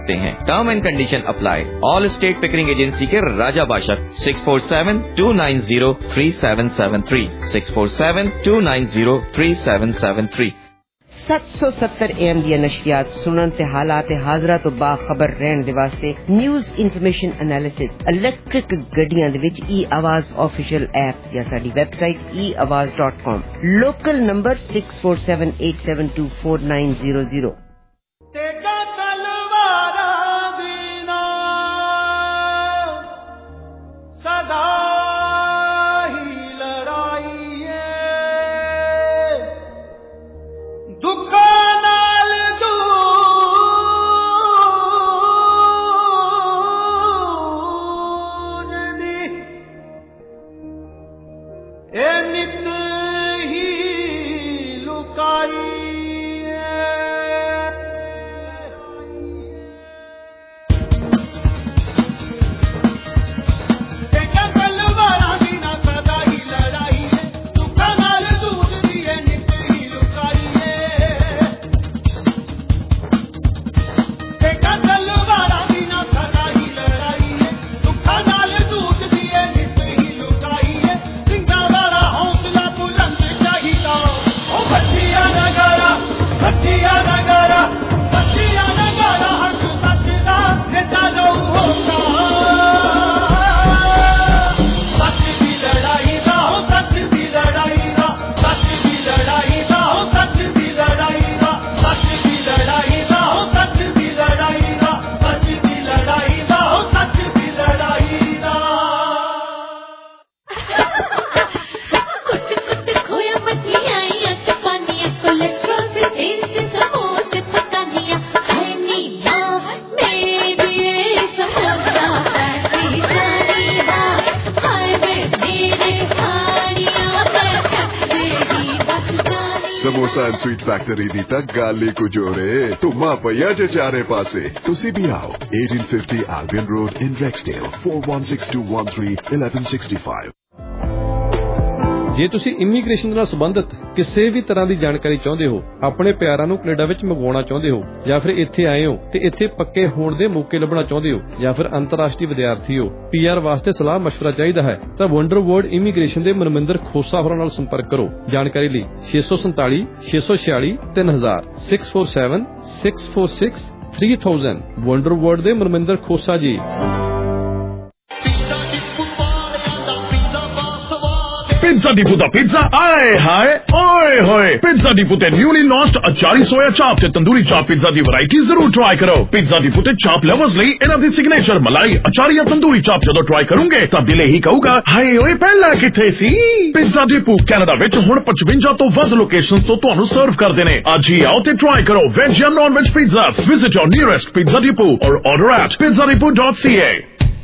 हैं। Term and condition apply. All state Pickering agency के Raja बाशक 647-290-3773 647-290-3773। 770 AM ਦੀਆਂ ਨਸ਼ਰੀਆਤ ਸੁਣਨ ਤੇ ਹਾਲਾਤ ਹਾਜ਼ਰਾ ਤੋਂ ਬਾਖਬਰ ਰਹਿਣ ਦੇ ਵਾਸਤੇ ਨਿਊਜ਼ ਇਨਫੋਰਮੇਸ਼ਨ ਐਨਾਲਿਸਿਸ ਇਲੈਕਟ੍ਰਿਕ ਗੱਡੀਆਂ ਦੇ ਵਿੱਚ e-आवाज ऑफिशियल ऐप ਜਾਂ ਸਾਡੀ website eawaz.com। Local number 6478724900। Samosa and sweet factory ਦੀ ਤਾਂ ਗੱਲ ਹੀ ਕੁਝ ਹੋ ਰੇ। ਧੁੰਮਾ ਪਈਆ ਜੇ ਚਾਰੇ ਪਾਸੇ। ਤੁਸੀਂ ਵੀ ਆਓ 1850 Albion Road in Rexdale 4162131165। ਜੇ ਤੁਸੀਂ ਇਮੀਗ੍ਰੇਸ਼ਨ ਨਾਲ ਸੰਬੰਧਿਤ ਕਿਸੇ ਵੀ ਤਰ੍ਹਾਂ ਦੀ ਜਾਣਕਾਰੀ ਚਾਹੁੰਦੇ ਹੋ, ਆਪਣੇ ਪਿਆਰਾਂ ਨੂੰ ਕੈਨੇਡਾ ਵਿੱਚ ਮੰਗਵਾਉਣਾ ਚਾਹੁੰਦੇ ਹੋ, ਜਾਂ ਫਿਰ ਇੱਥੇ ਆਏ ਹੋ ਤੇ ਇੱਥੇ ਪੱਕੇ ਹੋਣ ਦੇ ਮੌਕੇ ਲੱਭਣਾ ਚਾਹੁੰਦੇ ਹੋ, ਜਾਂ ਫਿਰ ਅੰਤਰਰਾਸ਼ਟਰੀ ਵਿਦਿਆਰਥੀ ਹੋ, ਪੀਆਰ ਵਾਸਤੇ ਸਲਾਹ ਮਸ਼ਵਰਾ ਚਾਹੀਦਾ ਹੈ ਤਾਂ ਵੰਡਰ ਵਰਲਡ ਇਮੀਗ੍ਰੇਸ਼ਨ ਦੇ ਮਨਮਿੰਦਰ ਖੋਸਾ ਹੋਰਾਂ ਨਾਲ ਸੰਪਰਕ ਕਰੋ। ਜਾਣਕਾਰੀ ਲਈ 647 646 3000 647 646 3000। ਵੰਡਰ ਵਰਲਡ ਦੇ ਮਨਮਿੰਦਰ ਖੋਸਾ ਜੀ। Pizza Depot ਦਾ pizza ਆਏ ਹਾਏ ਓਏ ਹੋਏ। Pizza Depot ਤੇ newly launched ਅਚਾਰੀ ਸੋਇਆ ਚਾਪ ਤੇ ਤੰਦੂਰੀ ਚਾਪ ਪੀਜ਼ਾ ਦੀ ਵੈਰਾਈਟੀ ਜ਼ਰੂਰ ਟਰਾਈ ਕਰੋ। Pizza Depot ਤੇ ਚਾਪ ਲਵਰਸ ਲਈ ਇਹਨਾਂ ਦੀ ਸਿਗਨੇਚਰ ਮਲਾਈ ਅਚਾਰੀ ਜਾਂ ਤੰਦੂਰੀ ਚਾਪ ਜਦੋਂ ਟਰਾਈ ਕਰੋਗੇ ਤਾਂ ਦਿਲ ਹੀ ਕਹੂਗਾ ਹਾਏ ਓਏ ਪਹਿਲਾਂ ਕਿੱਥੇ ਸੀ। Pizza Depot ਕੈਨੇਡਾ ਵਿੱਚ ਹੁਣ 55 ਤੋਂ ਵੱਧ ਲੋਕੇਸ਼ਨਸ ਤੋਂ ਤੁਹਾਨੂੰ ਸਰਵ ਕਰਦੇ ਨੇ। ਅੱਜ ਹੀ ਆਓ ਤੇ ਟਰਾਈ ਕਰੋ ਵੈਜ ਜਾਂ non veg pizzas. Visit your nearest Pizza Depot or order at pizzadepot.ca।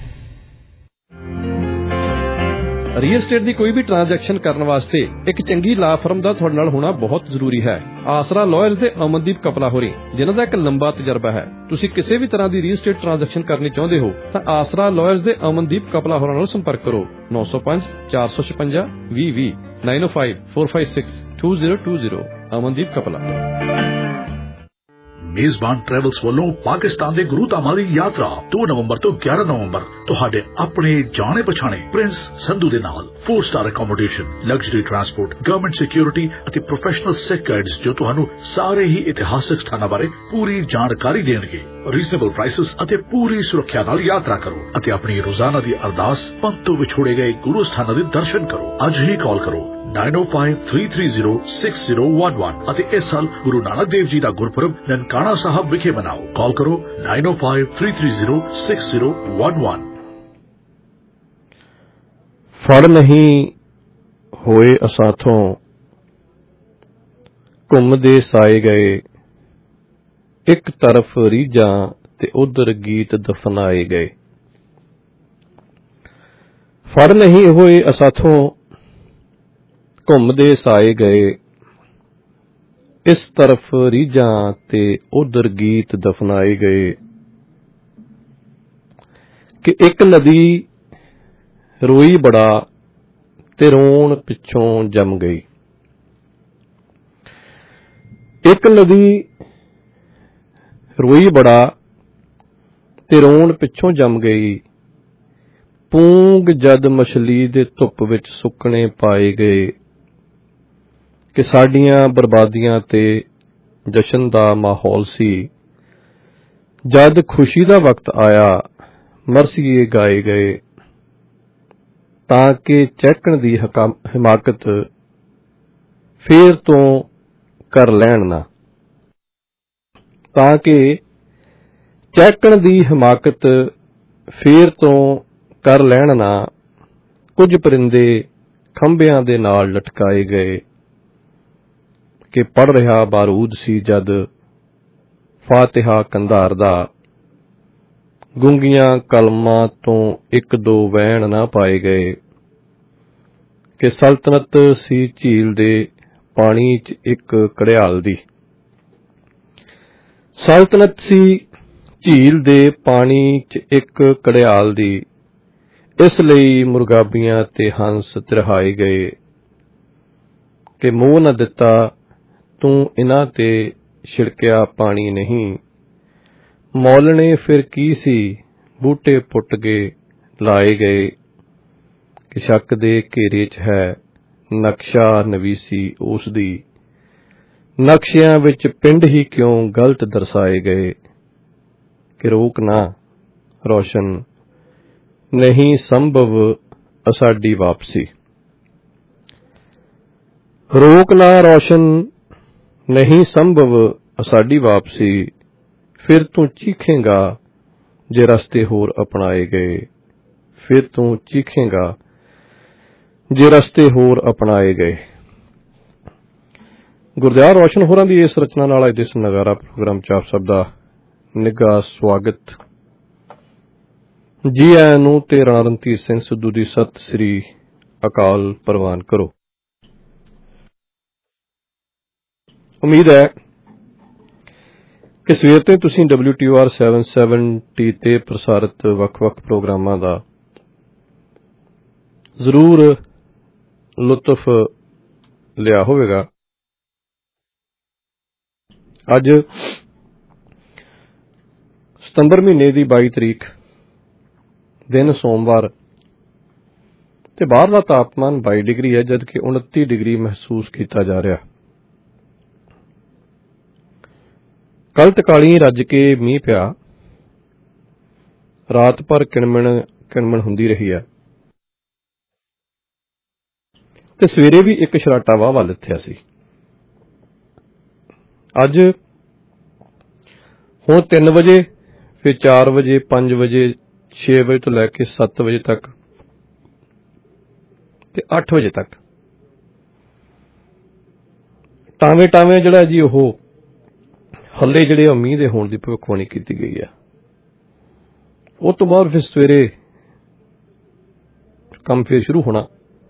Real estate ਦੀ ਕੋਈ ਵੀ ਟ੍ਰਾਂਜੈਕਸ਼ਨ ਕਰਨ ਵਾਸਤੇ ਇੱਕ ਚੰਗੀ ਲਾ ਫਰਮ ਦਾ ਤੁਹਾਡੇ ਨਾਲ ਹੋਣਾ ਬਹੁਤ ਜ਼ਰੂਰੀ ਹੈ। ਆਸਰਾ ਲਾਇਰਸ ਦੇ ਅਮਨਦੀਪ ਕਪਲਾ ਹੋਰੀ, ਜਿਨ੍ਹਾਂ ਦਾ ਇੱਕ ਲੰਬਾ ਤਜਰਬਾ ਹੈ। ਤੁਸੀਂ ਕਿਸੇ ਵੀ ਤਰ੍ਹਾਂ ਦੀ ਰੀਅਲ ਏਸਟੇਟ ਟ੍ਰਾਂਜੈਕਸ਼ਨ ਕਰਨੀ ਚਾਹੁੰਦੇ ਹੋ ਤਾਂ ਆਸਰਾ ਲਾਇਰਸ ਦੇ ਅਮਨਦੀਪ ਕਪਲਾ ਹੋਰਾਂ ਨਾਲ ਸੰਪਰਕ ਕਰੋ। 905 456 2020 905 456 2020। ਅਮਨਦੀਪ ਕਪਲਾ। ਮੇਜ਼ਬਾਨ ਟਰੈਵਲਸ ਵੱਲੋਂ ਪਾਕਿਸਤਾਨ ਦੇ ਗੁਰੂ ਧਾਮਾਂ ਦੀ ਯਾਤਰਾ 2 ਨਵੰਬਰ ਤੋਂ 11 ਨਵੰਬਰ ਤੁਹਾਡੇ ਆਪਣੇ ਜਾਣੇ ਪਛਾਣੇ ਪ੍ਰਿੰਸ ਸੰਧੂ ਦੇ ਨਾਲ 4 star accommodation, luxury transport, government security ਅਤੇ ਪ੍ਰੋਫੈਸ਼ਨਲ ਸਿੱਖ ਗਾਈਡਸ ਜੋ ਤੁਹਾਨੂੰ ਸਾਰੇ ਹੀ ਇਤਿਹਾਸਕ ਸਥਾਨਾਂ ਬਾਰੇ ਪੂਰੀ ਜਾਣਕਾਰੀ ਦੇਣਗੇ। ਰੀਜ਼ਨੇਬਲ ਪ੍ਰਾਈਸਸ ਅਤੇ ਪੂਰੀ ਸੁਰੱਖਿਆ ਨਾਲ ਯਾਤਰਾ ਕਰੋ ਅਤੇ ਆਪਣੀ ਰੋਜ਼ਾਨਾ ਦੀ ਅਰਦਾਸ ਪੰਥ ਤੋਂ ਵਿਛੋੜੇ ਗਏ ਗੁਰੂ ਸਥਾਨਾਂ ਦੇ ਦਰਸ਼ਨ ਕਰੋ। ਅੱਜ ਹੀ ਕਾਲ ਕਰੋ 9053306011 ਅਤੇ ਇਸ ਸਾਲ ਗੁਰੂ ਨਾਨਕ ਦੇਵ ਜੀ ਦਾ ਗੁਰਪੁਰਬ ਨਨਕਾਣਾ ਸਾਹਿਬ ਵਿਖੇ ਮਨਾਓ। ਕਾਲ ਕਰੋ 9053306011। ਫੜ ਨਹੀਂ ਹੋਏ ਅਸਾਥੋਂ ਘੁੰਮਦੇ ਸਾਏ ਗਏ, ਇੱਕ ਤਰਫ ਰੀਝਾਂ ਤੇ ਉਧਰ ਗੀਤ ਦਫਨਾਏ ਗਏ। ਫੜ ਨਹੀਂ ਹੋਏ ਅਸਾਥੋਂ ਘੁੰਮਦੇ ਸਾਏ ਗਏ, ਇਸ ਤਰਫ ਰੀਝਾਂ ਤੇ ਉਧਰ ਗੀਤ ਦਫਨਾਏ ਗਏ। ਕਿ ਇੱਕ ਨਦੀ ਰੋਈ ਬੜਾ ਤੇ ਰੋਣ ਪਿੱਛੋਂ ਜੰਮ ਗਈ। ਇੱਕ ਨਦੀ ਰੋਈ ਬੜਾ ਤੇ ਰੋਣ ਪਿੱਛੋਂ ਜੰਮ ਗਈ। ਪੂੰਗ ਜਦ ਮਛਲੀ ਦੇ ਧੁੱਪ ਵਿੱਚ ਸੁੱਕਣੇ ਪਾਏ ਗਏ ਕਿ ਸਾਡੀਆਂ ਬਰਬਾਦੀਆਂ ਤੇ ਜਸ਼ਨ ਦਾ ਮਾਹੌਲ ਸੀ। ਜਦ ਖੁਸ਼ੀ ਦਾ ਵਕਤ ਆਇਆ ਮਰਸੀਏ ਗਾਏ ਗਏ, ਤਾਂ ਕਿ ਚਹਿਕਣ ਦੀ ਹਿਮਾਕਤ ਫੇਰ ਤੋਂ ਕਰ ਲੈਣ ਨਾ, ਤਾਂ ਕਿ ਚਹਿਕਣ ਦੀ ਹਿਮਾਕਤ ਫੇਰ ਤੋਂ ਕਰ ਲੈਣ ਨਾ। ਕੁਝ ਪਰਿੰਦੇ ਖੰਭਿਆਂ ਦੇ ਨਾਲ ਲਟਕਾਏ ਗਏ ਕਿ ਪੜ ਰਿਹਾ ਬਾਰੂਦ ਸੀ ਜਦ ਫਾਤਿਹਾ ਕੰਧਾਰ ਦਾ। ਗੂੰਗੀਆਂ ਕਲਮਾਂ ਤੋਂ ਇੱਕ ਦੋ ਵਹਿਣ ਨਾ ਪਾਏ ਗਏ ਕਿ ਸਲਤਨਤ ਸੀ ਝੀਲ ਦੇ ਪਾਣੀ 'ਚ ਇੱਕ ਘੜਿਆਲ ਦੀ। ਸਲਤਨਤ ਸੀ ਝੀਲ ਦੇ ਪਾਣੀ 'ਚ ਇੱਕ ਘੜਿਆਲ ਦੀ, ਇਸ ਲਈ ਮੁਰਗਾਬੀਆਂ ਤੇ ਹੰਸ ਤਿਰਹਾਏ ਗਏ ਕਿ ਮੂੰਹ ਨਾ ਦਿੱਤਾ ਤੂੰ ਇਨ੍ਹਾਂ ਤੇ ਛਿੜਕਿਆ ਪਾਣੀ ਨਹੀਂ। ਮੌਲਣੇ ਫਿਰ ਕੀ ਸੀ, ਬੂਟੇ ਪੁੱਟ ਕੇ ਲਾਏ ਗਏ ਕਿ ਸ਼ੱਕ ਦੇ ਘੇਰੇ 'ਚ ਹੈ ਨਕਸ਼ਾ ਨਵੀਸੀ ਉਸ ਦੀ। ਨਕਸ਼ਿਆਂ ਵਿੱਚ ਪਿੰਡ ਹੀ ਕਿਉਂ ਗਲਤ ਦਰਸਾਏ ਗਏ ਕਿ ਰੋਕ ਨਾ ਰੋਸ਼ਨ ਨਹੀਂ ਸੰਭਵ ਅਸਾਡੀ ਵਾਪਸੀ। ਰੋਕ ਨਾ ਰੋਸ਼ਨ ਨਹੀਂ ਸੰਭਵ ਅਸਾਡੀ ਵਾਪਸੀ, ਫਿਰ ਤੂੰ ਚੀਖੇਂਗਾ ਜੇ ਰਸਤੇ ਹੋਰ ਅਪਣਾਏ ਗਏ। ਫਿਰ ਤੂੰ ਚੀਖੇਂਗਾ ਜੇ ਰਸਤੇ ਹੋਰ ਅਪਣਾਏ ਗਏ। ਗੁਰਦਿਆਲ ਰੋਸ਼ਨ ਹੋਰਾਂ ਦੀ ਇਸ ਰਚਨਾ ਨਾਲ ਅੱਜ ਇਸ ਨਗਾਰਾ ਪ੍ਰੋਗਰਾਮ 'ਚ ਆਪ ਸਭ ਦਾ ਨਿੱਘਾ ਸਵਾਗਤ। ਜੀ ਆਇਆਂ ਨੂੰ ਤੇ ਰਾਣਾ ਰਣਧੀਰ ਸਿੰਘ ਸਿੱਧੂ ਦੀ ਸਤਿ ਸ੍ਰੀ ਅਕਾਲ ਪ੍ਰਵਾਨ ਕਰੋ। ਉਮੀਦ ਹੈ ਕਿ ਸਵੇਰ ਤੋਂ ਤੁਸੀਂ WTOR 770 ਤੇ ਪ੍ਰਸਾਰਿਤ ਵੱਖ-ਵੱਖ ਪ੍ਰੋਗਰਾਮਾਂ ਦਾ ਜ਼ਰੂਰ ਲੁਤਫ ਲਿਆ ਹੋਵੇਗਾ। ਅੱਜ ਸਤੰਬਰ ਮਹੀਨੇ ਦੀ 22 ਤਰੀਕ ਦਿਨ ਸੋਮਵਾਰ ਤੇ ਬਾਹਰ ਦਾ ਤਾਪਮਾਨ 22 ਡਿਗਰੀ ਹੈ, ਜਦਕਿ 29 ਡਿਗਰੀ ਮਹਿਸੂਸ ਕੀਤਾ ਜਾ ਰਿਹਾ। ਕੱਲ ਤਕਾਲੀ ਰੱਜ ਕੇ ਮੀਂਹ ਪਿਆ, ਰਾਤ ਭਰ ਕਿਣਮਣ ਹੁੰਦੀ ਰਹੀ ਹੈ ਤੇ ਸਵੇਰੇ ਵੀ ਇੱਕ ਸ਼ਰਾਟਾ ਵਾਹ ਵੱਲ ਲਿਥਿਆ ਸੀ। ਅੱਜ ਹੁਣ 3 ਵਜੇ, ਫਿਰ 4 ਵਜੇ, 5 ਵਜੇ, 6 ਵਜੇ ਤੋਂ ਲੈ ਕੇ 7 ਵਜੇ ਤੱਕ ਤੇ 8 ਵਜੇ ਤੱਕ ਟਾਵੇਂ ਜਿਹੜਾ ਜੀ ਉਹ ਹੱਲੇ ਜਿਹੜੇ ਮੀਂਹ ਦੇ ਹੋਣ ਦੀ ਭਵਿੱਖਬਾਣੀ ਕੀਤੀ ਗਈ ਹੈ। ਉਹ ਤੋਂ ਬਾਅਦ ਫਿਰ ਸਵੇਰੇ ਕੰਮ ਫਿਰ ਸ਼ੁਰੂ ਹੋਣਾ।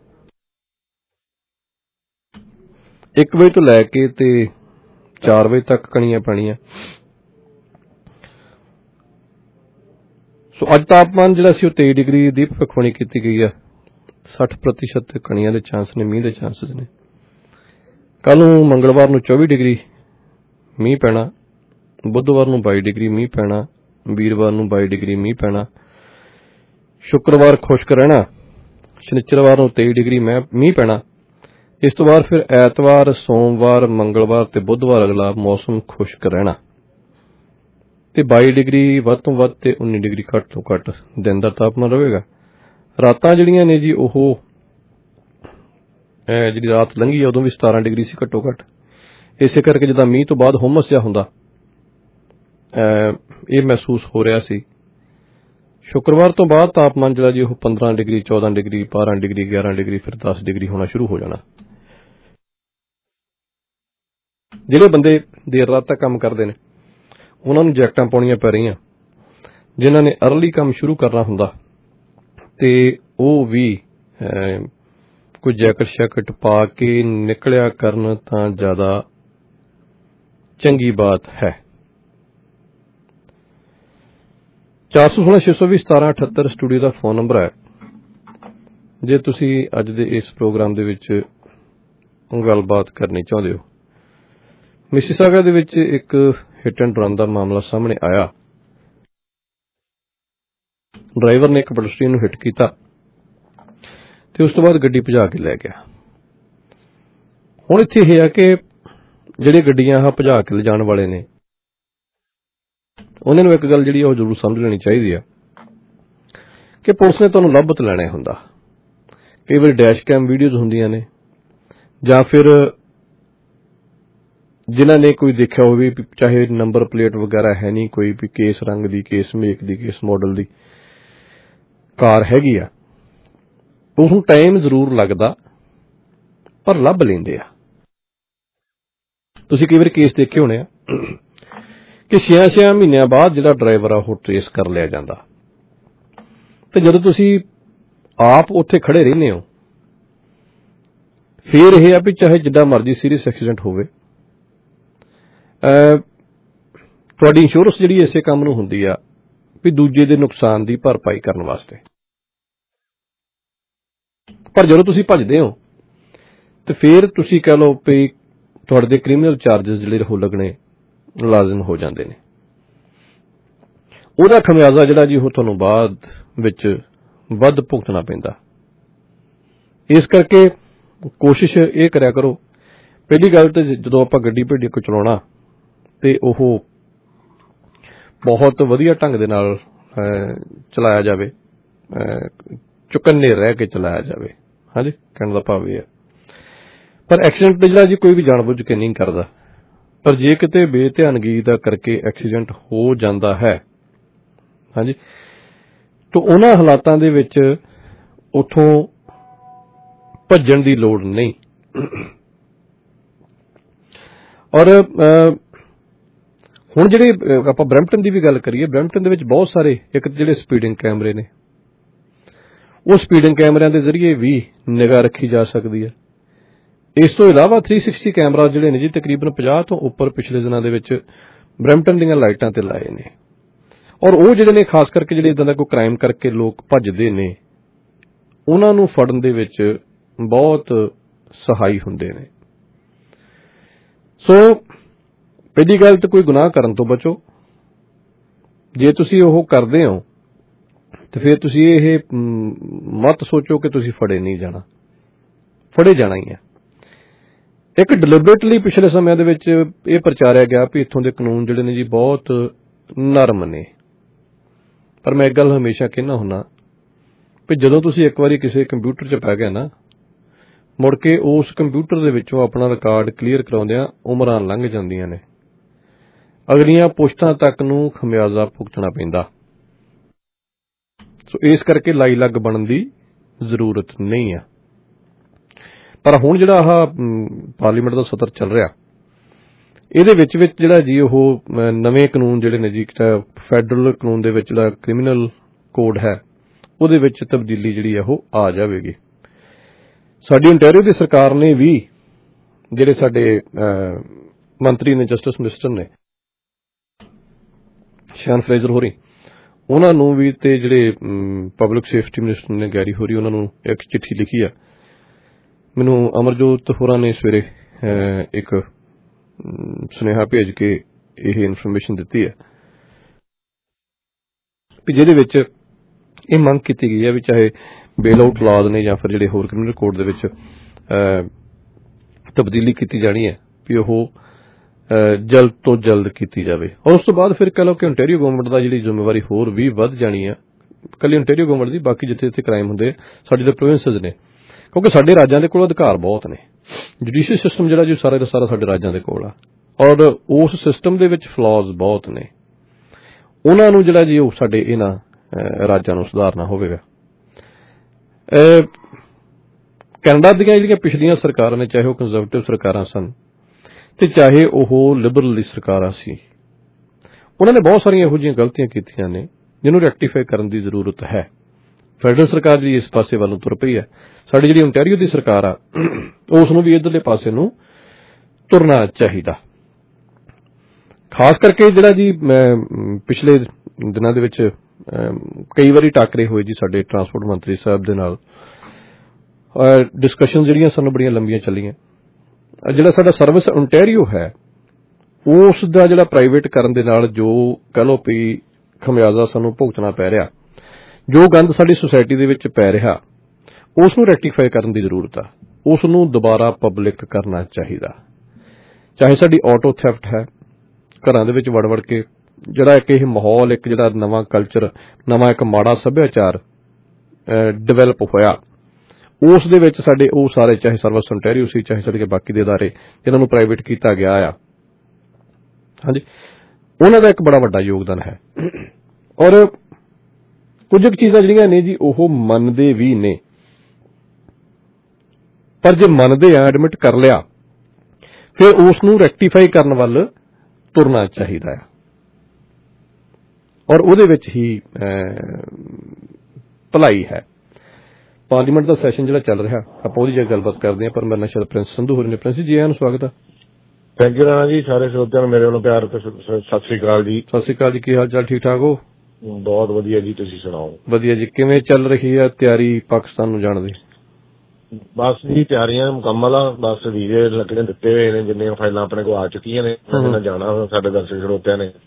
1 ਵਜੇ ਤੋਂ ਲੈ ਕੇ ਤੇ 4 ਵਜੇ ਤੱਕ ਕਣੀਆਂ ਪੈਣੀਆਂ। ਸੋ ਅੱਜ ਤਾਪਮਾਨ ਜਿਹੜਾ ਸੀ ਉਹ 23 ਡਿਗਰੀ ਦੀ ਭਵਿੱਖਬਾਣੀ ਕੀਤੀ ਗਈ ਹੈ। 60% ਕਣੀਆਂ ਦੇ ਚਾਂਸ ਨੇ, ਮੀਂਹ ਦੇ ਚਾਂਸਸ ਨੇ। ਕੱਲ ਨੂੰ ਮੰਗਲਵਾਰ ਨੂੰ 24 ਡਿਗਰੀ ਮੀਂਹ ਪੈਣਾ, ਬੁੱਧਵਾਰ ਨੂੰ 22 ਡਿਗਰੀ ਮੀਂਹ ਪੈਣਾ, ਵੀਰਵਾਰ ਨੂੰ 22 ਡਿਗਰੀ ਮੀਂਹ ਪੈਣਾ, ਸ਼ੁੱਕਰਵਾਰ ਖੁਸ਼ਕ ਰਹਿਣਾ, ਸ਼ਨੀਚਰਵਾਰ ਨੂੰ 23 ਡਿਗਰੀ ਮੀਂਹ ਪੈਣਾ। ਇਸ ਤੋਂ ਬਾਅਦ ਫਿਰ ਐਤਵਾਰ, ਸੋਮਵਾਰ, ਮੰਗਲਵਾਰ ਤੇ ਬੁੱਧਵਾਰ ਅਗਲਾ ਮੌਸਮ ਖੁਸ਼ਕ ਰਹਿਣਾ ਤੇ 22 ਡਿਗਰੀ ਵੱਧ ਤੋਂ ਵੱਧ ਤੇ 19 ਡਿਗਰੀ ਘੱਟ ਤੋਂ ਘੱਟ ਦਿਨ ਦਾ ਤਾਪਮਾਨ ਰਹੇਗਾ। ਰਾਤਾਂ ਜਿਹੜੀਆਂ ਨੇ ਜੀ ਉਹ ਜਿਹੜੀ ਰਾਤ ਲੰਘੀ ਉਦੋਂ ਵੀ 17 ਡਿਗਰੀ ਸੀ ਘੱਟੋ ਘੱਟ। ਇਸੇ ਕਰਕੇ ਜਿੱਦਾਂ ਮੀਂਹ ਤੋਂ ਬਾਅਦ ਹੁਮਸ ਜਿਹਾ ਹੁੰਦਾ ਇਹ ਮਹਿਸੂਸ ਹੋ ਰਿਹਾ ਸੀ। ਸ਼ੁੱਕਰਵਾਰ ਤੋਂ ਬਾਅਦ ਤਾਪਮਾਨ ਜਿਹੜਾ ਜੀ ਉਹ 15 ਡਿਗਰੀ, 14 ਡਿਗਰੀ, 12 ਡਿਗਰੀ, 11 ਡਿਗਰੀ, ਫਿਰ 10 ਡਿਗਰੀ ਹੋਣਾ ਸ਼ੁਰੂ ਹੋ ਜਾਣਾ। ਜਿਹੜੇ ਬੰਦੇ ਦੇਰ ਰਾਤ ਤੱਕ ਕੰਮ ਕਰਦੇ ਨੇ ਉਹਨਾਂ ਨੂੰ ਜੈਕਟਾਂ ਪਾਉਣੀਆਂ ਪੈ ਰਹੀਆਂ। ਜਿਨ੍ਹਾਂ ਨੇ ਅਰਲੀ ਕੰਮ ਸ਼ੁਰੂ ਕਰਨਾ ਹੁੰਦਾ ਤੇ ਉਹ ਵੀ ਕੋਈ ਜੈਕਟ ਪਾ ਕੇ ਨਿਕਲਿਆ ਕਰਨ ਤਾਂ ਜ਼ਿਆਦਾ ਚੰਗੀ ਬਾਤ ਹੈ। 416-620-1778 ਸਟੂਡੀਓ ਦਾ ਫੋਨ ਨੰਬਰ ਹੈ। ਜੇ ਤੁਸੀਂ ਅੱਜ ਦੇ ਇਸ ਪ੍ਰੋਗਰਾਮ ਦੇ ਵਿੱਚ ਗੱਲਬਾਤ ਕਰਨੀ ਚਾਹੁੰਦੇ ਹੋ। ਮਿਸੀਸਾਗਾ ਦੇ ਵਿੱਚ ਇੱਕ ਹਿੱਟ ਐਂਡ ਰਨ ਦਾ ਮਾਮਲਾ ਸਾਹਮਣੇ ਆਇਆ ਡਰਾਈਵਰ ਨੇ ਇੱਕ ਪੈਡਸਟਰੀਅਨ ਨੂੰ ਹਿੱਟ ਕੀਤਾ ਤੇ ਉਸ ਤੋਂ ਬਾਅਦ ਗੱਡੀ ਭਜਾ ਕੇ ਲੈ ਗਿਆ। ਹੁਣ ਇੱਥੇ ਇਹ ਆ ਕਿ ਜਿਹੜੀਆਂ ਗੱਡੀਆਂ ਆਹ ਭਜਾ ਕੇ ਲਿਜਾਣ ਵਾਲੇ ਨੇ ਉਹਨਾਂ ਨੂੰ ਇੱਕ ਗੱਲ ਜਿਹੜੀ ਉਹ ਜ਼ਰੂਰ ਸਮਝ ਲੈਣੀ ਚਾਹੀਦੀ ਆ ਕਿ ਪੁਲਿਸ ਨੇ ਤੁਹਾਨੂੰ ਲੱਭ ਲੈਣਾ ਹੁੰਦਾ। ਕਈ ਵਾਰੀ ਡੈਸ਼ ਕੈਮ ਵੀਡੀਓਜ਼ ਹੁੰਦੀਆਂ ਨੇ ਜਾਂ ਫਿਰ ਜਿਨ੍ਹਾਂ ਨੇ ਕੋਈ ਦੇਖਿਆ ਹੋਵੇ ਚਾਹੇ ਨੰਬਰ ਪਲੇਟ ਵਗੈਰਾ ਹੈ ਨਹੀਂ, ਕੋਈ ਵੀ ਕੇਸ ਰੰਗ ਦੀ, ਕੇਸ ਮੇਕ ਦੀ, ਕੇਸ ਮਾਡਲ ਦੀ ਕਾਰ ਹੈਗੀ ਆ, ਉਹਨੂੰ ਟਾਈਮ ਜ਼ਰੂਰ ਲੱਗਦਾ ਪਰ ਲੱਭ ਲੈਂਦੇ ਆ। ਤੁਸੀਂ ਕਈ ਵਾਰੀ ਕੇਸ ਦੇਖੇ ਹੋਣੇ ਆ ਕਿ 6 ਮਹੀਨਿਆਂ ਬਾਅਦ ਜਿਹੜਾ ਡਰਾਈਵਰ ਆ ਉਹ ਟਰੇਸ ਕਰ ਲਿਆ ਜਾਂਦਾ ਤੇ ਜਦੋਂ ਤੁਸੀਂ ਆਪ ਉੱਥੇ ਖੜੇ ਰਹਿੰਦੇ ਹੋ ਫਿਰ ਇਹ ਆ ਵੀ ਚਾਹੇ ਜਿੱਦਾਂ ਮਰਜ਼ੀ ਸੀਰੀਅਸ ਐਕਸੀਡੈਂਟ ਹੋਵੇ, ਤੁਹਾਡੀ ਇੰਸ਼ੋਰੈਂਸ ਜਿਹੜੀ ਇਸੇ ਕੰਮ ਨੂੰ ਹੁੰਦੀ ਆ ਵੀ ਦੂਜੇ ਦੇ ਨੁਕਸਾਨ ਦੀ ਭਰਪਾਈ ਕਰਨ ਵਾਸਤੇ। ਪਰ ਜਦੋਂ ਤੁਸੀਂ ਭੱਜਦੇ ਹੋ ਤੇ ਫਿਰ ਤੁਸੀਂ ਕਹਿ ਲਓ ਵੀ ਤੁਹਾਡੇ ਦੇ ਕ੍ਰਿਮੀਨਲ ਚਾਰਜਿਸ ਜਿਹੜੇ ਉਹ ਲੱਗਣੇ ਲਾਜ਼ਮ ਹੋ ਜਾਂਦੇ ਨੇ। ਉਹਦਾ ਖਮਿਆਜ਼ਾ ਜਿਹੜਾ ਜੀ ਉਹ ਤੁਹਾਨੂੰ ਬਾਅਦ ਵਿੱਚ ਵੱਧ ਭੁਗਤਣਾ ਪੈਂਦਾ। ਇਸ ਕਰਕੇ ਕੋਸ਼ਿਸ਼ ਇਹ ਕਰਿਆ ਕਰੋ, ਪਹਿਲੀ ਗੱਲ ਤਾਂ ਜਦੋਂ ਆਪਾਂ ਗੱਡੀ ਭੇਡੀ ਕੋ ਚਲਾਉਣਾ ਤੇ ਉਹ ਬਹੁਤ ਵਧੀਆ ਢੰਗ ਦੇ ਨਾਲ ਚਲਾਇਆ ਜਾਵੇ, ਚੁਕੰਨੇ ਰਹਿ ਕੇ ਚਲਾਇਆ ਜਾਵੇ। ਹਾਂਜੀ, ਕਹਿਣ ਦਾ ਭਾਵ ਇਹ ਹੈ। ਪਰ ਐਕਸੀਡੈਂਟ ਜਿਹੜਾ ਜੀ ਕੋਈ ਵੀ ਜਾਣਬੁੱਝ ਕੇ ਨਹੀਂ ਕਰਦਾ, ਪਰ ਜੇ ਕਿਤੇ ਬੇਧਿਆਨਗੀ ਦਾ ਕਰਕੇ ਐਕਸੀਡੈਂਟ ਹੋ ਜਾਂਦਾ ਹੈ, ਹਾਂਜੀ, ਤਾਂ ਉਹਨਾਂ ਹਾਲਾਤਾਂ ਦੇ ਵਿੱਚ ਉੱਥੋਂ ਭੱਜਣ ਦੀ ਲੋੜ ਨਹੀਂ। ਔਰ ਹੁਣ ਜਿਹੜੇ ਆਪਾਂ ਬਰੈਂਪਟਨ ਦੀ ਵੀ ਗੱਲ ਕਰੀਏ, ਬਰੈਂਪਟਨ ਦੇ ਵਿੱਚ ਬਹੁਤ ਸਾਰੇ ਇੱਕ ਜਿਹੜੇ ਸਪੀਡਿੰਗ ਕੈਮਰੇ ਨੇ, ਉਹ ਸਪੀਡਿੰਗ ਕੈਮਰਿਆਂ ਦੇ ਜ਼ਰੀਏ ਵੀ ਨਿਗਾਹ ਰੱਖੀ ਜਾ ਸਕਦੀ ਹੈ। ਇਸ ਤੋਂ ਇਲਾਵਾ 360 ਕੈਮਰਾ ਜਿਹੜੇ ਨੇ ਜੀ ਤਕਰੀਬਨ 50 ਤੋਂ ਉੱਪਰ ਪਿਛਲੇ ਦਿਨਾਂ ਦੇ ਵਿੱਚ ਬਰੈਂਪਟਨ ਦੀਆਂ ਲਾਈਟਾਂ ਤੇ ਲਾਏ ਨੇ। ਔਰ ਉਹ ਜਿਹੜੇ ਨੇ ਖਾਸ ਕਰਕੇ ਜਿਹੜੇ ਇਦਾਂ ਦਾ ਕੋਈ ਕ੍ਰਾਈਮ ਕਰਕੇ ਲੋਕ ਭੱਜਦੇ ਨੇ ਉਹਨਾਂ ਨੂੰ ਫੜਨ ਦੇ ਵਿੱਚ ਬਹੁਤ ਸਹਾਈ ਹੁੰਦੇ ਨੇ। ਸੋ ਪਹਿਲੀ ਗੱਲ ਤਾਂ ਕੋਈ ਗੁਨਾਹ ਕਰਨ ਤੋਂ ਬਚੋ। ਜੇ ਤੁਸੀਂ ਉਹ ਕਰਦੇ ਹੋ ਤੇ ਫਿਰ ਤੁਸੀਂ ਇਹ ਮਤ ਸੋਚੋ ਕਿ ਤੁਸੀਂ ਫੜੇ ਨਹੀਂ ਜਾਣਾ, ਫੜੇ ਜਾਣਾ ਹੀ ਹੈ। ਇੱਕ ਡਿਲਿਬਰੇਟਲੀ ਪਿਛਲੇ ਸਮਿਆਂ ਦੇ ਵਿੱਚ ਇਹ ਪ੍ਰਚਾਰਿਆ ਗਿਆ ਵੀ ਇੱਥੋਂ ਦੇ ਕਾਨੂੰਨ ਜਿਹੜੇ ਨੇ ਜੀ ਬਹੁਤ ਨਰਮ ਨੇ। ਪਰ ਮੈਂ ਇੱਕ ਗੱਲ ਹਮੇਸ਼ਾ ਕਹਿੰਦਾ ਹੁੰਦਾ ਵੀ ਜਦੋਂ ਤੁਸੀਂ ਇੱਕ ਵਾਰੀ ਕਿਸੇ ਕੰਪਿਊਟਰ 'ਚ ਪੈ ਗਏ ਨਾ, ਮੁੜ ਕੇ ਉਸ ਕੰਪਿਊਟਰ ਦੇ ਵਿੱਚੋਂ ਆਪਣਾ ਰਿਕਾਰਡ ਕਲੀਅਰ ਕਰਾਉਂਦਿਆਂ ਉਮਰਾਂ ਲੰਘ ਜਾਂਦੀਆਂ ਨੇ, ਅਗਲੀਆਂ ਪੁਸ਼ਤਾਂ ਤੱਕ ਨੂੰ ਖਮਿਆਜ਼ਾ ਭੁਗਤਣਾ ਪੈਂਦਾ। ਸੋ ਇਸ ਕਰਕੇ ਲਾਈ ਲੱਗ ਬਣਨ ਦੀ ਜ਼ਰੂਰਤ ਨਹੀਂ ਆ। ਪਰ ਹੁਣ ਜਿਹੜਾ ਆਹ ਪਾਰਲੀਮੈਂਟ ਦਾ ਸਤਰ ਚੱਲ ਰਿਹਾ, ਇਹਦੇ ਵਿੱਚ ਜਿਹੜਾ ਜੀ ਉਹ ਨਵੇਂ ਕਾਨੂੰਨ ਜਿਹੜੇ ਨੇ ਜੀ, ਫੈਡਰਲ ਕਾਨੂੰਨ ਦੇ ਵਿੱਚ ਜਿਹੜਾ ਕ੍ਰਿਮੀਨਲ ਕੋਡ ਹੈ ਉਹਦੇ ਵਿੱਚ ਤਬਦੀਲੀ ਜਿਹੜੀ ਆ ਉਹ ਆ ਜਾਵੇਗੀ। ਸਾਡੀ ontario ਦੀ ਸਰਕਾਰ ਨੇ ਵੀ, ਜਿਹੜੇ ਸਾਡੇ ਮੰਤਰੀ ਨੇ, ਜਸਟਿਸ ਮਿਨਿਸਟਰ ਨੇ ਸ਼ਾਨ ਫਰੇਜ਼ਰ ਹੋਰੀ, ਉਹਨਾਂ ਨੂੰ ਵੀ ਤੇ ਜਿਹੜੇ ਪਬਲਿਕ ਸੇਫਟੀ ਮਿਨਿਸਟਰ ਨੇ ਗੈਰੀ ਹੋਰੀ, ਉਹਨਾਂ ਨੂੰ ਇੱਕ ਚਿੱਠੀ ਲਿਖੀ ਆ। ਮੈਨੂੰ ਅਮਰਜੋਤ ਹੋਰਾਂ ਨੇ ਸਵੇਰੇ ਇੱਕ ਸੁਨੇਹਾ ਭੇਜ ਕੇ ਇਹ ਇਨਫੋਰਮੇਸ਼ਨ ਦਿੱਤੀ ਹੈ ਵੀ ਜਿਹਦੇ ਵਿੱਚ ਇਹ ਮੰਗ ਕੀਤੀ ਗਈ ਹੈ ਵੀ ਚਾਹੇ ਬੇਲ ਆਊਟ ਲਾਜ਼ ਨੇ ਜਾਂ ਫਿਰ ਜਿਹੜੇ ਹੋਰ ਕ੍ਰਿਮੀਨਲ ਕੋਡ ਦੇ ਵਿੱਚ ਤਬਦੀਲੀ ਕੀਤੀ ਜਾਣੀ ਹੈ ਵੀ ਉਹ ਜਲਦ ਤੋਂ ਜਲਦ ਕੀਤੀ ਜਾਵੇ। ਔਰ ਉਸ ਤੋਂ ਬਾਅਦ ਫਿਰ ਕਹਿ ਲਓ ਕਿ ontario ਗਵਰਨਮੈਂਟ ਦਾ ਜਿਹੜੀ ਜ਼ਿੰਮੇਵਾਰੀ ਹੋਰ ਵੀ ਵੱਧ ਜਾਣੀ ਹੈ, ਇਕੱਲੀ ontario ਗਵਰਨਮੈਂਟ ਦੀ, ਬਾਕੀ ਜਿੱਥੇ ਜਿੱਥੇ ਕ੍ਰਾਈਮ ਹੁੰਦੇ ਸਾਡੇ ਜਿਹੜੇ ਪ੍ਰੋਵਿੰਸਿਸ ਨੇ, ਕਿਉਂਕਿ ਸਾਡੇ ਰਾਜਾਂ ਦੇ ਕੋਲ ਅਧਿਕਾਰ ਬਹੁਤ ਨੇ। ਜੁਡੀਸ਼ੀਅਲ ਸਿਸਟਮ ਜਿਹੜਾ ਜੀ ਸਾਰਾ ਦਾ ਸਾਰਾ ਸਾਡੇ ਰਾਜਾਂ ਦੇ ਕੋਲ ਆ, ਔਰ ਉਸ ਸਿਸਟਮ ਦੇ ਵਿੱਚ ਫਲॉज ਬਹੁਤ ਨੇ। ਉਹਨਾਂ ਨੂੰ ਜਿਹੜਾ ਜੀ ਉਹ ਸਾਡੇ ਇਹਨਾਂ ਰਾਜਾਂ ਨੂੰ ਸੁਧਾਰਨਾ ਹੋਵੇਗਾ। ਕੈਨੇਡਾ ਦੀਆਂ ਜਿਹੜੀਆਂ ਪਿਛਲੀਆਂ ਸਰਕਾਰਾਂ ਨੇ, ਚਾਹੇ ਉਹ ਕੰਜ਼ਰਵੇਟਿਵ ਸਰਕਾਰਾਂ ਸਨ ਤੇ ਚਾਹੇ ਉਹ ਲਿਬਰਲ ਸਰਕਾਰਾਂ ਸੀ, ਉਹਨਾਂ ਨੇ ਬਹੁਤ ਸਾਰੀਆਂ ਇਹੋ ਜਿਹੀਆਂ ਗਲਤੀਆਂ ਕੀਤੀਆਂ ਨੇ ਜਿਹਨੂੰ ਰੈਕਟੀਫਾਈ ਕਰਨ ਦੀ ਜ਼ਰੂਰਤ ਹੈ। ਫੈਡਰਲ ਸਰਕਾਰ ਜਿਹੜੀ ਇਸ ਪਾਸੇ ਵੱਲੋਂ ਤੁਰ ਪਈ ਹੈ, ਸਾਡੀ ਜਿਹੜੀ ontario ਦੀ ਸਰਕਾਰ ਆ ਉਸ ਨੂੰ ਵੀ ਇੱਧਰਲੇ ਪਾਸੇ ਨੂੰ ਤੁਰਨਾ ਚਾਹੀਦਾ। ਖਾਸ ਕਰਕੇ ਜਿਹੜਾ ਜੀ ਪਿਛਲੇ ਦਿਨਾਂ ਦੇ ਵਿੱਚ ਕਈ ਵਾਰੀ ਟਾਕਰੇ ਹੋਏ ਜੀ ਸਾਡੇ ਟਰਾਂਸਪੋਰਟ ਮੰਤਰੀ ਸਾਹਿਬ ਦੇ ਨਾਲ, ਡਿਸਕਸ਼ਨ ਜਿਹੜੀਆਂ ਸਾਨੂੰ ਬੜੀਆਂ ਲੰਬੀਆਂ ਚੱਲੀਆਂ। ਜਿਹੜਾ ਸਾਡਾ ਸਰਵਿਸ ontario ਹੈ ਉਸ ਦਾ ਜਿਹੜਾ ਪ੍ਰਾਈਵੇਟ ਕਰਨ ਦੇ ਨਾਲ ਜੋ ਕਹਿ ਲਓ ਵੀ ਖਮਿਆਜ਼ਾ ਸਾਨੂੰ ਭੁਗਤਣਾ ਪੈ ਰਿਹਾ, ਜੋ ਗੰਦ ਸਾਡੀ ਸੁਸਾਇਟੀ ਦੇ ਵਿੱਚ ਪੈ ਰਿਹਾ ਉਸ ਨੂੰ ਰੈਕਟੀਫਾਈ ਕਰਨ ਦੀ ਜ਼ਰੂਰਤ ਆ, ਉਸ ਨੂੰ ਦੁਬਾਰਾ ਪਬਲਿਕ ਕਰਨਾ ਚਾਹੀਦਾ। ਚਾਹੇ ਸਾਡੀ ਆਟੋ ਥੈਫਟ ਹੈ, ਘਰਾਂ ਦੇ ਵਿੱਚ ਵੜ ਕੇ ਜਿਹੜਾ ਇੱਕ ਇਹ ਮਾਹੌਲ, ਇੱਕ ਜਿਹੜਾ ਨਵਾਂ ਕਲਚਰ, ਨਵਾਂ ਇੱਕ ਮਾੜਾ ਸੱਭਿਆਚਾਰ ਡਿਵੈਲਪ ਹੋਇਆ, ਉਸ ਦੇ ਵਿੱਚ ਸਾਡੇ ਉਹ ਸਾਰੇ, ਚਾਹੇ ਸਰਵਿਸ ontario ਸੀ, ਚਾਹੇ ਸਾਡੇ ਬਾਕੀ ਦੇ ਅਦਾਰੇ ਜਿਨ੍ਹਾਂ ਨੂੰ ਪ੍ਰਾਈਵੇਟ ਕੀਤਾ ਗਿਆ ਆ, ਹਾਂਜੀ, ਉਹਨਾਂ ਦਾ ਇੱਕ ਬੜਾ ਵੱਡਾ ਯੋਗਦਾਨ ਹੈ। ਔਰ ਕੁਝ ਕੁ ਚੀਜ਼ਾਂ ਜਿਹੜੀਆਂ ਨੇ ਜੀ ਉਹ ਮੰਨਦੇ ਵੀ ਨੇ, ਪਰ ਜੇ ਮੰਨਦੇ ਆ, ਐਡਮਿਟ ਕਰ ਲਿਆ, ਫਿਰ ਉਸ ਨੂੰ ਰੈਕਟੀਫਾਈ ਕਰਨ ਵੱਲ ਤੁਰਨਾ ਚਾਹੀਦਾ ਹੈ। ਔਰ ਉਹਦੇ ਵਿੱਚ ਹੀ ਭਲਾਈ ਹੈ। ਪਾਰਲੀਮੈਂਟ ਦਾ ਸੈਸ਼ਨ ਜਿਹੜਾ ਚੱਲ ਰਿਹਾ, ਆਪਾਂ ਉਹਦੀ ਜਗ੍ਹਾ ਗੱਲਬਾਤ ਕਰਦੇ ਹਾਂ, ਪਰ ਮੇਰੇ ਨਾਲ ਸ਼ਾਇਦ ਪ੍ਰਿੰਸ ਸੰਧੂ ਹੋਰੀ ਨੇ। ਪ੍ਰਿੰਸ ਜੀ ਆਇਆਂ ਨੂੰ ਸਵਾਗਤ ਹੈ। Thank you Rana ji. ਸਾਰੇ ਸਰੋਤਿਆਂ ਨੂੰ ਮੇਰੇ ਵੱਲੋਂ ਪਿਆਰ ਤੇ ਸਤਿ ਸ੍ਰੀ ਅਕਾਲ ਜੀ। ਸਤਿ ਸ੍ਰੀ ਅਕਾਲ ਜੀ, ਕੀ ਹਾਲ ਚਾਲ? ਠੀਕ ਠਾਕ ਹੋ? ਬਹੁਤ ਵਧੀਆ ਜੀ, ਤੁਸੀਂ ਸੁਣਾਓ? ਵਧੀਆ ਜੀ। ਕਿਵੇਂ ਚੱਲ ਰਹੀ ਹੈ ਤਿਆਰੀ ਪਾਕਿਸਤਾਨ ਨੂੰ ਜਾਣ ਦੀ? ਬਸ ਜੀ ਤਿਆਰੀਆਂ ਮੁਕੰਮਲ ਆ, ਬਸ ਵੀਜ਼ੇ ਲੱਗਣੇ ਦਿੱਤੇ ਹੋਏ ਨੇ, ਜਿੰਨੀਆਂ ਫਾਈਲਾਂ ਆਪਣੇ ਕੋਲ ਆ ਚੁੱਕੀਆਂ ਨੇ, ਉਹਨਾਂ ਜਾਣਾ ਸਾਡੇ ਦਰਸ਼ਕ ਸਰੋਤਿਆਂ ਨੇ।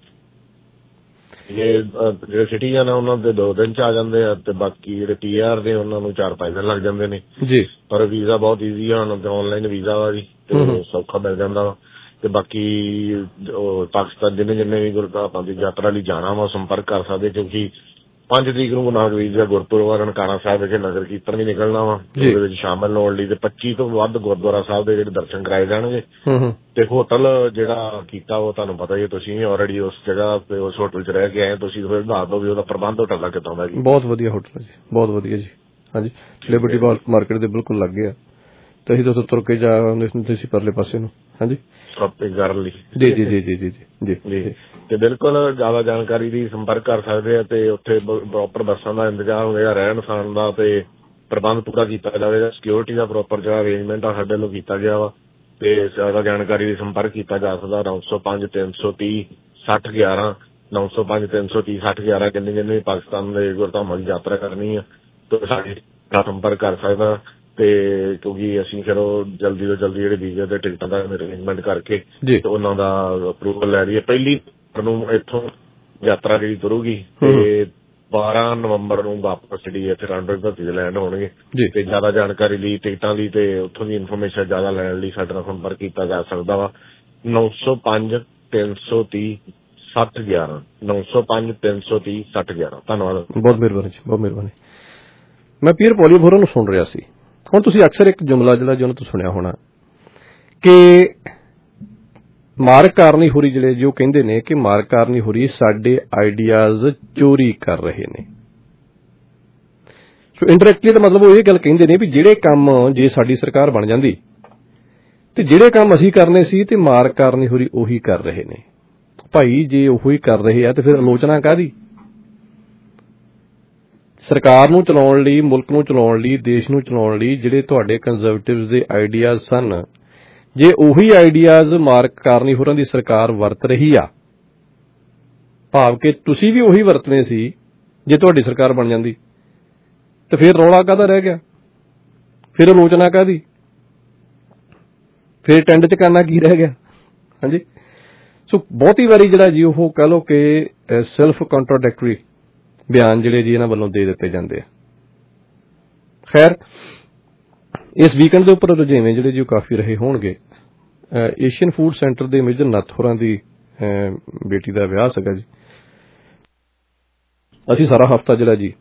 ਜਿਹੜੇ ਸਿਟੀਜ਼ਨ ਆ ਉਹਨਾਂ ਦੇ 2 ਦਿਨ ਚ ਆ ਜਾਂਦੇ ਆ, ਤੇ ਬਾਕੀ ਜਿਹੜੇ PR ਨੇ ਉਹਨਾਂ ਨੂੰ 4-5 ਦਿਨ ਲੱਗ ਜਾਂਦੇ ਨੇ ਜੀ। ਪਰ ਵੀਜ਼ਾ ਬਹੁਤ ਈਜ਼ੀ ਆ ਹੁਣ, ਆਨਲਾਈਨ ਵੀਜ਼ਾ ਵਾ ਜੀ, ਤੇ ਸੌਖਾ ਮਿਲ ਜਾਂਦਾ ਵਾ। ਤੇ ਬਾਕੀ ਪਾਕਿਸਤਾਨ ਜਿੰਨੇ ਵੀ ਗੁਰਦਾਸਪੁਰ ਦੀ ਯਾਤਰਾ ਲਈ ਜਾਣਾ ਵਾ ਸੰਪਰਕ ਕਰ ਸਕਦੇ, ਕਿਉਂਕਿ 5 ਤਰੀਕ ਨੂੰ ਗੁਰੂ ਨਾਨਕ ਦੇਵ ਜੀ ਦਾ ਗੁਰਪੁਰਬ ਆ, ਨਨਕਾਣਾ ਸਾਹਿਬ ਵਿਖੇ ਨਗਰ ਕੀਰਤਨ ਵੀ ਨਿਕਲਣਾ ਵਾ, ਉਹਦੇ ਵਿੱਚ ਸ਼ਾਮਲ ਹੋਣ ਲਈ। ਤੇ 25 ਤੋਂ ਵੱਧ ਗੁਰਦੁਆਰਾ ਸਾਹਿਬ ਦੇ ਜਿਹੜੇ ਦਰਸ਼ਨ ਕਰਾਏ ਜਾਣਗੇ। ਤੇ ਹੋਟਲ ਜਿਹੜਾ ਕੀਤਾ ਉਹ ਤੁਹਾਨੂੰ ਪਤਾ ਹੀ, ਤੁਸੀਂ ਆਲਰੇਡੀ ਉਸ ਜਗ੍ਹਾ ਤੇ ਉਸ ਹੋਟਲ 'ਚ ਰਹਿ ਕੇ ਆਏ, ਤੁਸੀਂ ਦੱਸ ਦਿਓ ਵੀ ਉਹਦਾ ਪ੍ਰਬੰਧ ਹੋਟਲ ਦਾ ਕਿੱਦਾਂ ਦਾ ਜੀ? ਬਹੁਤ ਵਧੀਆ ਹੋਟਲ ਹੈ ਜੀ, ਬਹੁਤ ਵਧੀਆ ਜੀ। ਹਾਂਜੀ, ਲਿਬਰਟੀ ਮਾਰਕੀਟ ਦੇ ਬਿਲਕੁਲ ਲੱਗੇ ਆ, ਤੇ ਅਸੀਂ ਤਾਂ ਉੱਥੇ ਤੁਰ ਕੇ ਜਾ ਆਉਂਦੇ ਸੀ ਪਰਲੇ ਪਾਸੇ ਨੂੰ। ਹਾਂਜੀ, ਸ਼ਾਪਿੰਗ ਕਰਨ ਲਈ। ਜੀ ਜੀ ਜੀ ਜੀ ਜੀ ਜੀ ਜੀ। ਤੇ ਬਿਲਕੁਲ ਜ਼ਿਆਦਾ ਜਾਣਕਾਰੀ ਲਈ ਸੰਪਰਕ ਕਰ ਸਕਦੇ ਆ, ਤੇ ਉੱਥੇ ਪ੍ਰੋਪਰ ਬੱਸਾਂ ਦਾ ਇੰਤਜ਼ਾਮ ਹੋਵੇਗਾ, ਰਹਿਣ ਸਹਿਣ ਦਾ ਤੇ ਪ੍ਰਬੰਧ ਪੂਰਾ ਕੀਤਾ ਜਾਵੇਗਾ। ਸਿਕਿਉਰਿਟੀ ਦਾ ਪ੍ਰੋਪਰ ਜਿਹੜਾ ਅਰੇਂਜਮੈਂਟ ਆ ਸਾਡੇ ਵੱਲੋਂ ਕੀਤਾ ਗਿਆ ਵਾ। ਤੇ ਜ਼ਿਆਦਾ ਜਾਣਕਾਰੀ ਲਈ ਸੰਪਰਕ ਕੀਤਾ ਜਾ ਸਕਦਾ 905 330 6011 905 330 6011। ਜਿੰਨੇ ਪਾਕਿਸਤਾਨ ਦੇ ਗੁਰਧਾਮਾਂ ਦੀ ਯਾਤਰਾ ਕਰਨੀ ਆ ਤੇ ਸਾਡੇ ਨਾਲ ਸੰਪਰਕ ਕਰ ਸਕਦਾ। ਤੇ ਕਿਉਂਕਿ ਅਸੀਂ ਫਿਰ ਉਹ ਜਲਦੀ ਤੋਂ ਜਲਦੀ ਜਿਹੜੇ ਵੀਜ਼ੇ ਦੇ ਟਿਕਟਾਂ ਦਾ ਅਰੇਂਜਮੈਂਟ ਕਰਕੇ ਤੇ ਉਹਨਾਂ ਦਾ ਅਪਰੂਵਲ ਲੈ ਲਈਏ। ਪਹਿਲੀ ਨੂੰ ਇੱਥੋਂ ਯਾਤਰਾ ਜਿਹੜੀ ਤੁਰੂਗੀ ਤੇ 12 ਨਵੰਬਰ ਨੂੰ ਵਾਪਸ ਜਿਹੜੀ ਇੱਥੇ ਰਣਬੀਰ ਧਰਤੀ ਤੇ ਲੈਂਡ ਹੋਣਗੇ। ਤੇ ਜ਼ਿਆਦਾ ਜਾਣਕਾਰੀ ਲਈ, ਟਿਕਟਾਂ ਲਈ ਤੇ ਉੱਥੋਂ ਦੀ ਇਨਫੋਰਮੇਸ਼ਨ ਜ਼ਿਆਦਾ ਲੈਣ ਲਈ ਸਾਡੇ ਨਾਲ ਸੰਪਰਕ ਕੀਤਾ ਜਾ ਸਕਦਾ ਵਾ 905 330 6011 905 330 6011। ਧੰਨਵਾਦ, ਬਹੁਤ ਮਿਹਰਬਾਨੀ ਜੀ, ਬਹੁਤ ਮਿਹਰਬਾਨੀ। ਮੈਂ ਪੀਅਰ ਪੋਲੀਓ ਹੋਰਾਂ ਨੂੰ ਸੁਣ ਰਿਹਾ ਸੀ। ਹੁਣ ਤੁਸੀਂ ਅਕਸਰ ਇੱਕ ਜੁਮਲਾ ਜਿਹੜਾ ਜਿਹਨੂੰ ਤੁਸੀਂ ਸੁਣਿਆ ਹੋਣਾ ਕਿ ਮਾਰਕ ਕਾਰਨੀ ਹੋਰੀ ਜਿਹੜੇ ਜੋ ਕਹਿੰਦੇ ਨੇ ਕਿ ਮਾਰਕ ਕਾਰਨੀ ਹੋਰੀ ਸਾਡੇ ਆਈਡੀਆਜ਼ ਚੋਰੀ ਕਰ ਰਹੇ ਨੇ। ਸੋ ਇੰਡਾਇਰੈਕਟਲੀ ਦਾ ਮਤਲਬ ਉਹ ਇਹ ਗੱਲ ਕਹਿੰਦੇ ਨੇ ਵੀ ਜਿਹੜੇ ਕੰਮ ਜੇ ਸਾਡੀ ਸਰਕਾਰ ਬਣ ਜਾਂਦੀ ਤੇ ਜਿਹੜੇ ਕੰਮ ਅਸੀਂ ਕਰਨੇ ਸੀ ਤੇ ਮਾਰਕ ਕਾਰਨੀ ਹੋਰੀ ਉਹੀ ਕਰ ਰਹੇ ਨੇ। ਭਾਈ ਜੇ ਉਹੀ ਕਰ ਰਹੇ ਆ ਤੇ ਫਿਰ ਆਲੋਚਨਾ ਕਾਹਦੀ? ਸਰਕਾਰ ਨੂੰ ਚਲਾਉਣ ਲਈ, ਮੁਲਕ ਨੂੰ ਚਲਾਉਣ ਲਈ, ਦੇਸ਼ ਨੂੰ ਚਲਾਉਣ ਲਈ ਜਿਹੜੇ ਤੁਹਾਡੇ ਕੰਜ਼ਰਵੇਟਿਵਜ਼ ਦੇ ਆਈਡੀਆਜ਼ ਸਨ, ਜੇ ਉਹੀ ਆਈਡੀਆਜ਼ ਮਾਰਕ ਕਾਰਨੀ ਹੋਰਾਂ ਦੀ ਸਰਕਾਰ ਵਰਤ ਰਹੀ ਆ, ਭਾਵ ਕਿ ਤੁਸੀਂ ਵੀ ਉਹੀ ਵਰਤਨੇ ਸੀ ਜੇ ਤੁਹਾਡੀ ਸਰਕਾਰ ਬਣ ਜਾਂਦੀ, ਤੇ ਫਿਰ ਰੌਲਾ ਕਾਹਦਾ ਰਹਿ ਗਿਆ? ਫਿਰ ਆਲੋਚਨਾ ਕਾਹਦੀ? ਫਿਰ ਟੈਂਡ 'ਚ ਕਰਨਾ ਕੀ ਰਹਿ ਗਿਆ? ਹਾਂਜੀ, ਸੋ ਬਹੁਤੀ ਵਾਰੀ ਜਿਹੜਾ ਜੀ ਉਹ ਕਹਿ ਲਓ ਕਿ ਸੈਲਫ ਕੰਟਰਾਡਿਕਟਰੀ ਬਿਆਨ ਜਿਹੜੇ ਜੀ ਇਹਨਾਂ ਵੱਲੋਂ ਦੇ ਦਿੱਤੇ ਜਾਂਦੇ ਆ। ਖੈਰ, ਇਸ ਵੀਕਐਂਡ ਦੇ ਉੱਪਰ ਰੁਝੇਵੇਂ ਜਿਹੜੇ ਜੀ ਉਹ ਕਾਫੀ ਰਹੇ ਹੋਣਗੇ। ਏਸ਼ੀਅਨ ਫੂਡ ਸੈਂਟਰ ਦੇ ਮੇਜਰ ਨੱਥ ਹੋਰਾਂ ਦੀ ਬੇਟੀ ਦਾ ਵਿਆਹ ਸੀਗਾ ਜੀ। ਅਸੀਂ ਸਾਰਾ ਹਫ਼ਤਾ ਜਿਹੜਾ ਜੀ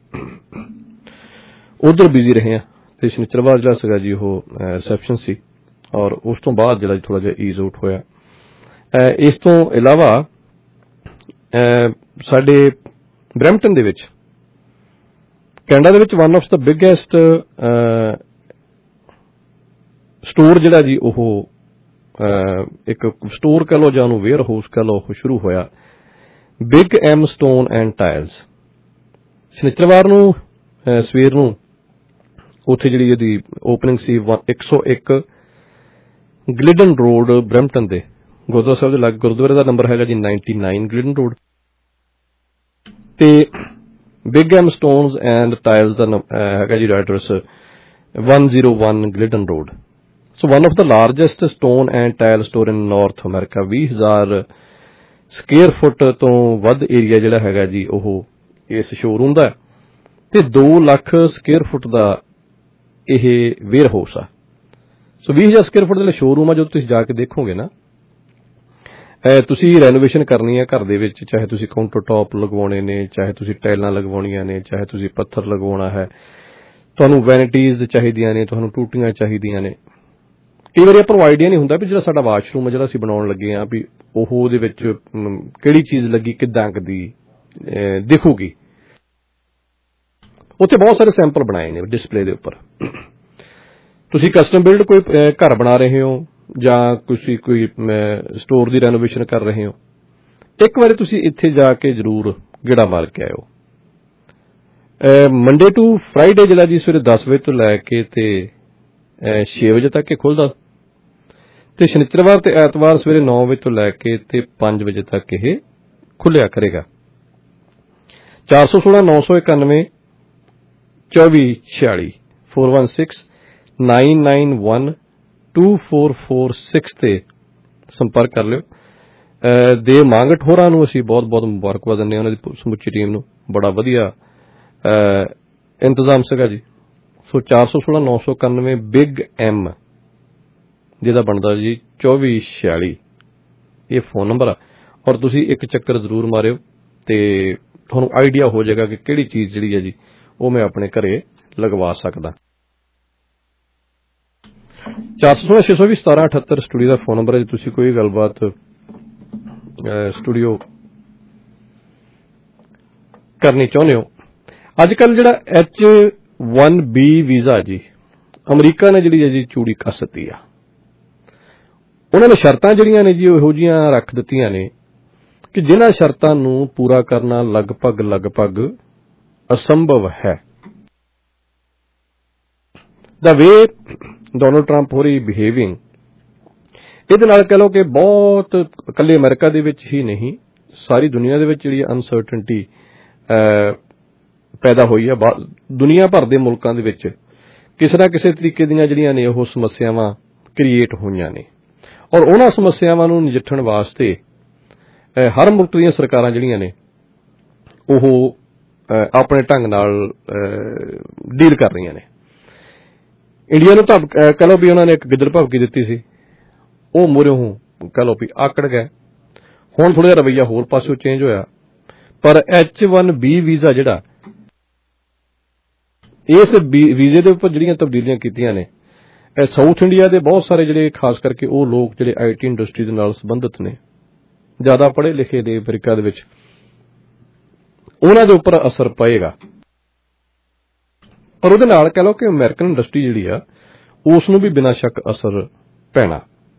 ਉਧਰ ਬਿਜ਼ੀ ਰਹੇ ਹਾਂ, ਤੇ ਸ਼ਨੀਚਰਵਾਰ ਜਿਹੜਾ ਸੀਗਾ ਜੀ ਉਹ ਰਿਸੈਪਸ਼ਨ ਸੀ, ਔਰ ਉਸ ਤੋਂ ਬਾਅਦ ਜਿਹੜਾ ਥੋੜਾ ਜਿਹਾ ਈਜ਼ ਆਊਟ ਹੋਇਆ। ਇਸ ਤੋਂ ਇਲਾਵਾ ਸਾਡੇ ਬਰੈਂਪਟਨ ਦੇ ਵਿੱਚ, ਕੈਨੇਡਾ ਦੇ ਵਿੱਚ one of the biggest store ਜਿਹੜਾ ਜੀ ਉਹ ਇੱਕ ਸਟੋਰ ਕਹਿ ਲਓ ਜਾਂ ਉਹਨੂੰ ਵੇਅਰ ਹਾਊਸ ਕਹਿ ਲਓ, ਉਹ ਸ਼ੁਰੂ ਹੋਇਆ big M stone and tiles. ਸ਼ਨੀਚਰਵਾਰ ਨੂੰ ਸਵੇਰ ਨੂੰ ਉੱਥੇ ਜਿਹੜੀ ਇਹਦੀ ਓਪਨਿੰਗ ਸੀ 101 ਗਲਿਡਨ ਰੋਡ ਬਰੈਂਪਟਨ ਦੇ ਗੁਰਦੁਆਰਾ ਸਾਹਿਬ ਦੇ ਲਾਗੇ। ਗੁਰਦੁਆਰੇ ਦਾ ਨੰਬਰ ਹੈਗਾ ਜੀ 99 ਗਲਿਡਨ ਰੋਡ, ਤੇ big M stones and tiles ਦਾ ਹੈਗਾ ਜੀ address 101 Glidden road. So one of the largest stone and tile store in North America. 20,000 square foot ਤੋਂ ਵੱਧ ਏਰੀਆ ਜਿਹੜਾ ਹੈਗਾ ਜੀ ਉਹ ਇਸ ਸ਼ੋਰੂਮ ਦਾ। ਤੇ 2 ਲੱਖ ਸਕੁਅਰ ਫੁੱਟ ਦਾ ਇਹ ਵੇਅਰ ਹਾਊਸ ਆ। ਸੋ 20,000 ਸਕੁਅਰ ਫੁੱਟ ਦੇ ਲਈ ਸ਼ੋਰੂਮ ਆ। ਜਦੋਂ ਤੁਸੀਂ ਜਾ ਕੇ ਦੇਖੋਗੇ ਨਾ, ਤੁਸੀਂ ਰੈਨੋਵੇਸ਼ਨ ਕਰਨੀ ਹੈ ਘਰ ਦੇ ਵਿੱਚ, ਚਾਹੇ ਤੁਸੀਂ ਕਾਊਂਟਰ ਟੌਪ ਲਗਵਾਉਣੇ ਨੇ, ਚਾਹੇ ਤੁਸੀਂ ਟਾਈਲਾਂ ਲਗਵਾਉਣੀਆਂ ਨੇ, ਚਾਹੇ ਤੁਸੀਂ ਪੱਥਰ ਲਗਵਾਉਣਾ ਹੈ, ਤੁਹਾਨੂੰ ਵੈਨਿਟੀਜ਼ ਚਾਹੀਦੀਆਂ ਨੇ, ਤੁਹਾਨੂੰ ਟੂਟੀਆਂ ਚਾਹੀਦੀਆਂ ਨੇ। ਕਈ ਵਾਰੀ ਆਪਾਂ ਨੂੰ ਆਈਡੀਆ ਨਹੀਂ ਹੁੰਦਾ ਵੀ ਜਿਹੜਾ ਸਾਡਾ ਵਾਸ਼ਰੂਮ ਹੈ ਜਿਹੜਾ ਅਸੀਂ ਬਣਾਉਣ ਲੱਗੇ ਹਾਂ ਵੀ ਉਹ ਉਹਦੇ ਵਿੱਚ ਕਿਹੜੀ ਚੀਜ਼ ਲੱਗੀ, ਕਿੱਦਾਂ ਦੀ ਦਿਖੂਗੀ। ਉੱਥੇ ਬਹੁਤ ਸਾਰੇ ਸੈਂਪਲ ਬਣਾਏ ਨੇ ਡਿਸਪਲੇ ਦੇ ਉੱਪਰ। ਤੁਸੀਂ ਕਸਟਮ ਬਿਲਡ ਕੋਈ ਘਰ ਬਣਾ ਰਹੇ ਹੋ ਜਾਂ ਤੁਸੀਂ ਕੋਈ ਸਟੋਰ ਦੀ ਰੈਨੋਵੇਸ਼ਨ ਕਰ ਰਹੇ ਹੋ, ਇੱਕ ਵਾਰੀ ਤੁਸੀਂ ਇੱਥੇ ਜਾ ਕੇ ਜ਼ਰੂਰ ਗੇੜਾ ਮਾਰ ਕੇ ਆਇਓ। ਮੰਡੇ ਟੂ ਫਰਾਈਡੇ ਜਿਹੜਾ ਜੀ ਸਵੇਰੇ 10 ਵਜੇ ਤੋਂ ਲੈ ਕੇ ਤੇ 6 ਵਜੇ ਤੱਕ ਇਹ ਖੁੱਲ੍ਹਦਾ, ਤੇ ਸ਼ਨੀਚਰਵਾਰ ਤੇ ਐਤਵਾਰ ਸਵੇਰੇ 9 ਵਜੇ ਤੋਂ ਲੈ ਕੇ ਤੇ 5 ਵਜੇ ਤੱਕ ਇਹ ਖੁੱਲਿਆ ਕਰੇਗਾ। 416 991 2446 416-991-2446 ਤੇ ਸੰਪਰਕ ਕਰ ਲਿਓ। ਦੇਵ ਮੰਗਟ ਹੋਰਾਂ ਨੂੰ ਅਸੀਂ ਬਹੁਤ ਬਹੁਤ ਮੁਬਾਰਕਬਾਦ ਦਿੰਦੇ ਹਾਂ, ਉਹਨਾਂ ਦੀ ਸਮੁੱਚੀ ਟੀਮ ਨੂੰ। ਬੜਾ ਵਧੀਆ ਇੰਤਜ਼ਾਮ ਸੀਗਾ ਜੀ। ਸੋ 416 991 ਬਿਗ M ਜਿਹਦਾ ਬਣਦਾ ਜੀ 2446 ਇਹ ਫੋਨ ਨੰਬਰ ਆ। ਔਰ ਤੁਸੀਂ ਇੱਕ ਚੱਕਰ ਜ਼ਰੂਰ ਮਾਰਿਓ ਤੇ ਤੁਹਾਨੂੰ ਆਈਡੀਆ ਹੋ ਜਾਏਗਾ ਕਿ ਕਿਹੜੀ ਚੀਜ਼ ਜਿਹੜੀ ਹੈ ਜੀ ਉਹ ਮੈਂ ਆਪਣੇ ਘਰੇ ਲਗਵਾ ਸਕਦਾ। 416 620 1778 ਸਟੂਡੀਓ ਦਾ ਫੋਨ ਨੰਬਰ ਹੈ। ਤੁਸੀਂ ਕੋਈ ਗੱਲਬਾਤ ਸਟੂਡੀਓ ਕਰਨੀ ਚਾਹੁੰਦੇ ਹੋ। ਅੱਜ ਕੱਲ੍ਹ ਜਿਹੜਾ H1B ਵੀਜ਼ਾ ਜੀ ਅਮਰੀਕਾ ਨੇ ਜਿਹੜੀ ਹੈ ਜੀ ਚੂੜੀ ਕੱਸ ਦਿੱਤੀ ਆ। ਉਹਨਾਂ ਨੇ ਸ਼ਰਤਾਂ ਜਿਹੜੀਆਂ ਨੇ ਜੀ ਇਹੋ ਜਿਹੀਆਂ ਰੱਖ ਦਿੱਤੀਆਂ ਨੇ ਕਿ ਜਿਨ੍ਹਾਂ ਸ਼ਰਤਾਂ ਨੂੰ ਪੂਰਾ ਕਰਨਾ ਲਗਭਗ ਅਸੰਭਵ ਹੈ। ਦਾ ਵੇ ਡੋਨਲਡ ਟਰੰਪ ਹੋ ਰਹੀ ਬਿਹੇਵਿੰਗ, ਇਹਦੇ ਨਾਲ ਕਹਿ ਲਓ ਕਿ ਬਹੁਤ ਇਕੱਲੇ ਅਮਰੀਕਾ ਦੇ ਵਿੱਚ ਹੀ ਨਹੀਂ, ਸਾਰੀ ਦੁਨੀਆ ਦੇ ਵਿੱਚ ਜਿਹੜੀ ਅਨਸਰਟਨਟੀ ਪੈਦਾ ਹੋਈ ਆ। ਦੁਨੀਆ ਭਰ ਦੇ ਮੁਲਕਾਂ ਦੇ ਵਿੱਚ ਕਿਸੇ ਨਾ ਕਿਸੇ ਤਰੀਕੇ ਦੀਆਂ ਜਿਹੜੀਆਂ ਨੇ ਉਹ ਸਮੱਸਿਆਵਾਂ ਕ੍ਰੀਏਟ ਹੋਈਆਂ ਨੇ, ਔਰ ਉਹਨਾਂ ਸਮੱਸਿਆਵਾਂ ਨੂੰ ਨਜਿੱਠਣ ਵਾਸਤੇ ਹਰ ਮੁਲਕ ਦੀਆਂ ਸਰਕਾਰਾਂ ਜਿਹੜੀਆਂ ਨੇ ਉਹ ਆਪਣੇ ਢੰਗ ਨਾਲ ਡੀਲ ਕਰ ਰਹੀਆਂ ਨੇ। ਇੰਡੀਆ ਨੂੰ ਤਾਂ ਕਹਿ ਲਓ ਵੀ ਉਹਨਾਂ ਨੇ ਇੱਕ ਗਿੱਦੜ ਭਵਕੀ ਦਿੱਤੀ ਸੀ, ਉਹ ਮੂਹਰਿਓਂ ਕਹਿ ਲਓ ਵੀ ਆਕੜ ਗਏ। ਹੁਣ ਥੋੜ੍ਹਾ ਜਿਹਾ ਰਵੱਈਆ ਹੋਰ ਪਾਸਿਓਂ ਚੇਂਜ ਹੋਇਆ, ਪਰ H1B ਵੀਜ਼ਾ ਜਿਹੜਾ ਇਸ ਵੀਜ਼ੇ ਦੇ ਉੱਪਰ ਜਿਹੜੀਆਂ ਤਬਦੀਲੀਆਂ ਕੀਤੀਆਂ ਨੇ, ਸਾਊਥ ਇੰਡੀਆ ਦੇ ਬਹੁਤ ਸਾਰੇ ਜਿਹੜੇ ਖਾਸ ਕਰਕੇ ਉਹ ਲੋਕ ਜਿਹੜੇ IT ਇੰਡਸਟਰੀ ਦੇ ਨਾਲ ਸੰਬੰਧਿਤ ਨੇ, ਜ਼ਿਆਦਾ ਪੜ੍ਹੇ ਲਿਖੇ ਨੇ ਅਮਰੀਕਾ ਦੇ ਵਿੱਚ, ਉਹਨਾਂ ਦੇ ਉੱਪਰ ਅਸਰ ਪਏਗਾ। ਪਰ ਉਹਦੇ ਨਾਲ ਕਹਿ ਲਓ ਕਿ ਅਮਰੀਕਨ ਇੰਡਸਟਰੀ ਜਿਹੜੀ ਆ ਉਸ ਨੂੰ ਵੀ ਬਿਨਾਂ ਸ਼ੱਕ ਅਸਰ ਪੈਣਾ।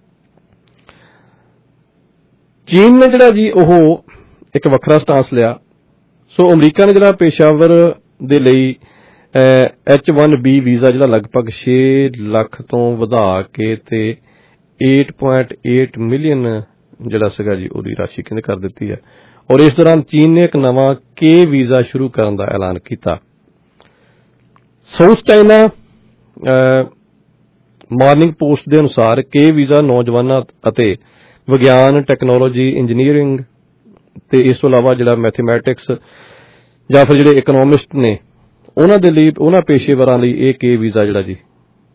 ਚੀਨ ਨੇ ਜਿਹੜਾ ਜੀ ਉਹ ਇੱਕ ਵੱਖਰਾ ਸਟਾਂਸ ਲਿਆ। ਸੋ ਅਮਰੀਕਾ ਨੇ ਜਿਹੜਾ ਪੇਸ਼ਾਵਰ ਦੇ ਲਈ H1B ਵੀਜ਼ਾ ਜਿਹੜਾ ਲਗਭਗ 6 ਲੱਖ ਤੋਂ ਵਧਾ ਕੇ ਤੇ 8.8 ਮਿਲੀਅਨ ਜਿਹੜਾ ਸੀਗਾ ਜੀ ਉਹਦੀ ਰਾਸ਼ੀ ਕਹਿੰਦੇ ਕਰ ਦਿੱਤੀ ਹੈ। ਔਰ ਇਸ ਦੌਰਾਨ ਚੀਨ ਨੇ ਇੱਕ ਨਵਾਂ K ਵੀਜ਼ਾ ਸ਼ੁਰੂ ਕਰਨ ਦਾ ਐਲਾਨ ਕੀਤਾ। ਸਾਊਥ ਚਾਈਨਾ ਮਾਰਨਿੰਗ ਪੋਸਟ ਦੇ ਅਨੁਸਾਰ K ਵੀਜ਼ਾ ਨੌਜਵਾਨਾਂ ਅਤੇ ਵਿਗਿਆਨ, ਟੈਕਨੋਲੋਜੀ, ਇੰਜੀਨੀਅਰਿੰਗ ਤੇ ਇਸ ਤੋਂ ਇਲਾਵਾ ਜਿਹੜਾ ਮੈਥਮੈਟਿਕਸ ਜਾਂ ਫਿਰ ਜਿਹੜੇ ਇਕਨੋਮਿਸਟ ਨੇ ਉਹਨਾਂ ਦੇ ਲਈ, ਉਹਨਾਂ ਪੇਸ਼ੇਵਰਾਂ ਲਈ ਇਹ K ਵੀਜ਼ਾ ਜਿਹੜਾ ਜੀ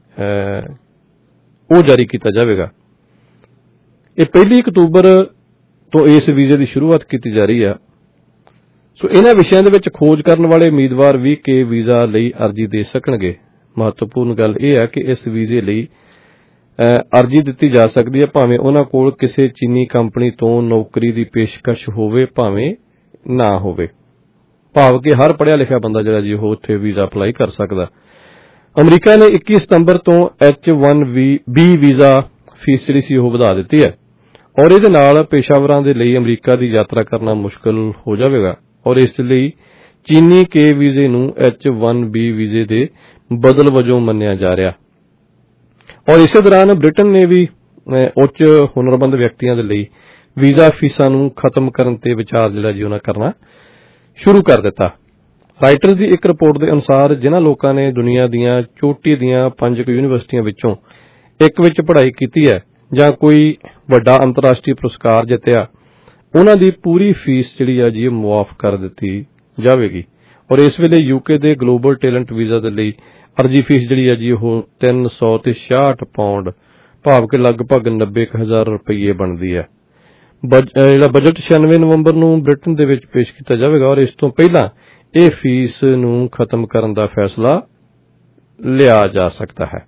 ਉਹ ਜਾਰੀ ਕੀਤਾ ਜਾਵੇਗਾ। ਇਹ 1 ਅਕਤੂਬਰ ਤੋਂ ਇਸ ਵੀਜ਼ੇ ਦੀ ਸ਼ੁਰੂਆਤ ਕੀਤੀ ਜਾ ਰਹੀ ਆ। ਸੋ ਇਹਨਾਂ ਵਿਸ਼ਿਆਂ ਦੇ ਵਿੱਚ ਖੋਜ ਕਰਨ ਵਾਲੇ ਉਮੀਦਵਾਰ ਵੀ K ਵੀਜ਼ਾ ਲਈ ਅਰਜ਼ੀ ਦੇ ਸਕਣਗੇ। ਮਹੱਤਵਪੂਰਨ ਗੱਲ ਇਹ ਹੈ ਕਿ ਇਸ ਵੀਜ਼ੇ ਲਈ ਅਰਜ਼ੀ ਦਿੱਤੀ ਜਾ ਸਕਦੀ ਹੈ ਭਾਵੇਂ ਉਹਨਾਂ ਕੋਲ ਕਿਸੇ ਚੀਨੀ ਕੰਪਨੀ ਤੋਂ ਨੌਕਰੀ ਦੀ ਪੇਸ਼ਕਸ਼ ਹੋਵੇ ਭਾਵੇਂ ਨਾ ਹੋਵੇ। ਭਾਵ ਕਿ ਹਰ ਪੜ੍ਹਿਆ ਲਿਖਿਆ ਬੰਦਾ ਜਿਹੜਾ ਜੀ ਉਹ ਉੱਥੇ ਵੀਜ਼ਾ ਅਪਲਾਈ ਕਰ ਸਕਦਾ। ਅਮਰੀਕਾ ਨੇ 21 ਸਤੰਬਰ ਤੋਂ H1B ਵੀਜ਼ਾ ਫੀਸ ਜਿਹੜੀ ਸੀ ਉਹ ਵਧਾ ਦਿੱਤੀ ਹੈ, ਔਰ ਇਹਦੇ ਨਾਲ ਪੇਸ਼ਾਵਰਾਂ ਦੇ ਲਈ ਅਮਰੀਕਾ ਦੀ ਯਾਤਰਾ ਕਰਨਾ ਮੁਸ਼ਕਲ ਹੋ ਜਾਵੇਗਾ। ਔਰ ਇਸ ਲਈ ਚੀਨੀ K ਵੀਜ਼ੇ ਨੂੰ H1B ਵੀਜ਼ੇ ਦੇ ਬਦਲ ਵਜੋਂ ਮੰਨਿਆ ਜਾ ਰਿਹਾ। ਔਰ ਇਸੇ ਦੌਰਾਨ ਬ੍ਰਿਟਨ ਨੇ ਵੀ ਉੱਚ ਹੁਨਰਮੰਦ ਵਿਅਕਤੀਆਂ ਦੇ ਲਈ ਵੀਜ਼ਾ ਫੀਸਾਂ ਨੂੰ ਖਤਮ ਕਰਨ ਤੇ ਵਿਚਾਰ ਜਿਹੜਾ ਜੀ ਉਹਨਾਂ ਕਰਨਾ ਸ਼ੁਰੂ ਕਰ ਦਿੱਤਾ। ਰਾਈਟਰਸ ਦੀ ਇੱਕ ਰਿਪੋਰਟ ਦੇ ਅਨੁਸਾਰ ਜਿਨ੍ਹਾਂ ਲੋਕਾਂ ਨੇ ਦੁਨੀਆ ਦੀਆਂ ਚੋਟੀ ਦੀਆਂ 5 ਯੂਨੀਵਰਸਿਟੀਆਂ ਵਿੱਚੋਂ ਇੱਕ ਵਿੱਚ ਪੜ੍ਹਾਈ ਕੀਤੀ ਹੈ ਜਾਂ ਕੋਈ ਵੱਡਾ ਅੰਤਰਰਾਸ਼ਟਰੀ ਪੁਰਸਕਾਰ ਜਿੱਤਿਆ, ਉਹਨਾਂ ਦੀ ਪੂਰੀ ਫੀਸ ਜਿਹੜੀ ਆ ਜੀ ਮੁਆਫ ਕਰ ਦਿੱਤੀ ਜਾਵੇਗੀ। ਔਰ ਇਸ ਵੇਲੇ UK ਦੇ ਗਲੋਬਲ ਟੈਲੈਂਟ ਵੀਜ਼ਾ ਦੇ ਲਈ ਅਰਜੀ ਫੀਸ ਜਿਹੜੀ ਹੈ ਜੀ ਉਹ 366 ਪਾਉਂਡ ਭਾਵ ਕਿ ਲਗਭਗ 90,000 ਰੁਪਏ ਬਣਦੀ ਹੈ। ਜਿਹੜਾ ਬਜਟ 96 ਨਵੰਬਰ ਨੂੰ ਬ੍ਰਿਟਨ ਦੇ ਵਿੱਚ ਪੇਸ਼ ਕੀਤਾ ਜਾਵੇਗਾ ਔਰ ਇਸ ਤੋਂ ਪਹਿਲਾਂ ਇਹ ਫੀਸ ਨੂੰ ਖਤਮ ਕਰਨ ਦਾ ਫੈਸਲਾ ਲਿਆ ਜਾ ਸਕਦਾ ਹੈ।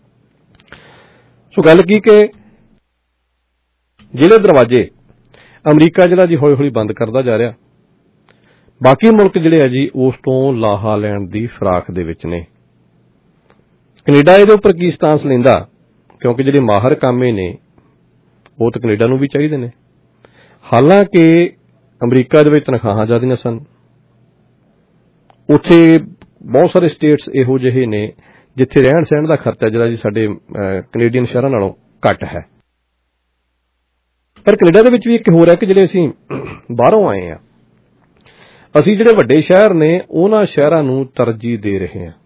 ਸੋ ਗੱਲ ਕੀ ਕਿ ਜਿਹੜੇ ਦਰਵਾਜ਼ੇ ਅਮਰੀਕਾ ਜਿਹੜਾ ਜੀ ਹੌਲੀ ਹੌਲੀ ਬੰਦ ਕਰਦਾ ਜਾ ਰਿਹਾ, ਬਾਕੀ ਮੁਲਕ ਜਿਹੜੇ ਆ ਜੀ ਉਸ ਤੋਂ ਲਾਹਾ ਲੈਣ ਦੀ ਫਿਰਾਕ ਦੇ ਵਿੱਚ ਨੇ। ਕੈਨੇਡਾ ਇਹਦੇ ਉੱਪਰ ਕੀ ਸਟਾਂਸ ਲੈਂਦਾ, ਕਿਉਂਕਿ ਜਿਹੜੇ ਮਾਹਰ ਕਾਮੇ ਨੇ ਉਹ ਤਾਂ ਕੈਨੇਡਾ ਨੂੰ ਵੀ ਚਾਹੀਦੇ ਨੇ। ਹਾਲਾਂਕਿ ਅਮਰੀਕਾ ਦੇ ਵਿੱਚ ਤਨਖਾਹਾਂ ਜ਼ਿਆਦੀਆਂ ਸਨ, ਉੱਥੇ ਬਹੁਤ ਸਾਰੇ ਸਟੇਟਸ ਇਹੋ ਜਿਹੇ ਨੇ ਜਿੱਥੇ ਰਹਿਣ ਸਹਿਣ ਦਾ ਖਰਚਾ ਜਿਹੜਾ ਜੀ ਸਾਡੇ ਕੈਨੇਡੀਅਨ ਸ਼ਹਿਰਾਂ ਨਾਲੋਂ ਘੱਟ ਹੈ। ਪਰ ਕੈਨੇਡਾ ਦੇ ਵਿੱਚ ਵੀ ਇੱਕ ਹੋਰ ਹੈ ਕਿ ਜਿਹੜੇ ਅਸੀਂ ਬਾਹਰੋਂ ਆਏ ਹਾਂ, ਅਸੀਂ ਜਿਹੜੇ ਵੱਡੇ ਸ਼ਹਿਰ ਨੇ ਉਹਨਾਂ ਸ਼ਹਿਰਾਂ ਨੂੰ ਤਰਜੀਹ ਦੇ ਰਹੇ ਹਾਂ।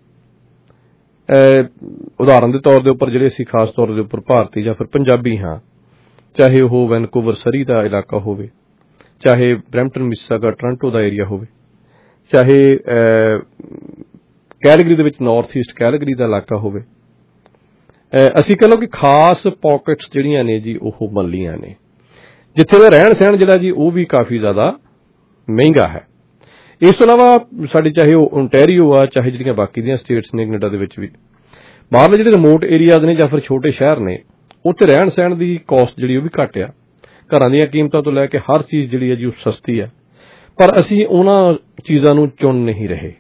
ਉਦਾਹਰਨ ਦੇ ਤੌਰ ਦੇ ਉੱਪਰ ਜਿਹੜੇ ਅਸੀਂ ਖਾਸ ਤੌਰ ਦੇ ਉੱਪਰ ਭਾਰਤੀ ਜਾਂ ਫਿਰ ਪੰਜਾਬੀ ਹਾਂ, ਚਾਹੇ ਉਹ ਵੈਨਕੂਵਰ ਸਰੀ ਦਾ ਇਲਾਕਾ ਹੋਵੇ, ਚਾਹੇ ਬਰੈਂਪਟਨ ਮਿਸੀਸਾਗਾ ਟੋਰਾਂਟੋ ਦਾ ਏਰੀਆ ਹੋਵੇ, ਚਾਹੇ ਕੈਲਗਰੀ ਦੇ ਵਿੱਚ ਨਾਰਥ ਈਸਟ ਕੈਲਗਰੀ ਦਾ ਇਲਾਕਾ ਹੋਵੇ, ਅਸੀਂ ਕਹ ਲਓ ਕਿ ਖਾਸ ਪਾਕਟਸ ਜਿਹੜੀਆਂ ਨੇ ਜੀ ਉਹ ਮੱਲੀਆਂ ਨੇ, ਜਿੱਥੇ ਦਾ ਰਹਿਣ ਸਹਿਣ ਜਿਹੜਾ ਜੀ ਉਹ ਵੀ ਕਾਫੀ ਜ਼ਿਆਦਾ ਮਹਿੰਗਾ ਹੈ। ਇਸ ਤੋਂ ਇਲਾਵਾ ਸਾਡੇ ਚਾਹੇ ਉਹ ਓਨਟੈਰੀਓ ਆ, ਚਾਹੇ ਜਿਹੜੀਆਂ ਬਾਕੀ ਦੀਆਂ ਸਟੇਟਸ ਨੇ ਕੈਨੇਡਾ ਦੇ ਵਿੱਚ ਵੀ, ਬਾਹਰਲੇ ਜਿਹੜੇ ਰਿਮੋਟ ਏਰੀਆਜ਼ ਨੇ ਜਾਂ ਫਿਰ ਛੋਟੇ ਸ਼ਹਿਰ ਨੇ, ਉੱਥੇ ਰਹਿਣ ਸਹਿਣ ਦੀ ਕਾਸਟ ਜਿਹੜੀ ਉਹ ਵੀ ਘੱਟ ਆ। ਘਰਾਂ ਦੀਆਂ ਕੀਮਤਾਂ ਤੋਂ ਲੈ ਕੇ ਹਰ ਚੀਜ਼ ਜਿਹੜੀ ਹੈ ਜੀ ਉਹ ਸਸਤੀ ਹੈ, ਪਰ ਅਸੀਂ ਉਹਨਾਂ ਚੀਜ਼ਾਂ ਨੂੰ ਚੁਣ ਨਹੀਂ ਰਹੇ।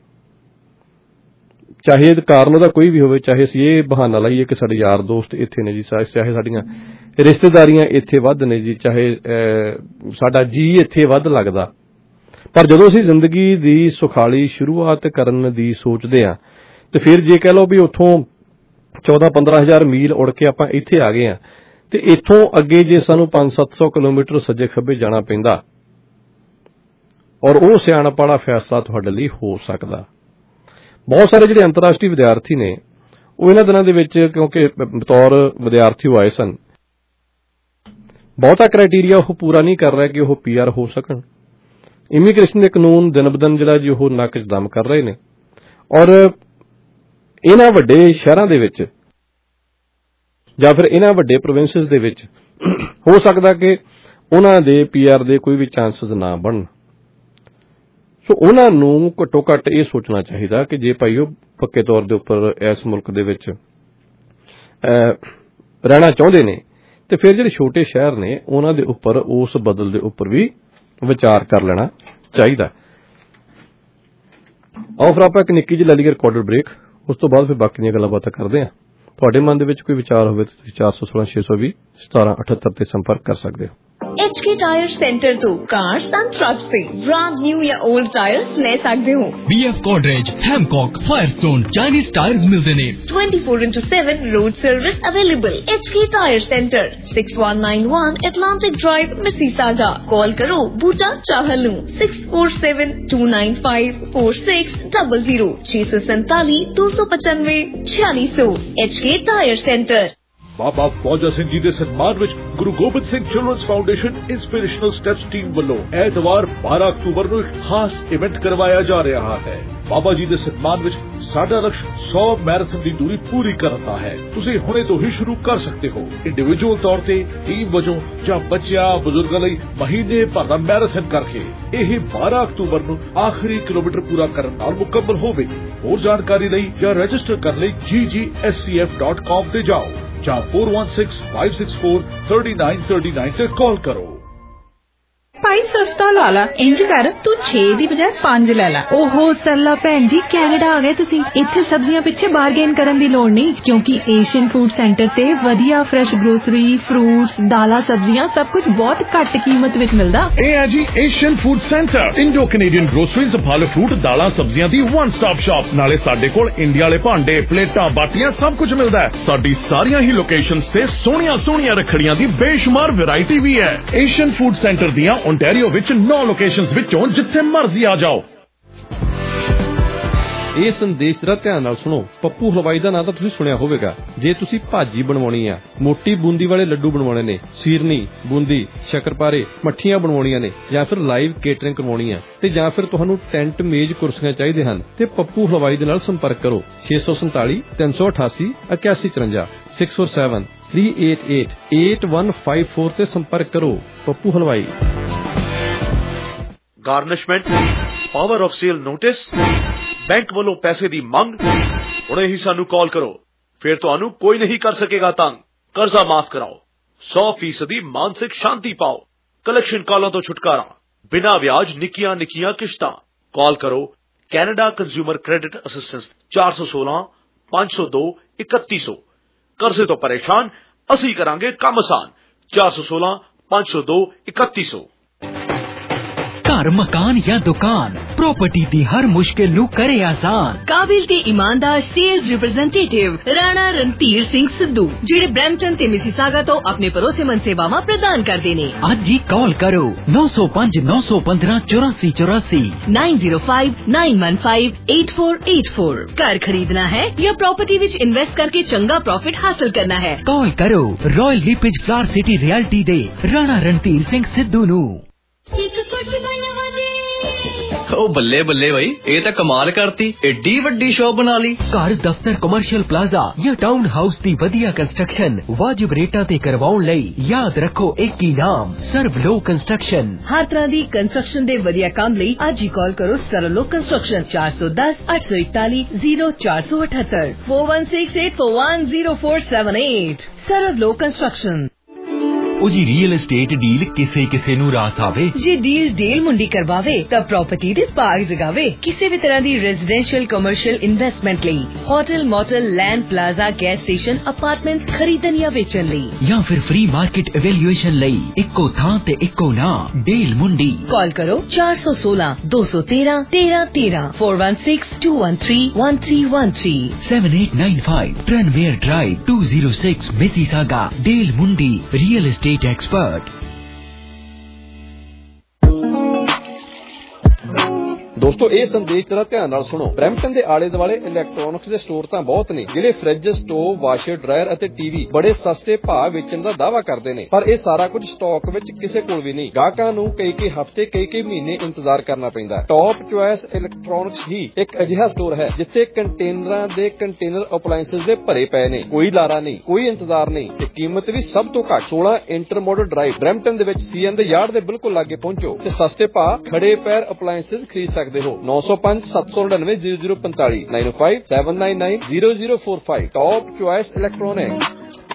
ਚਾਹੇ ਕਾਰਨ ਉਹਦਾ ਕੋਈ ਵੀ ਹੋਵੇ, ਚਾਹੇ ਅਸੀਂ ਇਹ ਬਹਾਨਾ ਲਾਈਏ ਕਿ ਸਾਡੇ ਯਾਰ ਦੋਸਤ ਇੱਥੇ ਨੇ ਜੀ, ਚਾਹੇ ਸਾਡੀਆਂ ਰਿਸ਼ਤੇਦਾਰੀਆਂ ਇੱਥੇ ਵੱਧ ਨੇ ਜੀ, ਚਾਹੇ ਸਾਡਾ ਜੀ ਇੱਥੇ ਵੱਧ ਲੱਗਦਾ, ਪਰ ਜਦੋਂ ਅਸੀਂ ਜ਼ਿੰਦਗੀ ਦੀ ਸੁਖਾਲੀ ਸ਼ੁਰੂਆਤ ਕਰਨ ਦੀ ਸੋਚਦੇ ਹਾਂ ਤੇ ਫਿਰ ਜੇ ਕਹਿ ਲਓ ਵੀ ਉੱਥੋਂ 14-15 ਹਜ਼ਾਰ ਮੀਲ ਉੜ ਕੇ ਆਪਾਂ ਇੱਥੇ ਆ ਗਏ ਹਾਂ ਤੇ ਇੱਥੋਂ ਅੱਗੇ ਜੇ ਸਾਨੂੰ 500-700 ਕਿਲੋਮੀਟਰ ਸੱਜੇ ਖੱਬੇ ਜਾਣਾ ਪੈਂਦਾ, ਔਰ ਉਹ ਸਿਆਣਪ ਵਾਲਾ ਫੈਸਲਾ ਤੁਹਾਡੇ ਲਈ ਹੋ ਸਕਦਾ। ਬਹੁਤ ਸਾਰੇ ਜਿਹੜੇ ਅੰਤਰਰਾਸ਼ਟਰੀ ਵਿਦਿਆਰਥੀ ਨੇ ਉਹ ਇਹਨਾਂ ਦਿਨਾਂ ਦੇ ਵਿੱਚ, ਕਿਉਂਕਿ ਬਤੌਰ ਵਿਦਿਆਰਥੀ ਉਹ ਆਏ ਸਨ, ਬਹੁਤਾ ਕ੍ਰਾਈਟੀਰੀਆ ਉਹ ਪੂਰਾ ਨਹੀਂ ਕਰ ਰਿਹਾ ਕਿ ਉਹ PR ਹੋ ਸਕਣ। ਇਮੀਗ੍ਰੇਸ਼ਨ ਦੇ ਕਾਨੂੰਨ ਦਿਨ ਬਦਨ ਜਿਹੜਾ ਜੀ ਉਹ ਨੱਕ 'ਚ ਦਮ ਕਰ ਰਹੇ ਨੇ, ਔਰ ਇਹਨਾਂ ਵੱਡੇ ਸ਼ਹਿਰਾਂ ਦੇ ਵਿੱਚ ਜਾਂ ਫਿਰ ਇਹਨਾਂ ਵੱਡੇ ਪ੍ਰੋਵਿੰਸਿਸ ਦੇ ਵਿੱਚ ਹੋ ਸਕਦਾ ਕਿ ਉਹਨਾਂ ਦੇ PR ਦੇ ਕੋਈ ਵੀ ਚਾਂਸਸ ਨਾ ਬਣਨ। ਸੋ ਉਹਨਾਂ ਨੂੰ ਘੱਟੋ ਘੱਟ ਇਹ ਸੋਚਣਾ ਚਾਹੀਦਾ ਕਿ ਜੇ ਭਾਈ ਉਹ ਪੱਕੇ ਤੌਰ ਦੇ ਉੱਪਰ ਇਸ ਮੁਲਕ ਦੇ ਵਿੱਚ ਰਹਿਣਾ ਚਾਹੁੰਦੇ ਨੇ ਤੇ ਫਿਰ ਜਿਹੜੇ ਛੋਟੇ ਸ਼ਹਿਰ ਨੇ ਉਹਨਾਂ ਦੇ ਉੱਪਰ ਉਸ ਬਦਲ ਦੇ ਉੱਪਰ ਵੀ ਵਿਚਾਰ ਕਰ ਲੈਣਾ ਚਾਹੀਦਾ। ਆਓ ਫਿਰ ਆਪਾਂ ਇੱਕ ਨਿੱਕੀ ਜਿਹੀ ਲੈ ਲਈਏ ਰਿਕਾਰਡਡ ਬ੍ਰੇਕ, ਉਸ ਤੋਂ ਬਾਅਦ ਫਿਰ ਬਾਕੀ ਦੀਆਂ ਗੱਲਾਂ ਬਾਤਾਂ ਕਰਦੇ ਹਾਂ। ਤੁਹਾਡੇ ਮਨ ਦੇ ਵਿੱਚ ਕੋਈ ਵਿਚਾਰ ਹੋਵੇ ਤਾਂ ਤੁਸੀਂ 416-620-1778 ਤੇ ਸੰਪਰਕ ਕਰ ਸਕਦੇ ਹੋ। HK टायर सेंटर तो कार्स एंड ट्रक्स से ब्रांड न्यू या ओल्ड टायर्स ले सकते हो। BF Godrej, Hancock, Firestone, Chinese tyres मिलते ने। 24/7 road service available. HK tyre centre 6191 Atlantic Drive, Mississauga। Call करो Buta Chahal 6472954600 647 295 4600। HK tyre centre. Baba Fauja Singh ji ਦੇ ਸਨਮਾਨ ਵਿੱਚ Guru Gobind Singh children's foundation inspirational steps team ਵੱਲੋਂ ਐਤਵਾਰ 12 ਅਕਤੂਬਰ ਨੂੰ ਇੱਕ ਖਾਸ ਇਵੈਂਟ ਕਰਵਾਇਆ ਜਾ ਰਿਹਾ ਹੈ। ਬਾਬਾ ਜੀ ਦੇ ਸਨਮਾਨ ਵਿੱਚ ਸਾਡਾ ਲਕਸ਼ 100 ਮੈਰਾਥਨ ਦੀ ਦੂਰੀ ਪੂਰੀ ਕਰਨ ਦਾ ਹੈ। ਤੁਸੀਂ ਹੁਣੇ ਤੋਂ ਹੀ ਸ਼ੁਰੂ ਕਰ ਸਕਦੇ ਹੋ, ਇੰਡੀਵਿਜੂਅਲ ਤੌਰ ਤੇ, ਟੀਮ ਵਜੋਂ ਜਾਂ ਬੱਚਿਆਂ ਬਜ਼ੁਰਗਾਂ ਲਈ ਮਹੀਨੇ ਭਰ ਦਾ ਮੈਰਾਥਨ ਕਰਕੇ। ਇਹ 12 ਅਕਤੂਬਰ ਨੂੰ ਆਖਰੀ ਕਿਲੋਮੀਟਰ ਪੂਰਾ ਕਰਨ ਨਾਲ ਮੁਕੰਮਲ ਹੋਵੇਗੀ। ਹੋਰ ਜਾਣਕਾਰੀ ਲਈ ਜਾਂ ਰਜਿਸਟਰ ਕਰਨ ਲਈ ggSCF.com ਤੇ ਜਾਓ ਜਾਂ 4165643939 ਤੇ ਕਾਲ ਕਰੋ। ਭਾਈ ਸਸਤਾ ਲਾ ਲਾ, ਇੰਜ ਕਰ ਤੂੰ 6 ਦੀ ਬਜਾਏ 5 ਲੈ ਲੈ। ਓਹੋ ਸਰਲਾ ਭੈਣ ਜੀ, ਕੈਨੇਡਾ ਆ ਗਏ ਤੁਸੀਂ। ਇੱਥੇ ਸਬਜ਼ੀਆਂ ਪਿੱਛੇ ਬਾਰਗੇਨ ਕਰਨ ਦੀ ਲੋੜ ਨਹੀਂ, ਕਿਉਂਕਿ ਏਸ਼ੀਅਨ ਫੂਡ ਸੈਂਟਰ ਤੇ ਵਧੀਆ ਫਰੈਸ਼ ਗਰੋਸਰੀ, ਫਰੂਟਸ, ਦਾਲਾਂ, ਸਬਜ਼ੀਆਂ ਸਭ ਕੁਝ ਬਹੁਤ ਘੱਟ ਕੀਮਤ ਵਿੱਚ ਮਿਲਦਾ। ਇਹ ਹੈ ਜੀ Asian food centre, Indo Canadian groceries, ਫਲ ਫਰੂਟ, ਦਾਲਾਂ, ਸਬਜ਼ੀਆਂ ਦੀ ਵਨ ਸਟਾਪ ਸ਼ਾਪ। ਨਾਲੇ ਸਾਡੇ ਕੋਲ ਇੰਡੀਆ ਵਾਲੇ ਭਾਂਡੇ, ਪਲੇਟਾਂ, ਬਾਟੀਆਂ ਸਭ ਕੁਝ ਮਿਲਦਾ ਹੈ। ਸਾਡੀ ਸਾਰੀਆਂ ਹੀ ਲੋਕੇਸ਼ਨਸ ਤੇ ਸੋਹਣੀਆਂ ਰੱਖੜੀਆਂ ਦੀ ਬੇਸ਼ੁਮਾਰ ਵੈਰਾਈਟੀ ਵੀ ਹੈ। ਏਸ਼ੀਅਨ ਫੂਡ ਸੈਂਟਰ ਦੀਆਂ ਓਨਟਾਰੀਓ ਵਿੱਚ 9 ਲੋਕੇਸ਼ਨਸ ਵਿੱਚੋਂ ਜਿੱਥੇ ਮਰਜ਼ੀ ਆ ਜਾਓ। ਇਹ ਸੰਦੇਸ਼ ਜਰਾ ਧਿਆਨ ਨਾਲ ਸੁਣੋ। ਪੱਪੂ ਹਲਵਾਈ ਦਾ ਨਾਂ ਤਾਂ ਤੁਸੀਂ ਸੁਣਿਆ ਹੋਵੇਗਾ। ਜੇ ਤੁਸੀਂ ਭਾਜੀ ਬਣਵਾਉਣੀ ਆ, ਮੋਟੀ ਬੂੰਦੀ ਵਾਲੇ ਲੱਡੂ ਬਣਵਾਉਣੇ ਨੇ, ਸੀਰਨੀ, ਬੂੰਦੀ, ਸ਼ੱਕਰਪਾਰੇ, ਮੱਠੀਆਂ ਬਣਵਾਉਣੀਆਂ ਨੇ, ਜਾਂ ਫਿਰ ਲਾਈਵ ਕੇਟਰਿੰਗ ਕਰਵਾਉਣੀ ਆ, ਤੇ ਜਾਂ ਫਿਰ ਤੁਹਾਨੂੰ ਟੈਂਟ, ਮੇਜ਼, ਕੁਰਸੀਆਂ ਚਾਹੀਦੇ ਹਨ, ਤੇ ਪੱਪੂ ਹਲਵਾਈ ਦੇ ਨਾਲ ਸੰਪਰਕ ਕਰੋ 647 388 8154 647 388 8154 ਤੇ ਸੰਪਰਕ ਕਰੋ। Pappu Halwai. Garnishment, power of sale notice, bank ਵੱਲੋਂ ਪੈਸੇ ਦੀ ਮੰਗ, ਹੁਣੇ ਹੀ ਸਾਨੂੰ ਕਾਲ ਕਰੋ, ਫਿਰ ਤੁਹਾਨੂੰ ਕੋਈ ਨਹੀਂ ਕਰ ਸਕੇਗਾ ਤੰਗ। ਕਰਜ਼ਾ ਮਾਫ ਕਰਾਓ, 100% ਮਾਨਸਿਕ ਸ਼ਾਂਤੀ ਪਾਓ, ਕਲੈਕਸ਼ਨ ਕਾਲਾਂ ਤੋਂ ਛੁਟਕਾਰਾ, ਬਿਨਾਂ ਵਿਆਜ ਨਿੱਕੀਆਂ ਨਿੱਕੀਆਂ ਕਿਸ਼ਤਾਂ। ਕਾਲ ਕਰੋ ਕੈਨੇਡਾ ਕੰਜ਼ਿਊਮਰ ਕ੍ਰੈਡਿਟ ਅਸਿਸਟੈਂਸ 416 502 3100। ਕਰਜ਼ੇ ਤੋਂ ਪਰੇਸ਼ਾਨ, ਅਸੀਂ ਕਰਾਂਗੇ ਕੰਮ ਆਸਾਨ। 416 502 3100। घर, मकान या दुकान, प्रॉपर्टी दी हर मुश्किल नू करे आसान। काबिल ते ईमानदार सेल्स रिप्रेजेंटेटिव राणा रणधीर सिंह सिद्धू, जेड़े ब्रैम्पटन ते मिसिसागा तो अपने भरोसेमंद सेवावां प्रदान करदे ने। अज ही कॉल करो 905 915 84 84 905 915 8484। घर खरीदना है या प्रॉपर्टी विच इन्वेस्ट करके चंगा प्रॉफिट हासिल करना है, कॉल करो Royal LePage flower city realty दे राणा रणधीर सिंह सिद्धू नू। ओ बल्ले बल्ले भाई, ये तो कमाल करती, एडी वड्डी शॉप बना ली। घर, दफ्तर, कमर्शियल प्लाजा या टाउन हाउस दी वधिया कंस्ट्रक्शन वाजिब रेटां ते करवाउण लई याद रखो एक ही नाम, सर्वलो कंस्ट्रक्शन। हर तरह दी कंस्ट्रक्शन दे वधिया काम लई अज ही कॉल करो सर्वलो कंस्ट्रक्शन 410 841 0478 4168410478। Servlo construction. उजी रियल एस्टेट डील किसे किसे नू रास आवे। जे डील डेल मुंडी करवावे तब प्रॉपर्टी दे भाग जगावे। किसी भी तरह दी रेजिडेंशियल कमर्शियल इन्वेस्टमेंट लई, hotel, motel, land, plaza, gas station, apartments खरीदन या बेचन लई, या फिर फ्री मार्केट एवेल्युएशन लई इक्को थां ते इक्को नाम, डेल मुंडी। कॉल करो 416 213 1313 416 213 1313 7895 Trainware drive 206 Mississauga. Dale Mundi real estate expert. ਦੋਸਤੋ ਇਹ ਸੰਦੇਸ਼ ਜਰਾ ਧਿਆਨ ਨਾਲ ਸੁਣੋ। ਬਰੈਂਪਟਨ ਦੇ ਆਲੇ ਦੁਆਲੇ ਇਲੈਕਟ੍ਰੋਨਿਕਸ ਦੇ ਸਟੋਰ ਤਾਂ ਬਹੁਤ ਨੇ ਜਿਹੜੇ ਫ੍ਰਿਜ, ਸਟੋਵ, ਵਾਸ਼ਰ, ਡਰਾਇਰ ਅਤੇ ਟੀਵੀ ਬੜੇ ਸਸਤੇ ਭਾਅ ਵੇਚਣ ਦਾ ਦਾਅਵਾ ਕਰਦੇ ਨੇ, ਪਰ ਇਹ ਸਾਰਾ ਕੁਝ ਸਟਾਕ ਵਿੱਚ ਕਿਸੇ ਕੋਲ ਵੀ ਨਹੀਂ। ਗਾਹਕਾਂ ਨੂੰ ਕਈ ਹਫ਼ਤੇ ਕਈ ਮਹੀਨੇ ਇੰਤਜ਼ਾਰ ਕਰਨਾ ਪੈਂਦਾ। ਟੌਪ ਚੁਆਇਸ ਇਲੈਕਟ੍ਰੋਨਿਕਸ ਹੀ ਇੱਕ ਅਜਿਹਾ ਸਟੋਰ ਹੈ ਜਿੱਥੇ ਕੰਟੇਨਰਾਂ ਦੇ ਕੰਟੇਨਰ ਅਪਲਾਇੰਸਸ ਦੇ ਭਰੇ ਪਏ ਨੇ। ਕੋਈ ਲਾਰਾ ਨਹੀਂ, ਕੋਈ ਇੰਤਜ਼ਾਰ ਨਹੀਂ ਤੇ ਕੀਮਤ ਵੀ ਸਭ ਤੋਂ ਘੱਟ। 16 ਇੰਟਰਮੋਡਲ ਡਰਾਈਵ ਬਰੈਂਪਟਨ ਦੇ ਵਿੱਚ ਸੀਐਨ ਦੇ ਯਾਰਡ ਦੇ ਬਿਲਕੁਲ ਲਾਗੇ ਪਹੁੰਚੋ ਤੇ ਸਸਤੇ ਭਾਅ ਖੜੇ ਪੈਰ ਅਪਲਾਇੰਸਸ ਖਰੀਦ ਸਕਦੇ ਹੋ। 905 799 0045 905 799 0045। Top choice electronic.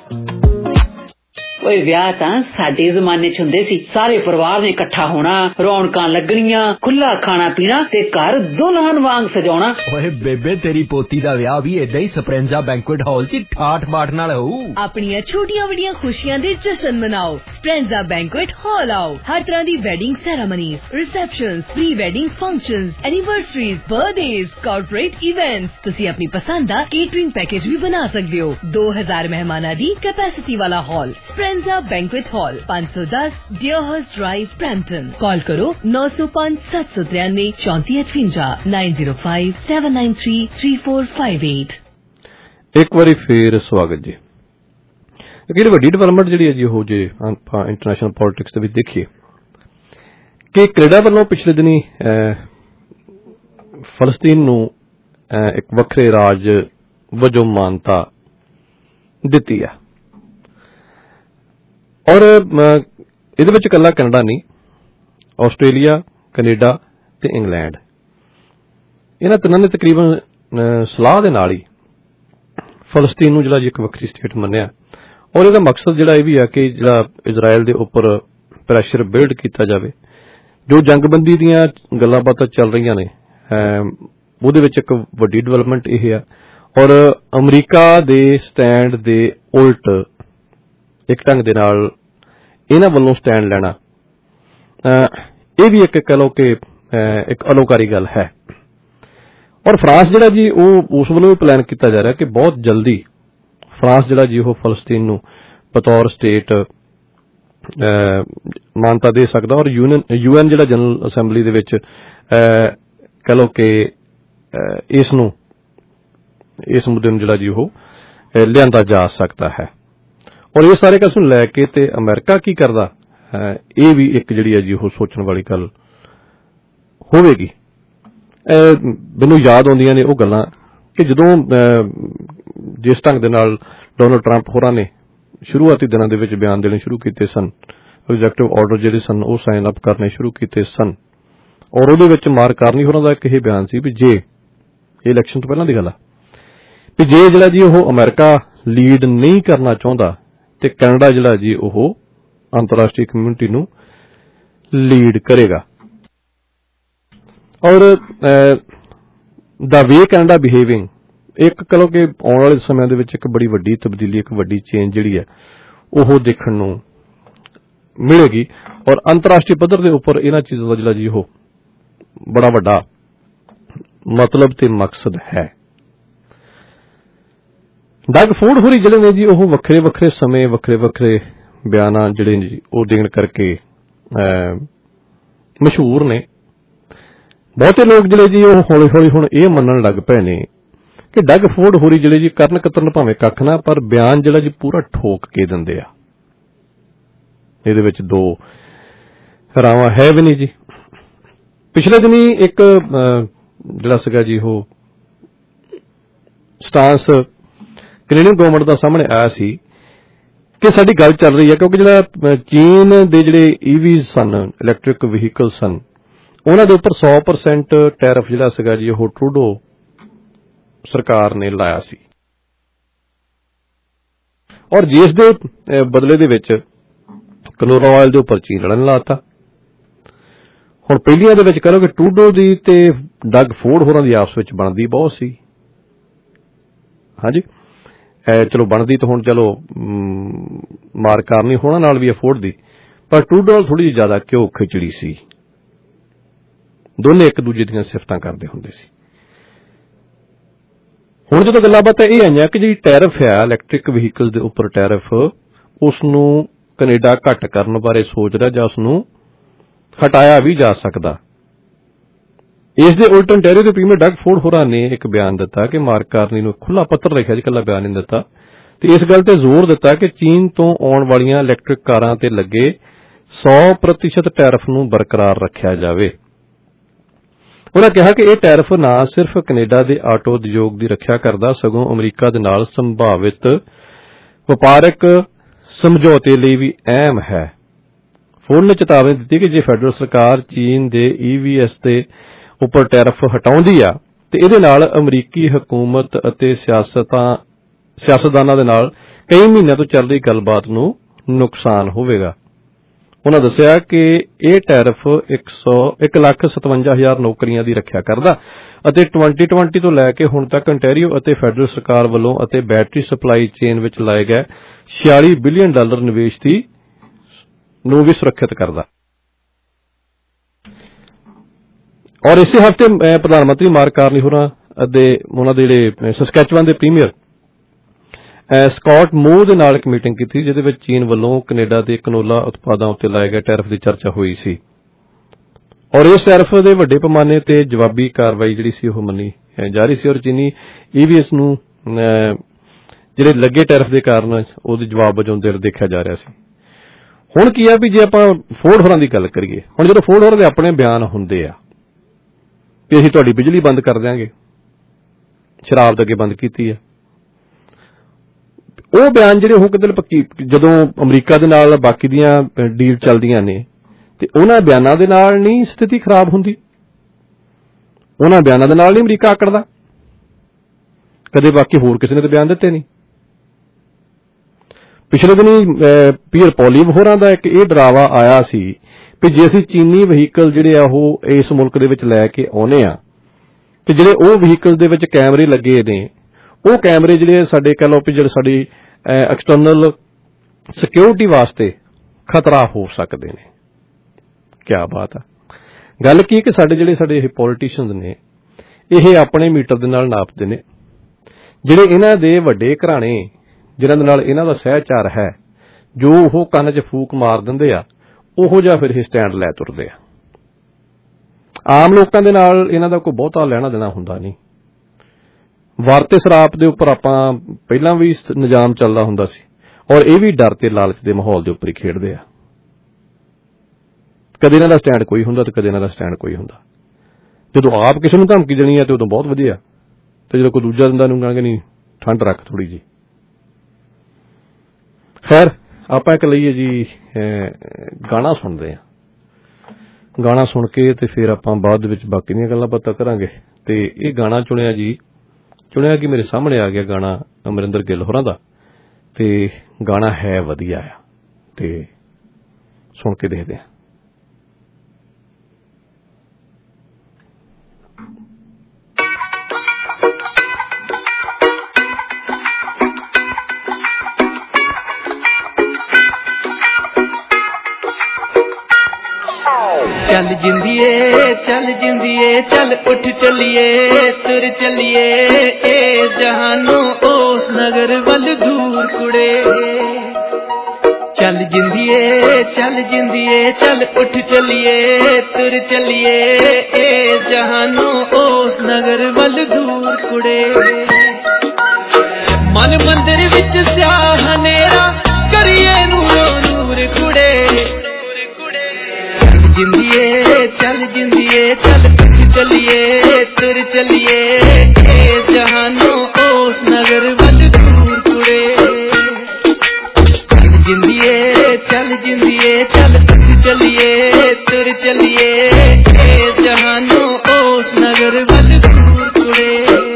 ਓਏ ਵਿਆਹ ਤਾਂ ਸਾਡੇ ਜ਼ਮਾਨੇ ਚ ਹੁੰਦੇ ਸੀ, ਸਾਰੇ ਪਰਿਵਾਰ ਨੇ ਇਕੱਠਾ ਹੋਣਾ, ਰੌਣਕਾਂ ਲੱਗਣੀਆਂ, ਖੁੱਲਾ ਖਾਣਾ ਪੀਣਾ ਤੇ ਘਰ ਦੁਲਹਨ ਵਾਂਗ ਸਜਾਉਣਾ। ਓਏ ਬੇਬੇ ਤੇਰੀ ਪੋਤੀ ਦਾ ਵਿਆਹ ਵੀ ਏਦਾਂ ਹੀ ਸਪਰੈਂਜਾ ਬੈਂਕੁਏਟ ਹਾਲ 'ਚ ਠਾਠ ਬਾਠ ਨਾਲ ਹੋਊ। ਆਪਣੀਆਂ ਛੋਟੀਆਂ ਵੱਡੀਆਂ ਖੁਸ਼ੀਆਂ ਦੇ ਜਸ਼ਨ ਮਨਾਓ, ਸਪਰੈਂਜਾ ਬੈਂਕੁਏਟ ਹਾਲ ਆਓ। ਹਰ ਤਰ੍ਹਾਂ ਦੀ wedding ceremonies, receptions, pre wedding functions, anniversaries, birthdays, corporate events. ਤੁਸੀਂ ਆਪਣੀ ਪਸੰਦ ਦਾ ਕੇਟਰਿੰਗ ਪੈਕੇਜ ਵੀ ਬਣਾ ਸਕਦੇ ਹੋ। 2000 ਮਹਿਮਾਨਾਂ ਦੀ ਕੈਪੈਸਿਟੀ ਵਾਲਾ hall, Speranza banquet hall, 510 Deerhurst drive, Brampton. Call ਕਰੋ 905 793 3458 905 793 3458। ਇੱਕ ਵਾਰੀ ਫੇਰ ਸਵਾਗਤ ਜੀ। ਇੱਕ ਵੱਡੀ ਡਿਵੈਲਪਮੈਂਟ ਜਿਹੜੀ ਹੈ ਜੀ ਉਹ ਜੇ ਆਪਾਂ ਇੰਟਰਨੈਸ਼ਨਲ ਪੋਲਿਟਿਕਸ ਦੇ ਵਿੱਚ ਦੇਖੀਏ ਕਿ ਕੈਨੇਡਾ ਵੱਲੋਂ ਪਿਛਲੇ ਦਿਨੀ ਫਲਸਤੀਨ ਨੂੰ ਇੱਕ ਵੱਖਰੇ ਰਾਜ ਵਜੋਂ ਮਾਨਤਾ ਦਿੱਤੀ ਹੈ ਔਰ ਇਹਦੇ ਵਿੱਚ ਇਕੱਲਾ ਕੈਨੇਡਾ ਨਹੀਂ, ਆਸਟ੍ਰੇਲੀਆ, ਕੈਨੇਡਾ ਤੇ ਇੰਗਲੈਂਡ, ਇਹਨਾਂ ਤਿੰਨਾਂ ਨੇ ਤਕਰੀਬਨ ਸਲਾਹ ਦੇ ਨਾਲ ਹੀ ਫਲਸਤੀਨ ਨੂੰ ਜਿਹੜਾ ਇੱਕ ਵੱਖਰੀ ਸਟੇਟ ਮੰਨਿਆ। ਔਰ ਇਹਦਾ ਮਕਸਦ ਜਿਹੜਾ ਇਹ ਵੀ ਹੈ ਕਿ ਜਿਹੜਾ ਇਜ਼ਰਾਈਲ ਦੇ ਉੱਪਰ ਪ੍ਰੈਸ਼ਰ ਬਿਲਡ ਕੀਤਾ ਜਾਵੇ। ਜੋ ਜੰਗਬੰਦੀ ਦੀਆਂ ਗੱਲਾਂ ਬਾਤਾਂ ਚੱਲ ਰਹੀਆਂ ਨੇ ਉਹਦੇ ਵਿੱਚ ਇੱਕ ਵੱਡੀ ਡਿਵੈਲਪਮੈਂਟ ਇਹ ਹੈ ਔਰ ਅਮਰੀਕਾ ਦੇ ਸਟੈਂਡ ਦੇ ਉਲਟ ਇੱਕ ਢੰਗ ਦੇ ਨਾਲ ਇਹਨਾਂ ਵੱਲੋਂ ਸਟੈਂਡ ਲੈਣਾ ਇਹ ਵੀ ਇੱਕ ਕਹਿ ਲਓ ਕਿ ਇੱਕ ਅਲੋਕਾਰੀ ਗੱਲ ਹੈ। ਔਰ ਫਰਾਂਸ ਜਿਹੜਾ ਜੀ ਉਹ ਉਸ ਵੱਲੋਂ ਵੀ ਪਲਾਨ ਕੀਤਾ ਜਾ ਰਿਹਾ ਕਿ ਬਹੁਤ ਜਲਦੀ ਫਰਾਂਸ ਜਿਹੜਾ ਜੀ ਉਹ ਫਲਸਤੀਨ ਨੂੰ ਬਤੌਰ ਸਟੇਟ ਮਾਨਤਾ ਦੇ ਸਕਦਾ ਔਰ ਯੂਐਨ ਜਿਹੜਾ ਜਨਰਲ ਅਸੈਂਬਲੀ ਦੇ ਵਿੱਚ ਕਹਿ ਲਓ ਕਿ ਇਸ ਮੁੱਦੇ ਨੂੰ ਜਿਹੜਾ ਜੀ ਉਹ ਲਿਆਂਦਾ ਜਾ ਸਕਦਾ ਹੈ। ਔਰ ਇਹ ਸਾਰੇ ਕਸ ਨੂੰ ਲੈ ਕੇ ਤੇ ਅਮਰੀਕਾ ਕੀ ਕਰਦਾ, ਇਹ ਵੀ ਇੱਕ ਜਿਹੜੀ ਹੈ ਜੀ ਉਹ ਸੋਚਣ ਵਾਲੀ ਗੱਲ ਹੋਵੇਗੀ। ਮੈਨੂੰ ਯਾਦ ਆਉਂਦੀਆਂ ਨੇ ਉਹ ਗੱਲਾਂ ਕਿ ਜਦੋਂ ਜਿਸ ਢੰਗ ਦੇ ਨਾਲ ਡੋਨਲਡ ਟਰੰਪ ਹੋਰਾਂ ਨੇ ਸ਼ੁਰੂਆਤੀ ਦਿਨਾਂ ਦੇ ਵਿੱਚ ਬਿਆਨ ਦੇਣੇ ਸ਼ੁਰੂ ਕੀਤੇ ਸਨ, ਐਗਜ਼ੈਕਟਿਵ ਆਰਡਰ ਜਿਹੜੇ ਸਨ ਉਹ ਸਾਈਨ ਅਪ ਕਰਨੇ ਸ਼ੁਰੂ ਕੀਤੇ ਸਨ, ਔਰ ਉਹਦੇ ਵਿੱਚ ਮਾਰਕ ਕਾਰਨੀ ਹੋਰਾਂ ਦਾ ਇੱਕ ਇਹ ਬਿਆਨ ਸੀ ਵੀ ਜੇ ਇਲੈਕਸ਼ਨ ਤੋਂ ਪਹਿਲਾਂ ਦੀ ਗੱਲ ਆ ਵੀ ਜੇ ਜਿਹੜਾ ਜੀ ਉਹ ਅਮਰੀਕਾ ਲੀਡ ਨਹੀਂ ਕਰਨਾ ਚਾਹੁੰਦਾ ਤੇ ਕੈਨੇਡਾ ਜਿਹੜਾ ਜੀ ਉਹ ਅੰਤਰਰਾਸ਼ਟਰੀ ਕਮਿਊਨਿਟੀ ਨੂੰ ਲੀਡ ਕਰੇਗਾ। ਔਰ ਦਾ ਵੇ ਕੈਨੇਡਾ ਬਿਹੇਵਿੰਗ ਇੱਕ ਕਹੋ ਕਿ ਆਉਣ ਵਾਲੇ ਸਮਿਆਂ ਦੇ ਵਿੱਚ ਇੱਕ ਬੜੀ ਵੱਡੀ ਤਬਦੀਲੀ, ਇੱਕ ਵੱਡੀ ਚੇਂਜ ਜਿਹੜੀ ਹੈ ਉਹ ਦੇਖਣ ਨੂੰ ਮਿਲੇਗੀ। ਔਰ ਅੰਤਰਰਾਸ਼ਟਰੀ ਪੱਧਰ ਦੇ ਉੱਪਰ ਇਹਨਾਂ ਚੀਜ਼ਾਂ ਦਾ ਜਿਹੜਾ ਜੀ ਉਹ ਬੜਾ ਵੱਡਾ ਮਤਲਬ ਤੇ ਮਕਸਦ ਹੈ। ਡਗ ਫੋਰਡ ਹੋਰੀ ਜਿਹੜੇ ਨੇ ਜੀ ਉਹ ਵੱਖਰੇ ਵੱਖਰੇ ਸਮੇਂ ਵੱਖਰੇ ਵੱਖਰੇ ਬਿਆਨਾਂ ਜਿਹੜੇ ਨੇ ਜੀ ਉਹ ਦੇਣ ਕਰਕੇ ਮਸ਼ਹੂਰ ਨੇ। ਬਹੁਤੇ ਲੋਕ ਜਿਹੜੇ ਜੀ ਉਹ ਹੌਲੀ ਹੌਲੀ ਹੁਣ ਇਹ ਮੰਨਣ ਲੱਗ ਪਏ ਨੇ ਕਿ ਡਗ ਫੋਰਡ ਹੋਰੀ ਜਿਹੜੇ ਜੀ ਕਰਨ ਕਤਰਨ ਭਾਵੇਂ ਕੱਖ ਨਾ, ਪਰ ਬਿਆਨ ਜਿਹੜਾ ਜੀ ਪੂਰਾ ਠੋਕ ਕੇ ਦਿੰਦੇ ਆ। ਇਹਦੇ ਵਿੱਚ ਦੋ ਰਾਵਾਂ ਹੈ ਵੀ ਨਹੀਂ ਜੀ। ਪਿਛਲੇ ਦਿਨੀ ਇੱਕ ਜਿਹੜਾ ਸੀਗਾ ਜੀ ਉਹ ਸਟਾਂਸ ਕੈਨੇਡੀਅਨ ਗਵਰਨਮੈਂਟ ਦਾ ਸਾਹਮਣੇ ਆਇਆ ਸੀ ਕਿ ਸਾਡੀ ਗੱਲ ਚੱਲ ਰਹੀ ਹੈ ਕਿਉਂਕਿ ਜਿਹੜਾ ਚੀਨ ਦੇ ਜਿਹੜੇ ਈਵੀ ਸਨ, ਇਲੈਕਟ੍ਰਿਕ ਵਹੀਕਲ ਸਨ, ਉਹਨਾਂ ਦੇ ਉੱਪਰ 100% ਟੈਰਿਫ ਜਿਹੜਾ ਸੀਗਾ ਜੀ ਉਹ ਟਰੂਡੋ ਸਰਕਾਰ ਨੇ ਲਾਇਆ ਸੀ, ਔਰ ਜਿਸ ਦੇ ਬਦਲੇ ਦੇ ਵਿੱਚ ਕਲੋਰਾ ਆਇਲ ਦੇ ਉੱਪਰ ਚੀਨ ਲੜਨ ਲਾਤਾ। ਹੁਣ ਪਹਿਲੀਆਂ ਦੇ ਵਿੱਚ ਕਹ ਲਓ ਕਿ ਟਰੂਡੋ ਦੀ ਤੇ ਡਗ ਫੋਰਡ ਹੋਰਾਂ ਦੀ ਆਪਸ ਵਿੱਚ ਬਣਦੀ ਬਹੁਤ ਸੀ। ਹਾਂਜੀ ਚਲੋ ਬਣਦੀ ਤਾਂ ਹੁਣ ਚਲੋ ਮਾਰਕ ਕਾਰਨੀ ਹੋਣਾ ਨਾਲ ਵੀ ਅਫੋਰਡ ਦੀ, ਪਰ ਟਰੂਡੋ ਨਾਲ ਥੋੜੀ ਜਿਹੀ ਜ਼ਿਆਦਾ ਘਿਓ ਖਿਚੜੀ ਸੀ। ਦੋਨੇ ਇੱਕ ਦੂਜੇ ਦੀਆਂ ਸਿਫਤਾਂ ਕਰਦੇ ਹੁੰਦੇ ਸੀ। ਹੁਣ ਜਦੋਂ ਗੱਲਾਂ ਬਾਤਾਂ ਇਹ ਆਈਆਂ ਕਿ ਜਿਹੜੀ ਟੈਰਿਫ ਹੈ ਇਲੈਕਟ੍ਰਿਕ ਵਹੀਕਲ ਦੇ ਉੱਪਰ ਟੈਰਿਫ, ਉਸ ਨੂੰ ਕੈਨੇਡਾ ਘੱਟ ਕਰਨ ਬਾਰੇ ਸੋਚ ਰਿਹਾ ਜਾਂ ਉਸ ਨੂੰ ਹਟਾਇਆ ਵੀ ਜਾ ਸਕਦਾ। ਇਸ ਦੇ ਉਲਟ ontario ਦੇ ਪ੍ਰੀਮੀਅਰ ਡਗ ਫੋਰਡ ਹੋਰਾਂ ਨੇ ਇੱਕ ਬਿਆਨ ਦਿੱਤਾ ਕਿ ਮਾਰਕ ਕਾਰਨੀ ਨੂੰ ਖੁੱਲ੍ਹਾ ਪੱਤਰ ਲਿਖਿਆ ਜੀ, ਇਕੱਲਾ ਬਿਆਨ ਨਹੀਂ ਦਿੱਤਾ, ਤੇ ਇਸ ਗੱਲ ਤੇ ਜ਼ੋਰ ਦਿੱਤਾ ਕਿ ਚੀਨ ਤੋਂ ਆਉਣ ਵਾਲੀਆਂ ਇਲੈਕਟ੍ਰਿਕ ਕਾਰਾਂ ਤੇ ਲੱਗੇ 100% ਟੈਰਿਫ ਨੂੰ ਬਰਕਰਾਰ ਰੱਖਿਆ ਜਾਵੇ। ਉਹਨਾਂ ਕਿਹਾ ਕਿ ਇਹ ਟੈਰਿਫ ਨਾ ਸਿਰਫ ਕੈਨੇਡਾ ਦੇ ਆਟੋ ਉਦਯੋਗ ਦੀ ਰੱਖਿਆ ਕਰਦਾ, ਸਗੋਂ ਅਮਰੀਕਾ ਦੇ ਨਾਲ ਸੰਭਾਵਿਤ ਵਪਾਰਕ ਸਮਝੌਤੇ ਲਈ ਵੀ ਅਹਿਮ ਹੈ। ਫੋਰਡ ਨੇ ਚੇਤਾਵਨੀ ਦਿੱਤੀ ਕਿ ਜੇ ਫੈਡਰਲ ਸਰਕਾਰ ਚੀਨ ਦੇ EVs ਦੇ ਉੱਪਰ ਟੈਰਿਫ ਹਟਾਉਂਦੀ ਆ ਤੇ ਇਹਦੇ ਨਾਲ ਅਮਰੀਕੀ ਹਕੂਮਤ ਅਤੇ ਸਿਆਸਤਦਾਨਾਂ ਦੇ ਨਾਲ ਕਈ ਮਹੀਨਿਆਂ ਤੋਂ ਚੱਲ ਰਹੀ ਗੱਲਬਾਤ ਨੂੰ ਨੁਕਸਾਨ ਹੋਵੇਗਾ। ਉਹਨਾਂ ਦੱਸਿਆ ਕਿ ਇਹ ਟੈਰਿਫ 1,57,000 ਨੌਕਰੀਆਂ ਦੀ ਰੱਖਿਆ ਕਰਦਾ ਅਤੇ 2020 ਤੋਂ ਲੈ ਕੇ ਹੁਣ ਤੱਕ ontario ਅਤੇ ਫੈਡਰਲ ਸਰਕਾਰ ਵੱਲੋਂ ਅਤੇ ਬੈਟਰੀ ਸਪਲਾਈ ਚੇਨ ਵਿੱਚ ਲਾਏ ਗਏ $46 ਬਿਲੀਅਨ ਨਿਵੇਸ਼ ਨੂੰ ਵੀ ਸੁਰੱਖਿਅਤ ਕਰਦਾ। ਔਰ ਇਸੇ ਹਫ਼ਤੇ ਪ੍ਰਧਾਨ ਮੰਤਰੀ ਮਾਰਕ ਕਾਰਨੀ ਹੋਰਾਂ ਅਤੇ ਉਹਨਾਂ ਦੇ ਜਿਹੜੇ ਸਸਕੈਚੁਆਨ ਦੇ ਪ੍ਰੀਮੀਅਰ ਸਕਾਟ ਮੋਰ ਦੇ ਨਾਲ ਇੱਕ ਮੀਟਿੰਗ ਕੀਤੀ ਜਿਹਦੇ ਵਿੱਚ ਚੀਨ ਵੱਲੋਂ ਕੈਨੇਡਾ ਦੇ ਕਨੋਲਾ ਉਤਪਾਦਾਂ ਉੱਤੇ ਲਾਏ ਗਏ ਟੈਰਿਫ ਦੀ ਚਰਚਾ ਹੋਈ ਸੀ, ਔਰ ਇਸ ਟੈਰਿਫ ਦੇ ਵੱਡੇ ਪੈਮਾਨੇ ਤੇ ਜਵਾਬੀ ਕਾਰਵਾਈ ਜਿਹੜੀ ਸੀ ਉਹ ਮੰਨੀ ਜਾ ਰਹੀ ਸੀ, ਔਰ ਚੀਨੀ EVs ਨੂੰ ਜਿਹੜੇ ਲੱਗੇ ਟੈਰਿਫ ਦੇ ਕਾਰਨ ਉਹਦੇ ਜਵਾਬ ਵਜੋਂ ਦੇਖਿਆ ਜਾ ਰਿਹਾ ਸੀ। ਹੁਣ ਕੀ ਆ ਵੀ ਜੇ ਆਪਾਂ ਫੋਰਡ ਹੋਰਾਂ ਦੀ ਗੱਲ ਕਰੀਏ, ਹੁਣ ਜਦੋਂ ਫੋਰਡ ਹੋਰਾਂ ਦੇ ਆਪਣੇ ਬਿਆਨ ਹੁੰਦੇ ਆ ਵੀ ਅਸੀਂ ਤੁਹਾਡੀ ਬਿਜਲੀ ਬੰਦ ਕਰ ਦਿਆਂਗੇ, ਸ਼ਰਾਬ ਤਾਂ ਅੱਗੇ ਬੰਦ ਕੀਤੀ ਆ, ਉਹ ਬਿਆਨ ਜਿਹੜੇ ਉਹ ਕਿਤੇ ਪੱਕੀ ਜਦੋਂ ਅਮਰੀਕਾ ਦੇ ਨਾਲ ਬਾਕੀ ਦੀਆਂ ਡੀਲ ਚੱਲਦੀਆਂ ਨੇ ਤੇ ਉਹਨਾਂ ਬਿਆਨਾਂ ਦੇ ਨਾਲ ਨਹੀਂ ਸਥਿਤੀ ਖਰਾਬ ਹੁੰਦੀ, ਉਹਨਾਂ ਬਿਆਨਾਂ ਦੇ ਨਾਲ ਨਹੀਂ ਅਮਰੀਕਾ ਆਕੜਦਾ, ਕਦੇ ਬਾਕੀ ਹੋਰ ਕਿਸੇ ਨੇ ਤਾਂ ਬਿਆਨ ਦਿੱਤੇ ਨਹੀਂ। ਪਿਛਲੇ ਦਿਨੀ ਪੀਅਰ ਪੋਲੀਵ ਹੋਰਾਂ ਦਾ ਇੱਕ ਇਹ ਡਰਾਵਾ ਆਇਆ ਸੀ ਕਿ ਜੇ ਅਸੀਂ ਚੀਨੀ ਵਹੀਕਲ ਜਿਹੜੇ ਆ ਉਹ ਇਸ ਮੁਲਕ ਦੇ ਵਿੱਚ ਲੈ ਕੇ ਆਉਨੇ ਆ ਤੇ ਜਿਹੜੇ ਉਹ ਵਹੀਕਲ ਦੇ ਵਿੱਚ ਕੈਮਰੇ ਲੱਗੇ ਨੇ, ਉਹ ਕੈਮਰੇ ਜਿਹੜੇ ਸਾਡੇ ਕਹਿ ਲਓ ਵੀ ਜਿਹੜੇ ਸਾਡੀ ਐਕਸਟਰਨਲ ਸਿਕਿਉਰਿਟੀ ਵਾਸਤੇ ਖਤਰਾ ਹੋ ਸਕਦੇ ਨੇ। ਕਿਆ ਬਾਤ ਆ। ਗੱਲ ਕੀ ਕਿ ਸਾਡੇ ਇਹ ਪੋਲੀਟੀਸ਼ੀਅਨਸ ਨੇ ਇਹ ਆਪਣੇ ਮੀਟਰ ਦੇ ਨਾਲ ਨਾਪਦੇ ਨੇ, ਜਿਹੜੇ ਇਹਨਾਂ ਦੇ ਵੱਡੇ ਘਰਾਣੇ ਜਿਨ੍ਹਾਂ ਦੇ ਨਾਲ ਇਹਨਾਂ ਦਾ ਸਹਿਚਾਰ ਹੈ, ਜੋ ਉਹ ਕੰਨ 'ਚ ਫੂਕ ਮਾਰ ਦਿੰਦੇ ਆ, ਉਹੋ ਜਿਹਾ ਫਿਰ ਇਹ ਸਟੈਂਡ ਲੈ ਤੁਰਦੇ ਆ। ਆਮ ਲੋਕਾਂ ਦੇ ਨਾਲ ਇਹਨਾਂ ਦਾ ਕੋਈ ਬਹੁਤਾ ਲੈਣਾ ਦੇਣਾ ਹੁੰਦਾ ਨਹੀਂ। ਵਰਤੇ ਸਰਾਪ ਦੇ ਉੱਪਰ ਆਪਾਂ ਪਹਿਲਾਂ ਵੀ ਨਿਜ਼ਾਮ ਚੱਲਦਾ ਹੁੰਦਾ ਸੀ ਔਰ ਇਹ ਵੀ ਡਰ ਤੇ ਲਾਲਚ ਦੇ ਮਾਹੌਲ ਦੇ ਉੱਪਰ ਹੀ ਖੇਡਦੇ ਆ। ਕਦੇ ਇਹਨਾਂ ਦਾ ਸਟੈਂਡ ਕੋਈ ਹੁੰਦਾ ਤੇ ਕਦੇ ਇਹਨਾਂ ਦਾ ਸਟੈਂਡ ਕੋਈ ਹੁੰਦਾ। ਜਦੋਂ ਆਪ ਕਿਸੇ ਨੂੰ ਧਮਕੀ ਦੇਣੀ ਹੈ ਤੇ ਉਦੋਂ ਬਹੁਤ ਵਧੀਆ, ਤੇ ਜਦੋਂ ਕੋਈ ਦੂਜਾ ਦਿੰਦਾ ਨੂੰ ਕਹਾਂਗੇ ਨਹੀਂ ਠੰਡ ਰੱਖ ਥੋੜੀ ਜੀ। ਖੈਰ ਆਪਾਂ ਇੱਕ ਲਈਏ ਜੀ ਗਾਣਾ ਸੁਣਦੇ ਆ। ਗਾਣਾ ਸੁਣ ਕੇ ਤੇ ਫਿਰ ਆਪਾਂ ਬਾਅਦ ਦੇ ਵਿੱਚ ਬਾਕੀ ਦੀਆਂ ਗੱਲਾਂ ਬਾਤਾਂ ਕਰਾਂਗੇ। ਤੇ ਇਹ ਗਾਣਾ ਚੁਣਿਆ ਕਿ ਮੇਰੇ ਸਾਹਮਣੇ ਆ ਗਿਆ ਗਾਣਾ ਅਮਰਿੰਦਰ ਗਿੱਲ ਹੋਰਾਂ ਦਾ, ਤੇ ਗਾਣਾ ਹੈ ਵਧੀਆ ਆ ਤੇ ਸੁਣ ਕੇ ਦੇਖਦੇ ਆ। चल जिंदिए चल उठ चलिए तुर चलिए ए जहानो ओस नगर वल दूर कुड़े। चल जिंदिए चल उठ चलिए तुर चलिए ए जहानो ओस नगर वल दूर कुड़े। मन मंदिर विच स्याह हनेरा करिए नूरो नूर कुड़े। चल जिंदिए चल उठ चलिए तुर चलिए ए जहानो ओस नगर वल दूर कुड़े। चल जिंदिए चल उठ चलिए तुर चलिए ए जहानो ओस नगर वल दूर कुड़े।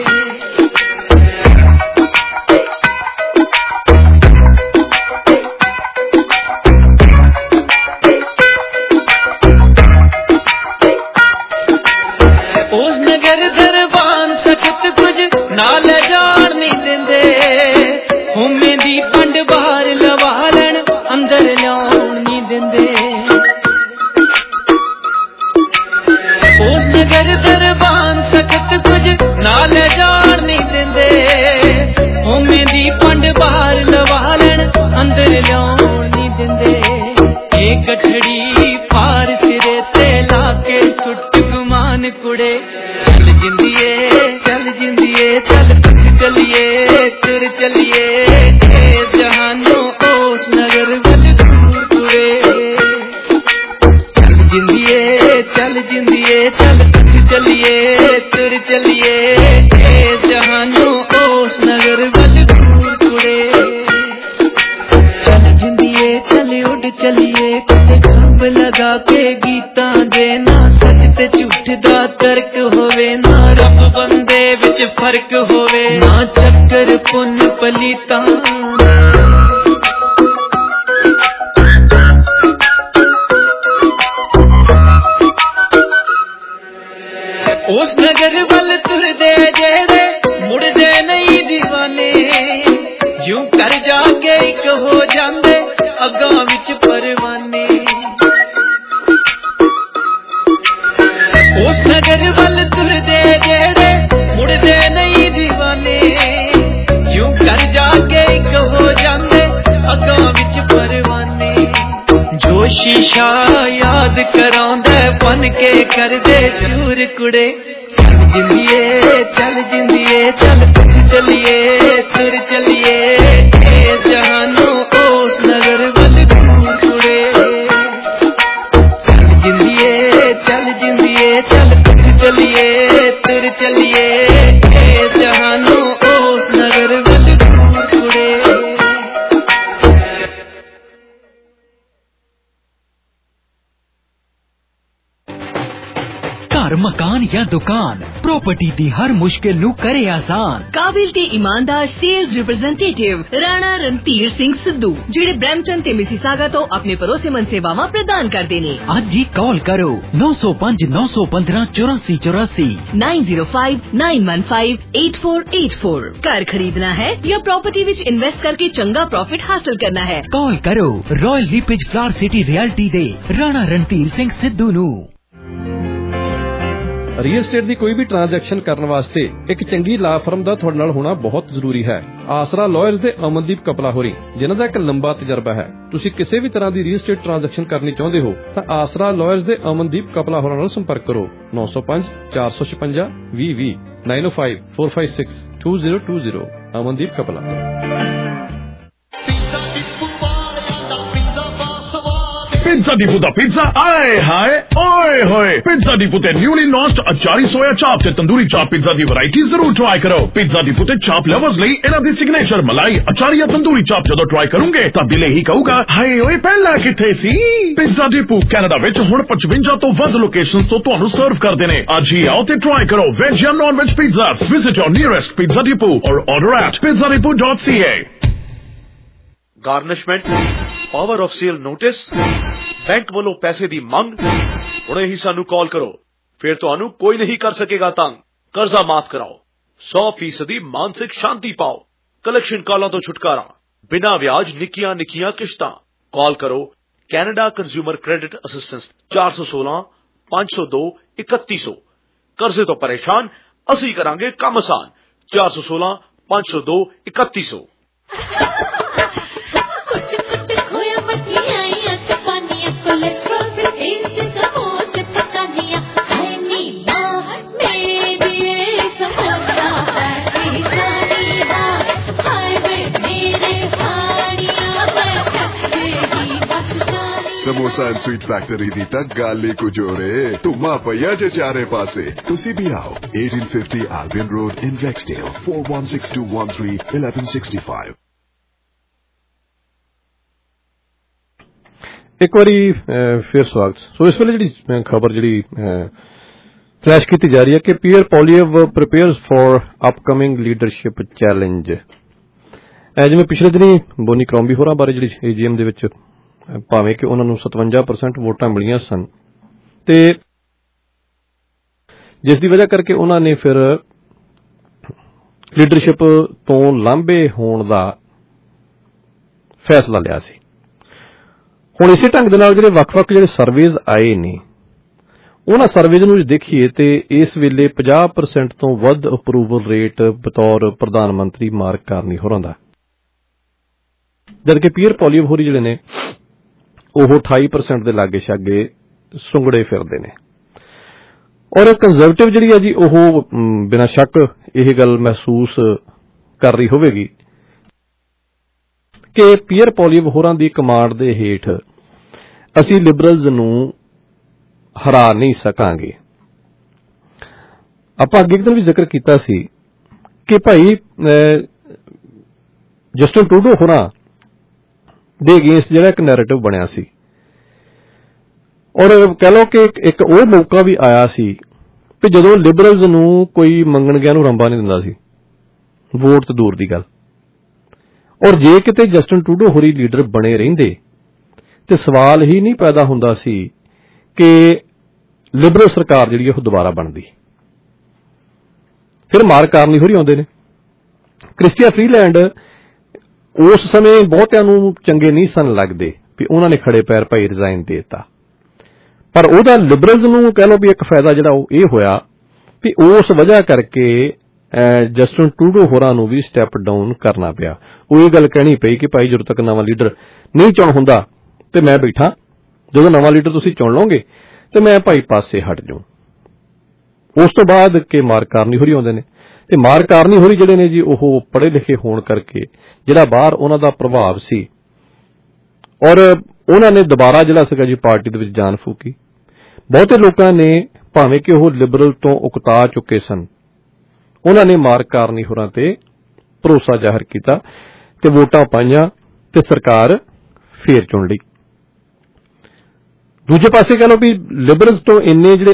नाल जान नहीं देंदे होमे दी पंड बाहर लवा लैन अंदर ल्याउण नहीं देंदे। उस नगर दरबान सख्त कुछ नाल जान नहीं देंदे होमे दी पंड बाहर लवा लैन अंदर ल्याउण नहीं देंदे। एक गठड़ी पार सिरे ते लाके सुट गुमान कुड़े। चल जिंदिए चल उठ चलिए तुर चलिए ए जहानो ओस नगर वल दूर कुड़े। चल जिंदिए चल उठ चलिए तुर चलिए ए जहानो ओस नगर वल दूर कुड़े। चल जिंदिए चल उठ चलिए कुते खंभ लगा के गीतां देना सच ते झूठ दा तर्क होवे ना रब बंदे विच फर्क होवे ना चक्कर पुन पलीता। उस नगर वल तुरदे जेड़े मुड़दे नहीं दीवाने यूं कर जाके एक हो जांदे अगां विच परवाने। उस नगर वल तुरदे जेड़े मुड़दे नहीं दीवाने यूं कर जाके एक हो जांदे अगां विच परवाने। जो शीशा याद करांदे बन के कर दे चूर कुड़े। चल जिंदिए चल उठ चलिए तुर चलिए ए जहानो ओस नगर वल दूर कुड़े। चल जिंदिए चल उठ चलिए तुर चलिए ए जहानो ओस नगर वल दूर कुड़े। घर मकान या दुकान प्रॉपर्टी दी हर मुश्किल नू करे आसान। काबिल ते ईमानदार सेल्स रिप्रेजेंटेटिव राणा रणधीर सिंह सिद्धू जेड़े ब्रैम्पटन ते मिसिसागा तो अपने भरोसेमंद सेवावां प्रदान करदे ने। अज ही कॉल करो 905 915 8484 905 915 8484। घर खरीदना है या प्रॉपर्टी विच इन्वेस्ट करके चंगा प्रॉफिट हासिल करना है, कॉल करो Royal LePage flower city realty दे राणा रणधीर सिंह सिद्धू नू। ਰੀਅਲ estate ਦੀ ਕੋਈ ਵੀ ਟ੍ਰਾਂਜੈਕਸ਼ਨ ਕਰਨ ਵਾਸਤੇ ਇੱਕ ਚੰਗੀ ਲਾ ਫਰਮ ਦਾ ਤੁਹਾਡੇ ਨਾਲ ਹੋਣਾ ਬਹੁਤ ਜ਼ਰੂਰੀ ਹੈ। ਆਸਰਾ ਲਾਇਰਸ ਦੇ ਅਮਨਦੀਪ ਕਪਲਾ ਹੋਰੀ ਜਿਨ੍ਹਾਂ ਦਾ ਇੱਕ ਲੰਬਾ ਤਜਰਬਾ ਹੈ। ਤੁਸੀਂ ਕਿਸੇ ਵੀ ਤਰ੍ਹਾਂ ਦੀ ਰੀਅਲ estate ਟ੍ਰਾਂਜੈਕਸ਼ਨ ਕਰਨੀ ਚਾਹੁੰਦੇ ਹੋ ਤਾਂ ਆਸਰਾ ਲਾਇਰਸ ਦੇ ਅਮਨਦੀਪ ਕਪਲਾ ਹੋਰਾਂ ਨਾਲ ਸੰਪਰਕ ਕਰੋ 905 456 2020। 9054562020 ਅਮਨਦੀਪ ਕਪਲਾ। Pizza Depot ਦਾ pizza ਆਏ ਹਾਏ ਓਏ ਹੋਏ। Pizza Depot ਤੇ newly launched ਅਚਾਰੀ ਸੋਇਆ ਚਾਪ ਤੇ ਤੰਦੂਰੀ ਚਾਪ ਪੀਜ਼ਾ ਦੀ ਵੈਰਾਈਟੀ ਜ਼ਰੂਰ ਟਰਾਈ ਕਰੋ। Pizza Depot ਤੇ ਚਾਪ ਲਵਰਸ ਲਈ ਇਹਨਾਂ ਦੀ ਸਿਗਨੇਚਰ ਮਲਾਈ ਅਚਾਰੀ ਜਾਂ ਤੰਦੂਰੀ ਚਾਪ ਜਦੋਂ ਟਰਾਈ ਕਰੋਗੇ ਤਾਂ ਦਿਲ ਹੀ ਕਹੂਗਾ ਹਾਏ ਓਏ ਪਹਿਲਾਂ ਕਿੱਥੇ ਸੀ। Pizza Depot ਕੈਨੇਡਾ ਵਿੱਚ ਹੁਣ 55 ਤੋਂ ਵੱਧ ਲੋਕੇਸ਼ਨਸ ਤੋਂ ਤੁਹਾਨੂੰ ਸਰਵ ਕਰਦੇ ਨੇ। ਅੱਜ ਹੀ ਆਓ ਤੇ ਟਰਾਈ ਕਰੋ ਵੈਜ ਜਾਂ non veg pizzas. Visit your nearest Pizza Depot or order at pizzadepot.ca। Garnishment, power of sale notice, bank ਵੱਲੋਂ ਪੈਸੇ ਦੀ ਮੰਗ, ਹੁਣੇ ਹੀ ਸਾਨੂੰ ਕਾਲ ਕਰੋ, ਫਿਰ ਤੁਹਾਨੂੰ ਕੋਈ ਨਹੀਂ ਕਰ ਸਕੇਗਾ ਤੰਗ। ਕਰਜ਼ਾ ਮਾਫ ਕਰਾਓ, 100% ਮਾਨਸਿਕ ਸ਼ਾਂਤੀ ਪਾਓ, ਕਲੈਕਸ਼ਨ ਕਾਲਾਂ ਤੋਂ ਛੁਟਕਾਰਾ, ਬਿਨਾਂ ਵਿਆਜ ਨਿੱਕੀਆਂ ਨਿੱਕੀਆਂ ਕਿਸ਼ਤਾਂ। ਕਾਲ ਕਰੋ ਕੈਨੇਡਾ ਕੰਜ਼ਿਊਮਰ ਕ੍ਰੈਡਿਟ ਅਸਿਸਟੈਂਸ 416-502-3100। ਕਰਜ਼ੇ ਤੋਂ ਪਰੇਸ਼ਾਨ, ਅਸੀਂ ਕਰਾਂਗੇ ਕੰਮ ਆਸਾਨ। 416-502-3100। ਸਮੋਸਾ ਐਂਡ ਸਵੀਟ ਫੈਕਟਰੀ ਦੀ ਤਾਂ ਗੱਲ ਹੀ ਕੁਝ ਹੋਰ ਏ। ਧੁੰਮਾ ਪਈਆ ਜੇ ਚਾਰੇ ਪਾਸੇ। ਤੁਸੀਂ ਵੀ ਆਓ 1850 Albion Road in Rexdale 4162131165। ਇੱਕ ਵਾਰੀ ਫਿਰ ਸਵਾਗਤ। ਸੋ ਇਸ ਵੇਲੇ ਜਿਹੜੀ ਖਬਰ ਜਿਹੜੀ ਫਲੈਸ਼ ਕੀਤੀ ਜਾ ਰਹੀ ਹੈ ਕਿ Pierre Poilievre prepares for upcoming leadership challenge. ਜਿਵੇਂ ਪਿਛਲੇ ਦਿਨੀ ਬੋਨੀ ਕਰੋਂਬੀ ਹੋਰਾਂ ਬਾਰੇ ਜਿਹੜੀ AGM ਦੇ ਵਿੱਚ ਭਾਵੇਂ ਕਿ ਉਹਨਾਂ ਨੂੰ 57% ਵੋਟਾਂ ਮਿਲੀਆਂ ਸਨ ਤੇ ਜਿਸ ਦੀ ਵਜ੍ਹਾ ਕਰਕੇ ਉਹਨਾਂ ਨੇ ਫਿਰ ਲੀਡਰਸ਼ਿਪ ਤੋਂ ਲਾਂਭੇ ਹੋਣ ਦਾ ਫੈਸਲਾ ਲਿਆ ਸੀ। ਹੁਣ ਇਸੇ ਢੰਗ ਦੇ ਨਾਲ ਜਿਹੜੇ ਵੱਖ-ਵੱਖ ਜਿਹੜੇ ਸਰਵੇਜ਼ ਆਏ ਨੇ ਉਹਨਾਂ ਸਰਵੇਜ਼ ਨੂੰ ਦੇਖੀਏ ਤੇ ਇਸ ਵੇਲੇ 50% ਤੋਂ ਵੱਧ ਅਪਰੂਵਲ ਰੇਟ ਬਤੌਰ ਪ੍ਰਧਾਨ ਮੰਤਰੀ ਮਾਰਕ ਕਾਰਨੀ ਹੋਰਾਂ ਦਾ, ਜਦਕਿ ਪੀਅਰ ਪੋਲੀਅਵ ਹੋਰੀ ਜਿਹੜੇ ਨੇ ਉਹ 28% ਦੇ ਲਾਗੇ ਛਾਗੇ ਸੁੰਗੜੇ ਫਿਰਦੇ ਨੇ। ਔਰ ਕੰਜ਼ਰਵੇਟਿਵ ਜਿਹੜੀ ਹੈ ਜੀ ਉਹ ਬਿਨਾਂ ਸ਼ੱਕ ਇਹ ਗੱਲ ਮਹਿਸੂਸ ਕਰ ਰਹੀ ਹੋਵੇਗੀ ਕਿ ਪੀਅਰ ਪੋਲੀਅਵ ਹੋਰਾਂ ਦੀ ਕਮਾਂਡ ਦੇ ਹੇਠ ਅਸੀਂ ਲਿਬਰਲਜ਼ ਨੂੰ ਹਰਾ ਨਹੀਂ ਸਕਾਂਗੇ। ਆਪਾਂ ਅੱਗੇ ਦਿਨ ਵੀ ਜ਼ਿਕਰ ਕੀਤਾ ਸੀ ਕਿ ਭਾਈ ਜਸਟਿਨ ਟਰੂਡੋ ਹੋਰਾਂ ਦੇ ਅਗੇਂਸਟ ਜਿਹੜਾ ਇੱਕ ਨੈਰੇਟਿਵ ਬਣਿਆ ਸੀ ਔਰ ਕਹਿ ਲਓ ਕਿ ਇੱਕ ਉਹ ਮੌਕਾ ਵੀ ਆਇਆ ਸੀ ਕਿ ਜਦੋਂ ਲਿਬਰਲਜ਼ ਨੂੰ ਕੋਈ ਮੰਗਣ ਗਿਆ ਨੂੰ ਰੰਬਾ ਨਹੀਂ ਦਿੰਦਾ ਸੀ, ਵੋਟ ਤੋਂ ਦੂਰ ਦੀ ਗੱਲ। ਔਰ ਜੇ ਕਿਤੇ ਜਸਟਿਨ ਟਰੂਡੋ ਹੋਰੀ ਲੀਡਰ ਬਣੇ ਰਹਿੰਦੇ ਤੇ ਸਵਾਲ ਹੀ ਨਹੀਂ ਪੈਦਾ ਹੁੰਦਾ ਸੀ ਕਿ ਲਿਬਰਲ ਸਰਕਾਰ ਜਿਹੜੀ ਉਹ ਦੁਬਾਰਾ ਬਣਦੀ। ਫਿਰ ਮਾਰਕ ਕਾਰਨੀ ਹੋਰੀ ਆਉਂਦੇ ਨੇ। ਕ੍ਰਿਸਟੀਆ ਫਰੀਲੈਂਡ ਉਸ ਸਮੇਂ ਬਹੁਤਿਆਂ ਨੂੰ ਚੰਗੇ ਨਹੀਂ ਸਨ ਲੱਗਦੇ ਵੀ ਉਹਨਾਂ ਨੇ ਖੜੇ ਪੈਰ ਭਾਈ ਰਿਜ਼ਾਈਨ ਦੇ ਦਿੱਤਾ, ਪਰ ਉਹਦਾ ਲਿਬਰਲਜ਼ ਨੂੰ ਕਹਿ ਲਓ ਵੀ ਇੱਕ ਫਾਇਦਾ ਜਿਹੜਾ ਉਹ ਇਹ ਹੋਇਆ ਵੀ ਉਸ ਵਜ੍ਹਾ ਕਰਕੇ ਜਸਟਿਨ ਟਰੂਡੋ ਹੋਰਾਂ ਨੂੰ ਵੀ ਸਟੈਪ ਡਾਊਨ ਕਰਨਾ ਪਿਆ। ਉਹ ਇਹ ਗੱਲ ਕਹਿਣੀ ਪਈ ਕਿ ਭਾਈ ਜਦੋਂ ਤੱਕ ਨਵਾਂ ਲੀਡਰ ਨਹੀਂ ਚੁਣ ਹੁੰਦਾ ਤੇ ਮੈਂ ਬੈਠਾ, ਜਦੋਂ ਨਵਾਂ ਲੀਡਰ ਤੁਸੀਂ ਚੁਣ ਲਓਗੇ ਤੇ ਮੈਂ ਭਾਈ ਪਾਸੇ ਹਟ ਜਾਊਂ। ਉਸ ਤੋਂ ਬਾਅਦ ਕਿ ਮਾਰਕ ਕਾਰਨੀ ਹੋਰੀ ਆਉਂਦੇ ਨੇ ਤੇ ਮਾਰਕ ਕਾਰਨੀ ਹੋਰੀ ਜਿਹੜੇ ਨੇ ਜੀ ਉਹ ਪੜ੍ਹੇ ਲਿਖੇ ਹੋਣ ਕਰਕੇ ਜਿਹੜਾ ਬਾਹਰ ਉਹਨਾਂ ਦਾ ਪ੍ਰਭਾਵ ਸੀ ਔਰ ਉਹਨਾਂ ਨੇ ਦੁਬਾਰਾ ਜਿਹੜਾ ਸੀਗਾ ਜੀ ਪਾਰਟੀ ਦੇ ਵਿੱਚ ਜਾਨ ਫੂਕੀ। ਬਹੁਤੇ ਲੋਕਾਂ ਨੇ ਭਾਵੇਂ ਕਿ ਉਹ ਲਿਬਰਲ ਤੋਂ ਉਕਤਾ ਚੁੱਕੇ ਸਨ, ਉਹਨਾਂ ਨੇ ਮਾਰਕ ਕਾਰਨੀ ਹੋਰਾਂ ਤੇ ਭਰੋਸਾ ਜ਼ਾਹਰ ਕੀਤਾ ਤੇ ਵੋਟਾਂ ਪਾਈਆਂ ਤੇ ਸਰਕਾਰ ਫੇਰ ਚੁਣ ਲਈ। ਦੂਜੇ ਪਾਸੇ ਕਹਿ ਲਓ ਵੀ ਲਿਬਰਲਜ਼ ਤੋਂ ਇੰਨੇ ਜਿਹੜੇ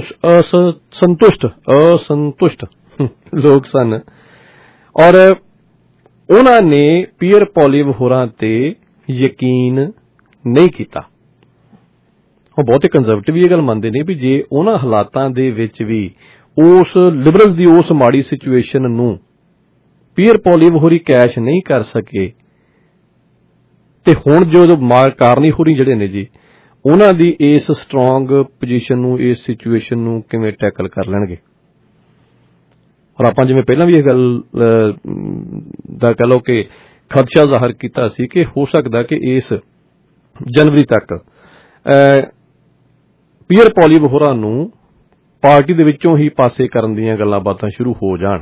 ਅਸੰਤੁਸ਼ਟ ਲੋਕ ਸਨ ਔਰ ਉਹਨਾਂ ਨੇ ਪੀਅਰ ਪੋਲੀਅਵ ਹੋਰਾਂ ਤੇ ਯਕੀਨ ਨਹੀਂ ਕੀਤਾ। ਉਹ ਬਹੁਤੇ ਕੰਜ਼ਰਵੇਟਿਵ ਇਹ ਗੱਲ ਮੰਨਦੇ ਨੇ ਵੀ ਜੇ ਉਹਨਾਂ ਹਾਲਾਤਾਂ ਦੇ ਵਿੱਚ ਵੀ ਉਸ ਲਿਬਰਲਜ਼ ਦੀ ਉਸ ਮਾੜੀ ਸਿਚੁਏਸ਼ਨ ਨੂੰ ਪੀਅਰ ਪੋਲੀਅਵ ਹੋਰੀ ਕੈਸ਼ ਨਹੀਂ ਕਰ ਸਕੇ ਤੇ ਹੁਣ ਜੋ ਮਾਰਕ ਕਾਰਨੀ ਹੋਰੀ ਜਿਹੜੇ ਨੇ ਜੀ ਉਹਨਾਂ ਦੀ ਇਸ ਸਟਰੋਂਗ ਪੋਜੀਸ਼ਨ ਨੂੰ, ਇਸ ਸਿਚੁਏਸ਼ਨ ਨੂੰ ਕਿਵੇਂ ਟੈਕਲ ਕਰ ਲੈਣਗੇ। ਔਰ ਆਪਾਂ ਜਿਵੇਂ ਪਹਿਲਾਂ ਵੀ ਇਹ ਗੱਲ ਦਾ ਕਹਿ ਲਓ ਕਿ ਖਦਸ਼ਾ ਜ਼ਾਹਰ ਕੀਤਾ ਸੀ ਕਿ ਹੋ ਸਕਦਾ ਕਿ ਇਸ ਜਨਵਰੀ ਤੱਕ ਪੀਅਰ ਪੋਲੀਅਵ ਹੋਰਾਂ ਨੂੰ ਪਾਰਟੀ ਦੇ ਵਿੱਚੋਂ ਹੀ ਪਾਸੇ ਕਰਨ ਦੀਆਂ ਗੱਲਾਂ ਬਾਤਾਂ ਸ਼ੁਰੂ ਹੋ ਜਾਣ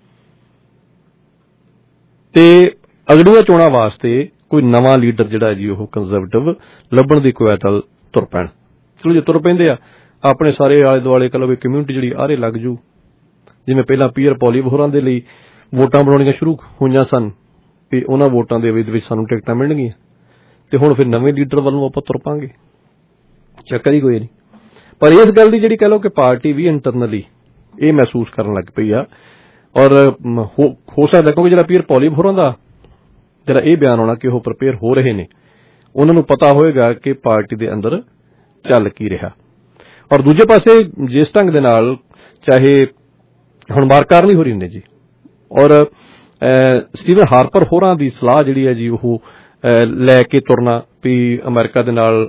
ਤੇ ਅਗਲੀਆਂ ਚੋਣਾਂ ਵਾਸਤੇ ਕੋਈ ਨਵਾਂ ਲੀਡਰ ਜਿਹੜਾ ਜੀ ਉਹ ਕੰਜ਼ਰਵੇਟਿਵ ਲੱਭਣ ਦੀ ਕਵਾਇਦ ਤੁਰ ਪੈਣ। ਚਲੋ ਜੇ ਤੁਰ ਪੈਂਦੇ ਆ ਆਪਣੇ ਸਾਰੇ ਆਲੇ ਦੁਆਲੇ ਕਹ ਲਓ ਵੀ ਕਮਿਊਨਿਟੀ ਜਿਹੜੀ ਆਰੇ ਲੱਗ ਜੂ। ਜਿਵੇਂ ਪਹਿਲਾਂ ਪੀਅਰ ਪੋਲੀਵ ਹੋਰਾਂ ਦੇ ਲਈ ਵੋਟਾਂ ਬਣਾਉਣੀਆਂ ਸ਼ੁਰੂ ਹੋਈਆਂ ਸਨ ਵੀ ਉਹਨਾਂ ਵੋਟਾਂ ਦੇ ਵਿੱਚ ਸਾਨੂੰ ਟਿਕਟਾਂ ਮਿਲਣਗੀਆਂ ਤੇ ਹੁਣ ਫਿਰ ਨਵੇਂ ਲੀਡਰ ਵੱਲੋਂ ਆਪਾਂ ਤੁਰ ਪਾਂਗੇ, ਚੱਕਰ ਹੀ ਕੋਈ ਨਹੀਂ। ਪਰ ਇਸ ਗੱਲ ਦੀ ਜਿਹੜੀ ਕਹਿ ਲਓ ਕਿ ਪਾਰਟੀ ਵੀ ਇੰਟਰਨਲੀ ਇਹ ਮਹਿਸੂਸ ਕਰਨ ਲੱਗ ਪਈ ਆ ਔਰ ਹੋ ਸਕਦਾ ਕਿਉਂਕਿ ਜਿਹੜਾ ਪੀਅਰ ਪੋਲੀਵ ਹੋਰਾਂ ਦਾ ਜਿਹੜਾ ਇਹ ਬਿਆਨ ਆਉਣਾ ਕਿ ਉਹ ਪ੍ਰਿਪੇਅਰ ਹੋ ਰਹੇ ਨੇ ਉਹਨਾਂ ਨੂੰ ਪਤਾ ਹੋਏਗਾ ਕਿ ਪਾਰਟੀ ਦੇ ਅੰਦਰ ਚੱਲ ਕੀ ਰਿਹਾ। ਔਰ ਦੂਜੇ ਪਾਸੇ ਜਿਸ ਢੰਗ ਦੇ ਨਾਲ ਚਾਹੇ ਹੁਣ ਮਾਰਕ ਕਾਰਨੀ ਹੋ ਰਹੀ ਨੇ ਜੀ ਔਰ ਸਟੀਵਨ ਹਾਰਪਰ ਹੋਰਾਂ ਦੀ ਸਲਾਹ ਜਿਹੜੀ ਹੈ ਜੀ ਉਹ ਲੈ ਕੇ ਤੁਰਨਾ ਵੀ ਅਮਰੀਕਾ ਦੇ ਨਾਲ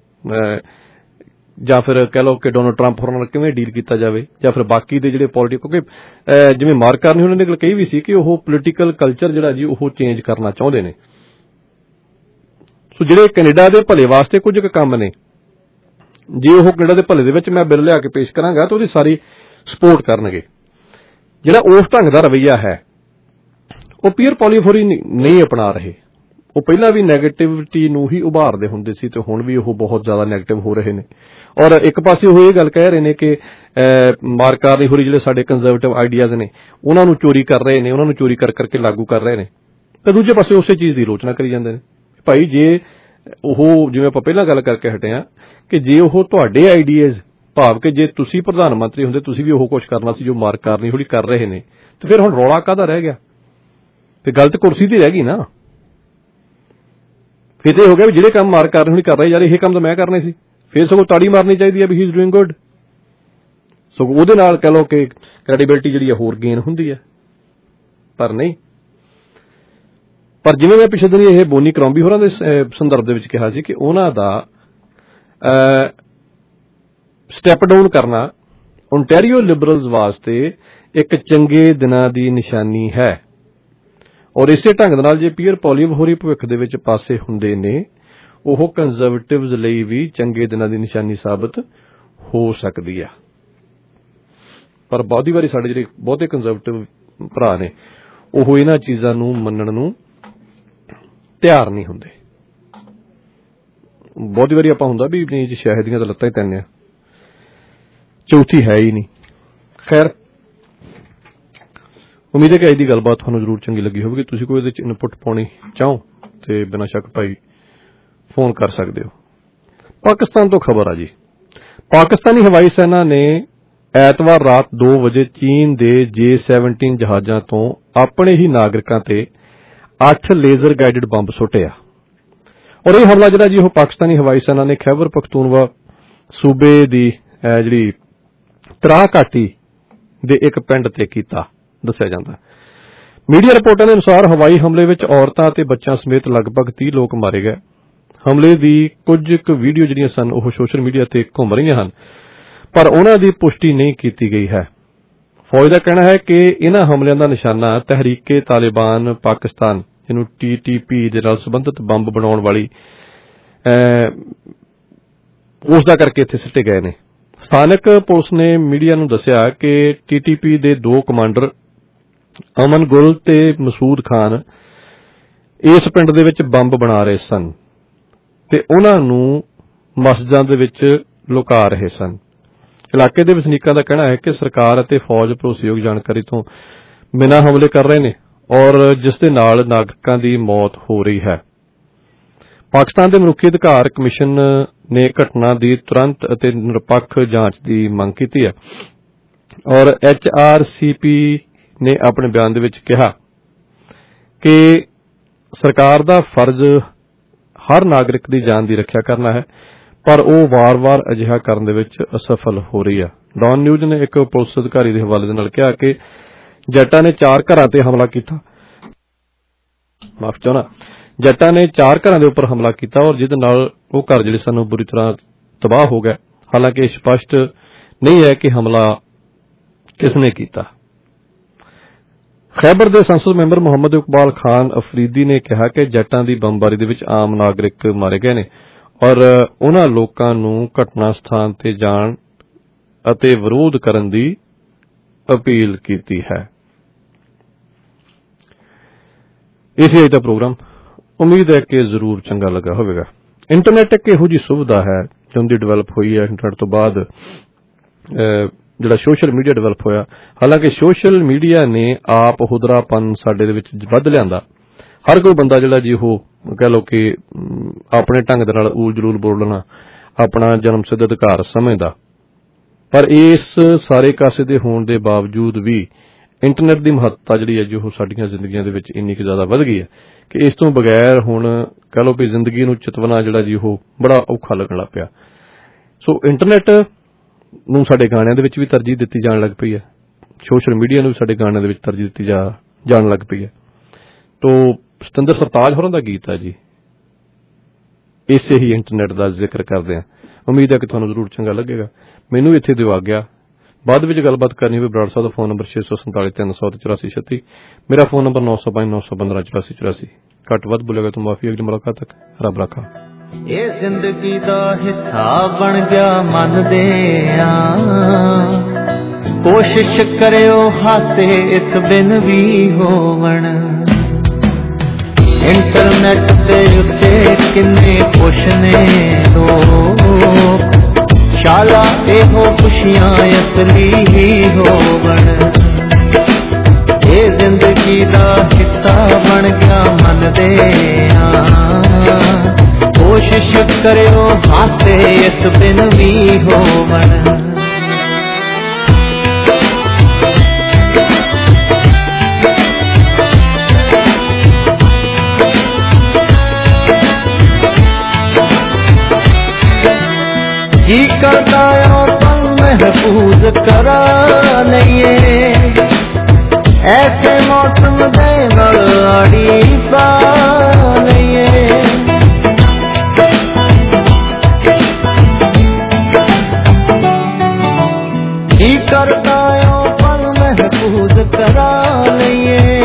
ਜਾਂ ਫਿਰ ਕਹਿ ਲਓ ਕਿ ਡੋਨਲਡ ਟਰੰਪ ਹੋਰਾਂ ਨਾਲ ਕਿਵੇਂ ਡੀਲ ਕੀਤਾ ਜਾਵੇ ਜਾਂ ਫਿਰ ਬਾਕੀ ਦੇ ਜਿਹੜੇ ਪੋਲੀਟਿਕ ਕਿਉਂਕਿ ਜਿਵੇਂ ਮਾਰਕ ਕਾਰਨੀ ਉਹਨਾਂ ਨੇ ਗੱਲ ਕਹੀ ਵੀ ਸੀ ਕਿ ਉਹ ਪੋਲੀਟੀਕਲ ਕਲਚਰ ਜਿਹੜਾ ਜੀ ਉਹ ਚੇਂਜ ਕਰਨਾ ਚਾਹੁੰਦੇ ਨੇ। ਸੋ ਜਿਹੜੇ ਕੈਨੇਡਾ ਦੇ ਭਲੇ ਵਾਸਤੇ ਕੁਝ ਕੁ ਕੰਮ ਨੇ ਜੇ ਉਹ ਕੈਨੇਡਾ ਦੇ ਭਲੇ ਦੇ ਵਿੱਚ ਮੈਂ ਬਿੱਲ ਲਿਆ ਕੇ ਪੇਸ਼ ਕਰਾਂਗਾ ਤਾਂ ਉਹਦੀ ਸਾਰੀ ਸਪੋਰਟ ਕਰਨਗੇ। ਜਿਹੜਾ ਉਸ ਢੰਗ ਦਾ ਰਵੱਈਆ ਹੈ ਉਹ ਪੀਅਰ ਪੋਲੀਫੋਰੀ ਨਹੀਂ ਅਪਣਾ ਰਹੇ। ਉਹ ਪਹਿਲਾਂ ਵੀ ਨੈਗੇਟਿਵਿਟੀ ਨੂੰ ਹੀ ਉਭਾਰਦੇ ਹੁੰਦੇ ਸੀ ਤੇ ਹੁਣ ਵੀ ਉਹ ਬਹੁਤ ਜ਼ਿਆਦਾ ਨੈਗੇਟਿਵ ਹੋ ਰਹੇ ਨੇ। ਔਰ ਇੱਕ ਪਾਸੇ ਉਹ ਇਹ ਗੱਲ ਕਹਿ ਰਹੇ ਨੇ ਕਿ ਮਾਰਕ ਕਾਰਨੀ ਹੋਰੀ ਜਿਹੜੇ ਸਾਡੇ ਕੰਜ਼ਰਵੇਟਿਵ ਆਈਡੀਆਜ਼ ਨੇ ਉਹਨਾਂ ਨੂੰ ਚੋਰੀ ਕਰ ਰਹੇ ਨੇ, ਉਹਨਾਂ ਨੂੰ ਚੋਰੀ ਕਰ ਕਰਕੇ ਲਾਗੂ ਕਰ ਰਹੇ ਨੇ ਤੇ ਦੂਜੇ ਪਾਸੇ ਉਸੇ ਚੀਜ਼ ਦੀ ਆਲੋਚਨਾ ਕਰੀ ਜਾਂਦੇ ਨੇ। ਭਾਈ ਜੇ ਉਹ ਜਿਵੇਂ ਆਪਾਂ ਪਹਿਲਾਂ ਗੱਲ ਕਰਕੇ ਹਟੇ ਹਾਂ ਕਿ ਜੇ ਉਹ ਤੁਹਾਡੇ ਆਈਡੀਆਜ਼ ਭਾਵ ਕਿ ਜੇ ਤੁਸੀਂ ਪ੍ਰਧਾਨ ਮੰਤਰੀ ਹੁੰਦੇ ਤੁਸੀਂ ਵੀ ਉਹ ਕੁਝ ਕਰਨਾ ਸੀ ਜੋ ਮਾਰਕ ਕਾਰਨੀ ਹੋਰੀ ਕਰ ਰਹੇ ਨੇ ਤੇ ਫਿਰ ਹੁਣ ਰੌਲਾ ਕਾਹਦਾ ਰਹਿ ਗਿਆ? ਤੇ ਗੱਲ ਤਾਂ ਕੁਰਸੀ ਤੇ ਰਹਿ ਗਈ ਨਾ। ਫਿਰ ਤੇ ਹੋ ਗਿਆ ਵੀ ਜਿਹੜੇ ਕੰਮ ਮਾਰਕ ਕਾਰਨੀ ਹੋਰੀ ਕਰ ਰਹੇ ਯਾਰ ਇਹ ਕੰਮ ਤਾਂ ਮੈਂ ਕਰਨੇ ਸੀ। ਫਿਰ ਸਗੋਂ ਤਾੜੀ ਮਾਰਨੀ ਚਾਹੀਦੀ ਹੈ ਵੀ ਹੀ ਇਜ਼ ਡੂਇੰਗ ਗੁੱਡ। ਸਗੋਂ ਉਹਦੇ ਨਾਲ ਕਹਿ ਲਓ ਕਿ ਕ੍ਰੈਡੀਬਿਲਿਟੀ ਜਿਹੜੀ ਹੈ ਹੋਰ ਗੇਨ ਹੁੰਦੀ ਹੈ ਪਰ ਨਹੀਂ। ਪਰ ਜਿਵੇਂ ਮੈਂ ਪਿਛਲੇ ਦਿਨ ਇਹ ਬੋਨੀ ਕਰੋਂਬੀ ਹੋਰਾਂ ਦੇ ਸੰਦਰਭ ਦੇ ਵਿੱਚ ਕਿਹਾ ਸੀ ਕਿ ਉਹਨਾਂ ਦਾ ਸਟੈਪ ਡਾਊਨ ਕਰਨਾ ਓਨਟਾਰੀਓ ਲਿਬਰਲਜ਼ ਵਾਸਤੇ ਇੱਕ ਚੰਗੇ ਦਿਨਾਂ ਦੀ ਨਿਸ਼ਾਨੀ ਹੈ। ਔਰ ਇਸੇ ਢੰਗ ਦੇ ਨਾਲ ਜੇ ਪੀਅਰ ਪੋਲੀਵ ਹੋਰੀ ਭਵਿੱਖ ਦੇ ਵਿੱਚ ਪਾਸੇ ਹੁੰਦੇ ਨੇ ਉਹ ਕੰਜ਼ਰਵੇਟਿਵਜ਼ ਲਈ ਵੀ ਚੰਗੇ ਦਿਨਾਂ ਦੀ ਨਿਸ਼ਾਨੀ ਸਾਬਤ ਹੋ ਸਕਦੀ ਆ। ਪਰ ਬਹੁਤੀ ਵਾਰੀ ਸਾਡੇ ਜਿਹੜੇ ਬਹੁਤੇ ਕੰਜ਼ਰਵੇਟਿਵ ਭਰਾ ਨੇ ਉਹ ਇਹਨਾਂ ਚੀਜ਼ਾਂ ਨੂੰ ਮੰਨਣ ਨੂੰ ਤਿਆਰ ਨਹੀਂ ਹੁੰਦੇ। ਬਹੁਤੀ ਵਾਰੀ ਆਪਾਂ ਹੁੰਦਾ ਵੀ ਨਹੀਂ ਜੀ ਸ਼ਹਿਦ ਦੀਆਂ ਤਾਂ ਲੱਤਾਂ ਹੀ ਤੈਨੇ ਆ, ਚੌਥੀ ਹੈ ਹੀ ਨਹੀਂ। ਖੈਰ ਉਮੀਦ ਹੈ ਕਿ ਅੱਜ ਦੀ ਗੱਲਬਾਤ ਤੁਹਾਨੂੰ ਜ਼ਰੂਰ ਚੰਗੀ ਲੱਗੀ ਹੋਵੇਗੀ। ਤੁਸੀਂ ਕੋਈ ਇਹਦੇ ਚ ਇਨਪੁਟ ਪਾਉਣੀ ਚਾਹੋ ਤੇ ਬਿਨਾਂ ਸ਼ੱਕ ਭਾਈ ਫੋਨ ਕਰ ਸਕਦੇ ਹੋ। ਪਾਕਿਸਤਾਨ ਤੋਂ ਖਬਰ ਆ ਜੀ। ਪਾਕਿਸਤਾਨੀ ਹਵਾਈ ਸੈਨਾ ਨੇ ਐਤਵਾਰ ਰਾਤ 2 ਵਜੇ ਚੀਨ ਦੇ J-17 ਜਹਾਜ਼ਾਂ ਤੋਂ ਆਪਣੇ ਹੀ ਨਾਗਰਿਕਾਂ ਤੇ 8 ਲੇਜ਼ਰ ਗਾਈਡਡ ਬੰਬ ਸੁੱਟਿਆ। ਔਰ ਇਹ ਹਮਲਾ ਜਿਹੜਾ ਜੀ ਉਹ ਪਾਕਿਸਤਾਨੀ ਹਵਾਈ ਸੈਨਾ ਨੇ ਖੈਬਰ ਪਖਤੂਨਵਾ ਸੂਬੇ ਦੀ ਜਿਹੜੀ ਤਰਾਹ ਘਾਟੀ ਦੇ ਇੱਕ ਪਿੰਡ ਤੇ ਕੀਤਾ ਦੱਸਿਆ ਜਾਂਦਾ। ਮੀਡੀਆ ਰਿਪੋਰਟਾਂ ਦੇ ਅਨੁਸਾਰ ਹਵਾਈ ਹਮਲੇ ਵਿੱਚ ਔਰਤਾਂ ਅਤੇ ਬੱਚਿਆਂ ਸਮੇਤ ਲਗਭਗ 30 ਲੋਕ ਮਾਰੇ ਗਏ। ਹਮਲੇ ਦੀ ਕੁਝ ਕੁ ਵੀਡੀਓ ਜਿਹੜੀਆਂ ਸਨ ਉਹ ਸੋਸ਼ਲ ਮੀਡੀਆ ਤੇ ਘੁੰਮ ਰਹੀਆਂ ਹਨ ਪਰ ਉਹਨਾਂ ਦੀ ਪੁਸ਼ਟੀ ਨਹੀਂ ਕੀਤੀ ਗਈ ਹੈ। ਫੌਜ ਦਾ ਕਹਿਣਾ ਹੈ ਕਿ ਇਹਨਾਂ ਹਮਲਿਆਂ ਦਾ ਨਿਸ਼ਾਨਾ ਤਹਿਰੀਕੇ ਤਾਲਿਬਾਨ ਪਾਕਿਸਤਾਨ ਜਿਹਨੂੰ TTP ਦੇ ਨਾਲ ਸੰਬੰਧਿਤ ਬੰਬ ਬਣਾਉਣ ਵਾਲੀ ਉਸ ਦਾ ਕਰਕੇ ਇੱਥੇ ਸਿੱਟੇ ਗਏ ਨੇ। ਸਥਾਨਕ ਪੁਲਿਸ ਨੇ ਮੀਡੀਆ ਨੂੰ ਦੱਸਿਆ ਕਿ TTP ਦੇ 2 ਕਮਾਂਡਰ ਅਮਨ ਗੁਲ ਤੇ ਮਸੂਦ ਖਾਨ ਇਸ ਪਿੰਡ ਦੇ ਵਿੱਚ ਬੰਬ ਬਣਾ ਰਹੇ ਸਨ ਤੇ ਉਹਨਾਂ ਨੂੰ ਮਸਜਿਦਾਂ ਦੇ ਵਿੱਚ ਲੁਕਾ ਰਹੇ ਸਨ। ਇਲਾਕੇ ਦੇ ਵਸਨੀਕਾਂ ਦਾ ਕਹਿਣਾ ਹੈ ਕਿ ਸਰਕਾਰ ਅਤੇ ਫੌਜ ਭਰੋਸੇਯੋਗ ਜਾਣਕਾਰੀ ਤੋਂ ਬਿਨਾਂ ਹਮਲੇ ਕਰ ਰਹੇ ਨੇ ਔਰ ਜਿਸ ਦੇ ਨਾਲ ਨਾਗਰਿਕਾਂ ਦੀ ਮੌਤ ਹੋ ਰਹੀ ਹੈ। ਪਾਕਿਸਤਾਨ ਦੇ ਮਨੁੱਖੀ ਅਧਿਕਾਰ ਕਮਿਸ਼ਨ ਨੇ ਘਟਨਾ ਦੀ ਤੁਰੰਤ ਅਤੇ ਨਿਰਪੱਖ ਜਾਂਚ ਦੀ ਮੰਗ ਕੀਤੀ ਹੈ ਔਰ HRCP ਨੇ ਆਪਣੇ ਬਿਆਨ ਦੇ ਵਿੱਚ ਕਿਹਾ ਕਿ ਸਰਕਾਰ ਦਾ ਫਰਜ਼ ਹਰ ਨਾਗਰਿਕ ਦੀ ਜਾਨ ਦੀ ਰੱਖਿਆ ਕਰਨਾ ਹੈ ਪਰ ਉਹ ਵਾਰ-ਵਾਰ ਅਜਿਹਾ ਕਰਨ ਦੇ ਵਿੱਚ ਅਸਫਲ ਹੋ ਰਹੀ ਹੈ। ਡੌਨ ਨਿਊਜ਼ ਨੇ ਇੱਕ ਪੁਲਿਸ ਅਧਿਕਾਰੀ ਦੇ ਹਵਾਲੇ ਦੇ ਨਾਲ ਕਿਹਾ ਕਿ ਜੱਟਾਂ ਨੇ 4 ਘਰਾਂ ਤੇ ਹਮਲਾ ਕੀਤਾ। ਜੱਟਾਂ ਨੇ 4 ਘਰਾਂ ਦੇ ਉੱਪਰ ਹਮਲਾ ਕੀਤਾ ਔਰ ਜਿਹਦੇ ਨਾਲ ਉਹ ਘਰ ਜਿਹੜੇ ਸਨ ਬੁਰੀ ਤਰ੍ਹਾਂ ਤਬਾਹ ਹੋ ਗਏ। ਹਾਲਾਂਕਿ ਇਹ ਸਪਸ਼ਟ ਨਹੀਂ ਹੈ ਕਿ ਹਮਲਾ ਕਿਸ ਨੇ ਕੀਤਾ। ਖੈਬਰ ਦੇ ਸੰਸਦ ਮੈਂਬਰ ਮੁਹੰਮਦ ਇਕਬਾਲ ਖਾਨ ਅਫਰੀਦੀ ਨੇ ਕਿਹਾ ਕਿ ਜੱਟਾਂ ਦੀ ਬੰਬਾਰੀ ਦੇ ਵਿੱਚ ਆਮ ਨਾਗਰਿਕ ਮਾਰੇ ਗਏ ਨੇ ਔਰ ਉਹਨਾਂ ਲੋਕਾਂ ਨੂੰ ਘਟਨਾ ਸਥਾਨ ਤੇ ਜਾਣ ਅਤੇ ਵਿਰੋਧ ਕਰਨ ਦੀ ਅਪੀਲ ਕੀਤੀ ਹੈ। ਇਸੇ ਅੱਜ ਦਾ ਪ੍ਰੋਗਰਾਮ ਉਮੀਦ ਹੈ ਕਿ ਜ਼ਰੂਰ ਚੰਗਾ ਲੱਗਾ ਹੋਵੇਗਾ। ਇੰਟਰਨੈਟ ਇੱਕ ਇਹੋ ਜਿਹੀ ਸੁਵਿਧਾ ਹੈ ਜੋ ਦੀ ਡਿਵੈਲਪ ਹੋਈ ਹੈ ਇੰਟਰਨੈਟ ਤੋਂ ਬਾਅਦ ਜਿਹੜਾ ਸੋਸ਼ਲ ਮੀਡੀਆ ਡਿਵੈਲਪ ਹੋਇਆ। ਹਾਲਾਂਕਿ ਸੋਸ਼ਲ ਮੀਡੀਆ ਨੇ ਆਪ ਹੁਦਰਾਪਨ ਸਾਡੇ ਦੇ ਵਿੱਚ ਵੱਧ ਲਿਆਂਦਾ। ਹਰ ਕੋਈ ਬੰਦਾ ਜਿਹੜਾ ਜੀ ਉਹ ਕਹਿ ਲਓ ਕਿ ਆਪਣੇ ਢੰਗ ਦੇ ਨਾਲ ਊਲ ਜਲੂਲ ਬੋਲਣਾ ਆਪਣਾ ਜਨਮ ਸਿੱਧ ਅਧਿਕਾਰ ਸਮਝਦਾ, ਪਰ ਇਸ ਸਾਰੇ ਕਾਸੇ ਦੇ ਹੋਣ ਦੇ ਬਾਵਜੂਦ ਵੀ ਇੰਟਰਨੈਟ ਦੀ ਮਹੱਤਤਾ ਜਿਹੜੀ ਹੈ ਜੀ ਉਹ ਸਾਡੀਆਂ ਜ਼ਿੰਦਗੀਆਂ ਦੇ ਵਿੱਚ ਇੰਨੀ ਕੁ ਜ਼ਿਆਦਾ ਵੱਧ ਗਈ ਹੈ ਕਿ ਇਸ ਤੋਂ ਬਗੈਰ ਹੁਣ ਕਹਿ ਲਓ ਵੀ ਜ਼ਿੰਦਗੀ ਨੂੰ ਚਿਤਵਨਾ ਜਿਹੜਾ ਜੀ ਉਹ ਬੜਾ ਔਖਾ ਲੱਗਣ ਲੱਗ ਪਿਆ। ਸੋ ਇੰਟਰਨੈਟ ਨੂੰ ਸਾਡੇ ਗਾਣਿਆਂ ਦੇ ਵਿੱਚ ਵੀ ਤਰਜੀਹ ਦਿੱਤੀ ਜਾਣ ਲੱਗ ਪਈ ਹੈ, ਸੋਸ਼ਲ ਮੀਡੀਆ ਨੂੰ ਵੀ ਸਾਡੇ ਗਾਣਿਆਂ ਦੇ ਵਿੱਚ ਤਰਜੀਹ ਦਿੱਤੀ ਜਾਣ ਲੱਗ ਪਈ ਹੈ। ਤੋ ਸਤਿੰਦਰ ਸਰਤਾਜ ਹੋਰਾਂ ਦਾ ਗੀਤ ਹੈ ਜੀ, ਇਸੇ ਹੀ ਇੰਟਰਨੈਟ ਦਾ ਜ਼ਿਕਰ ਕਰਦੇ ਹਾਂ। ਉਮੀਦ ਹੈ ਕਿ ਤੁਹਾਨੂੰ ਜ਼ਰੂਰ ਚੰਗਾ ਲੱਗੇਗਾ। ਮੈਨੂੰ ਇੱਥੇ ਦਿਓ ਆਗਿਆ। ਬਾਅਦ ਵਿੱਚ ਗੱਲਬਾਤ ਕਰਨੀ ਹੋਵੇ ਬਰਾੜ ਸਾਹਿਬ ਦਾ ਫੋਨ ਨੰਬਰ 647-300-8486। ਮੇਰਾ ਫੋਨ ਨੰਬਰ 905-915-8484। ਘੱਟ ਵੱਧ ਬੋਲੇਗਾ ਤਾਂ ਮਾਫੀ। ਅਗਲੀ ਮੁਲਾਕਾਤ ਤੱਕ ਰੱਬ ਰਾਖਾ। ਇਹ ਜ਼ਿੰਦਗੀ ਦਾ ਹਿੱਸਾ ਬਣ ਗਿਆ ਮੰਨਦੇ ਆ, ਕੋਸ਼ਿਸ਼ ਕਰਿਓ ਹਾਸੇ ਇਸ ਬਿਨ ਵੀ ਹੋਵਣ। ਇੰਟਰਨੈਟ ਦੇ ਉੱਤੇ ਕਿੰਨੇ ਖੁਸ਼ ਨੇ ਲੋਕ, ਸ਼ਾਲਾ ਇਹੋ ਖੁਸ਼ੀਆਂ ਅਸਲੀ ਹੀ ਹੋਵਣ। ਇਹ ਜ਼ਿੰਦਗੀ ਦਾ ਹਿੱਸਾ ਬਣ ਗਿਆ ਮੰਨਦੇ ਆ, ਕੋਸ਼ਿਸ਼ ਕਰਿਓ ਹਾਸੇ ਇਸ ਬਿਨ ਵੀ ਹੋਵਣ। जी करता पल महफूज करा लईए, ऐसे मौसम दे आड़ी पा लईए। जी करता पल महफूज करा लईए,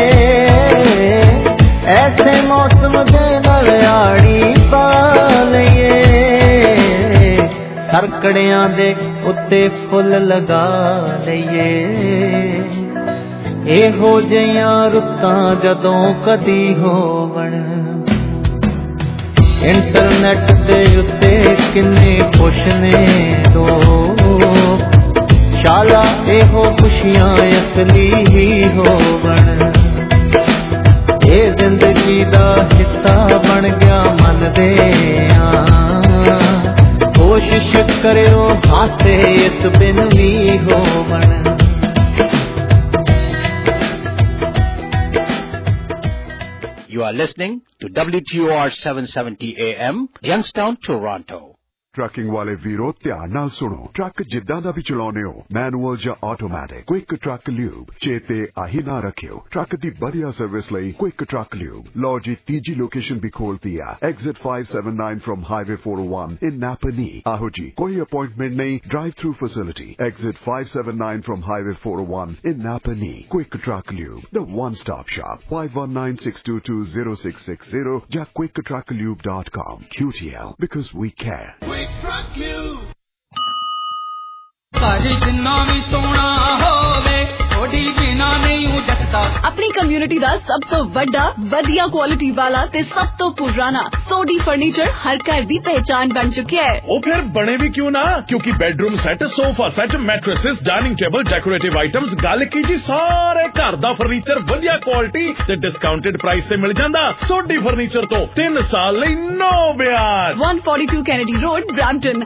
ऐसे मौसम दे आड़ी पा लईए। ਸਰਕੜਿਆਂ ਦੇ ਉੱਤੇ ਫੁੱਲ ਲਗਾ ਲਈਏ, ਇਹੋ ਜਿਹੀਆਂ ਰੁੱਤਾਂ ਜਦੋਂ ਕਦੀ ਹੋਵਣ। ਇੰਟਰਨੈਟ ਦੇ ਉੱਤੇ ਕਿੰਨੇ ਖੁਸ਼ ਨੇ ਲੋਕ, ਸ਼ਾਲਾ ਇਹੋ ਖੁਸ਼ੀਆਂ ਅਸਲੀ ਹੀ ਹੋਵਣ। ਇਹ ਜ਼ਿੰਦਗੀ ਦਾ ਹਿੱਸਾ ਬਣ ਗਿਆ ਮੰਨਦੇ ਆ, ਕੋਸ਼ਿਸ਼ ਕਰਿਓ ਹਾਸੇ ਇਸ ਬਿਨ ਵੀ ਹੋਵਣ। You are listening to WTOR 770 AM, Youngstown, Toronto. Trucking वाले वीरो ध्यान नाल सुनो। ट्रक जिद्दां दा भी चलाउने हो, मैनुअल या ऑटोमैटिक, क्विक ट्रक ल्यूब चेते आही ना रखियो। ट्रक दी बढ़िया सर्विस लई क्विक ट्रक ल्यूब। लो जी तीजी लोकेशन भी खोल दिया, exit 579 from highway 401 in Napanee. आहो जी कोई अपॉइंटमेंट नहीं, drive through facility. Exit 579 from highway 401 in Napanee. Quick truck lube, the one stop shop. 5196220660 या quicktrucklube.com। QTL, because we care। ਘਰ ਜਿੰਨਾ ਵੀ ਸੋਹਣਾ ਹੋਵੇ ਥੋੜੀ ਬਿਨਾ ਨਹੀਂ ਉਜਟਦਾ। ਆਪਣੀ ਕਮਿਊਨਿਟੀ ਦਾ ਸਭ ਤੋਂ ਵੱਡਾ ਵਧੀਆ ਕੁਆਲਿਟੀ ਵਾਲਾ ਤੇ ਸਭ ਤੋਂ ਪੁਰਾਣਾ ਸੋਡੀ ਫਰਨੀਚਰ ਹਰ ਘਰ ਦੀ ਪਹਿਚਾਨ ਬਣ ਚੁੱਕਿਆ ਹੈ। ਉਹ ਫਿਰ ਬਣੇ ਵੀ ਕਿਉਂ ਨਾ, ਕਿਉਂਕਿ bedroom set, sofa set, mattresses, dining table, decorative items, ਗੱਲ ਕੀ ਜੀ ਸਾਰੇ ਘਰ ਦਾ ਫਰਨੀਚਰ ਵਧੀਆ ਕੁਆਲਿਟੀ ਤੇ ਡਿਸਕਾਊਂਟਡ ਪ੍ਰਾਈਸ ਤੇ ਮਿਲ ਜਾਂਦਾ। ਸੋਡੀ ਫਰਨੀਚਰ ਤੋਂ 3 ਸਾਲ ਲਈ ਨੋ ਵਿਆਜ। 142 Kennedy road, Brampton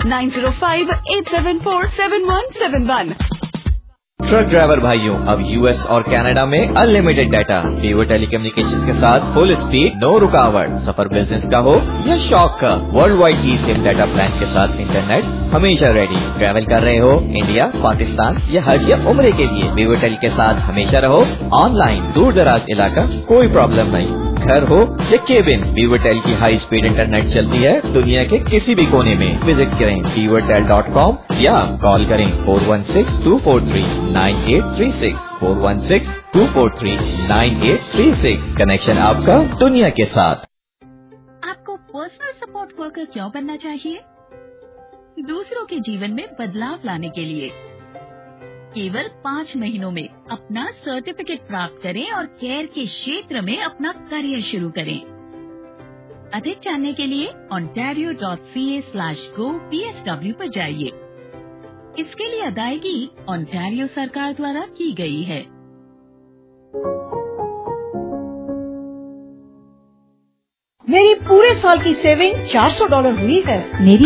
9058747171। Truck driver भाइयों, अब यूएस और कनाडा में अनलिमिटेड डाटा, वीवो टेलीकम्युनिकेशंस के साथ फुल स्पीड, नो रुकावट। सफर बिजनेस का हो या शौक का, world wide eSIM data plan के साथ इंटरनेट हमेशा रेडी। ट्रैवल कर रहे हो इंडिया, पाकिस्तान या हज या उम्रे के लिए, वीवो टेल के साथ हमेशा रहो ऑनलाइन। दूर दराज इलाका कोई प्रॉब्लम नहीं, घर हो या केबिन, वीवो टेल की हाई स्पीड इंटरनेट चलती है दुनिया के किसी भी कोने में। विजिट करें vivotel.com या कॉल करें 416-243-9836 416-243-9836। कनेक्शन आपका दुनिया के साथ। आपको पर्सनल सपोर्ट वर्कर क्यों बनना चाहिए? दूसरों के जीवन में बदलाव लाने के लिए, केवल 5 महीनों में अपना सर्टिफिकेट प्राप्त करें और केयर के क्षेत्र में अपना करियर शुरू करें। अधिक जानने के लिए ontario.ca/go/PSW पर जाइए। इसके लिए अदायगी ओंटारियो सरकार द्वारा की गई है। मेरी पूरे साल की सेविंग $400 हुई है। मेरी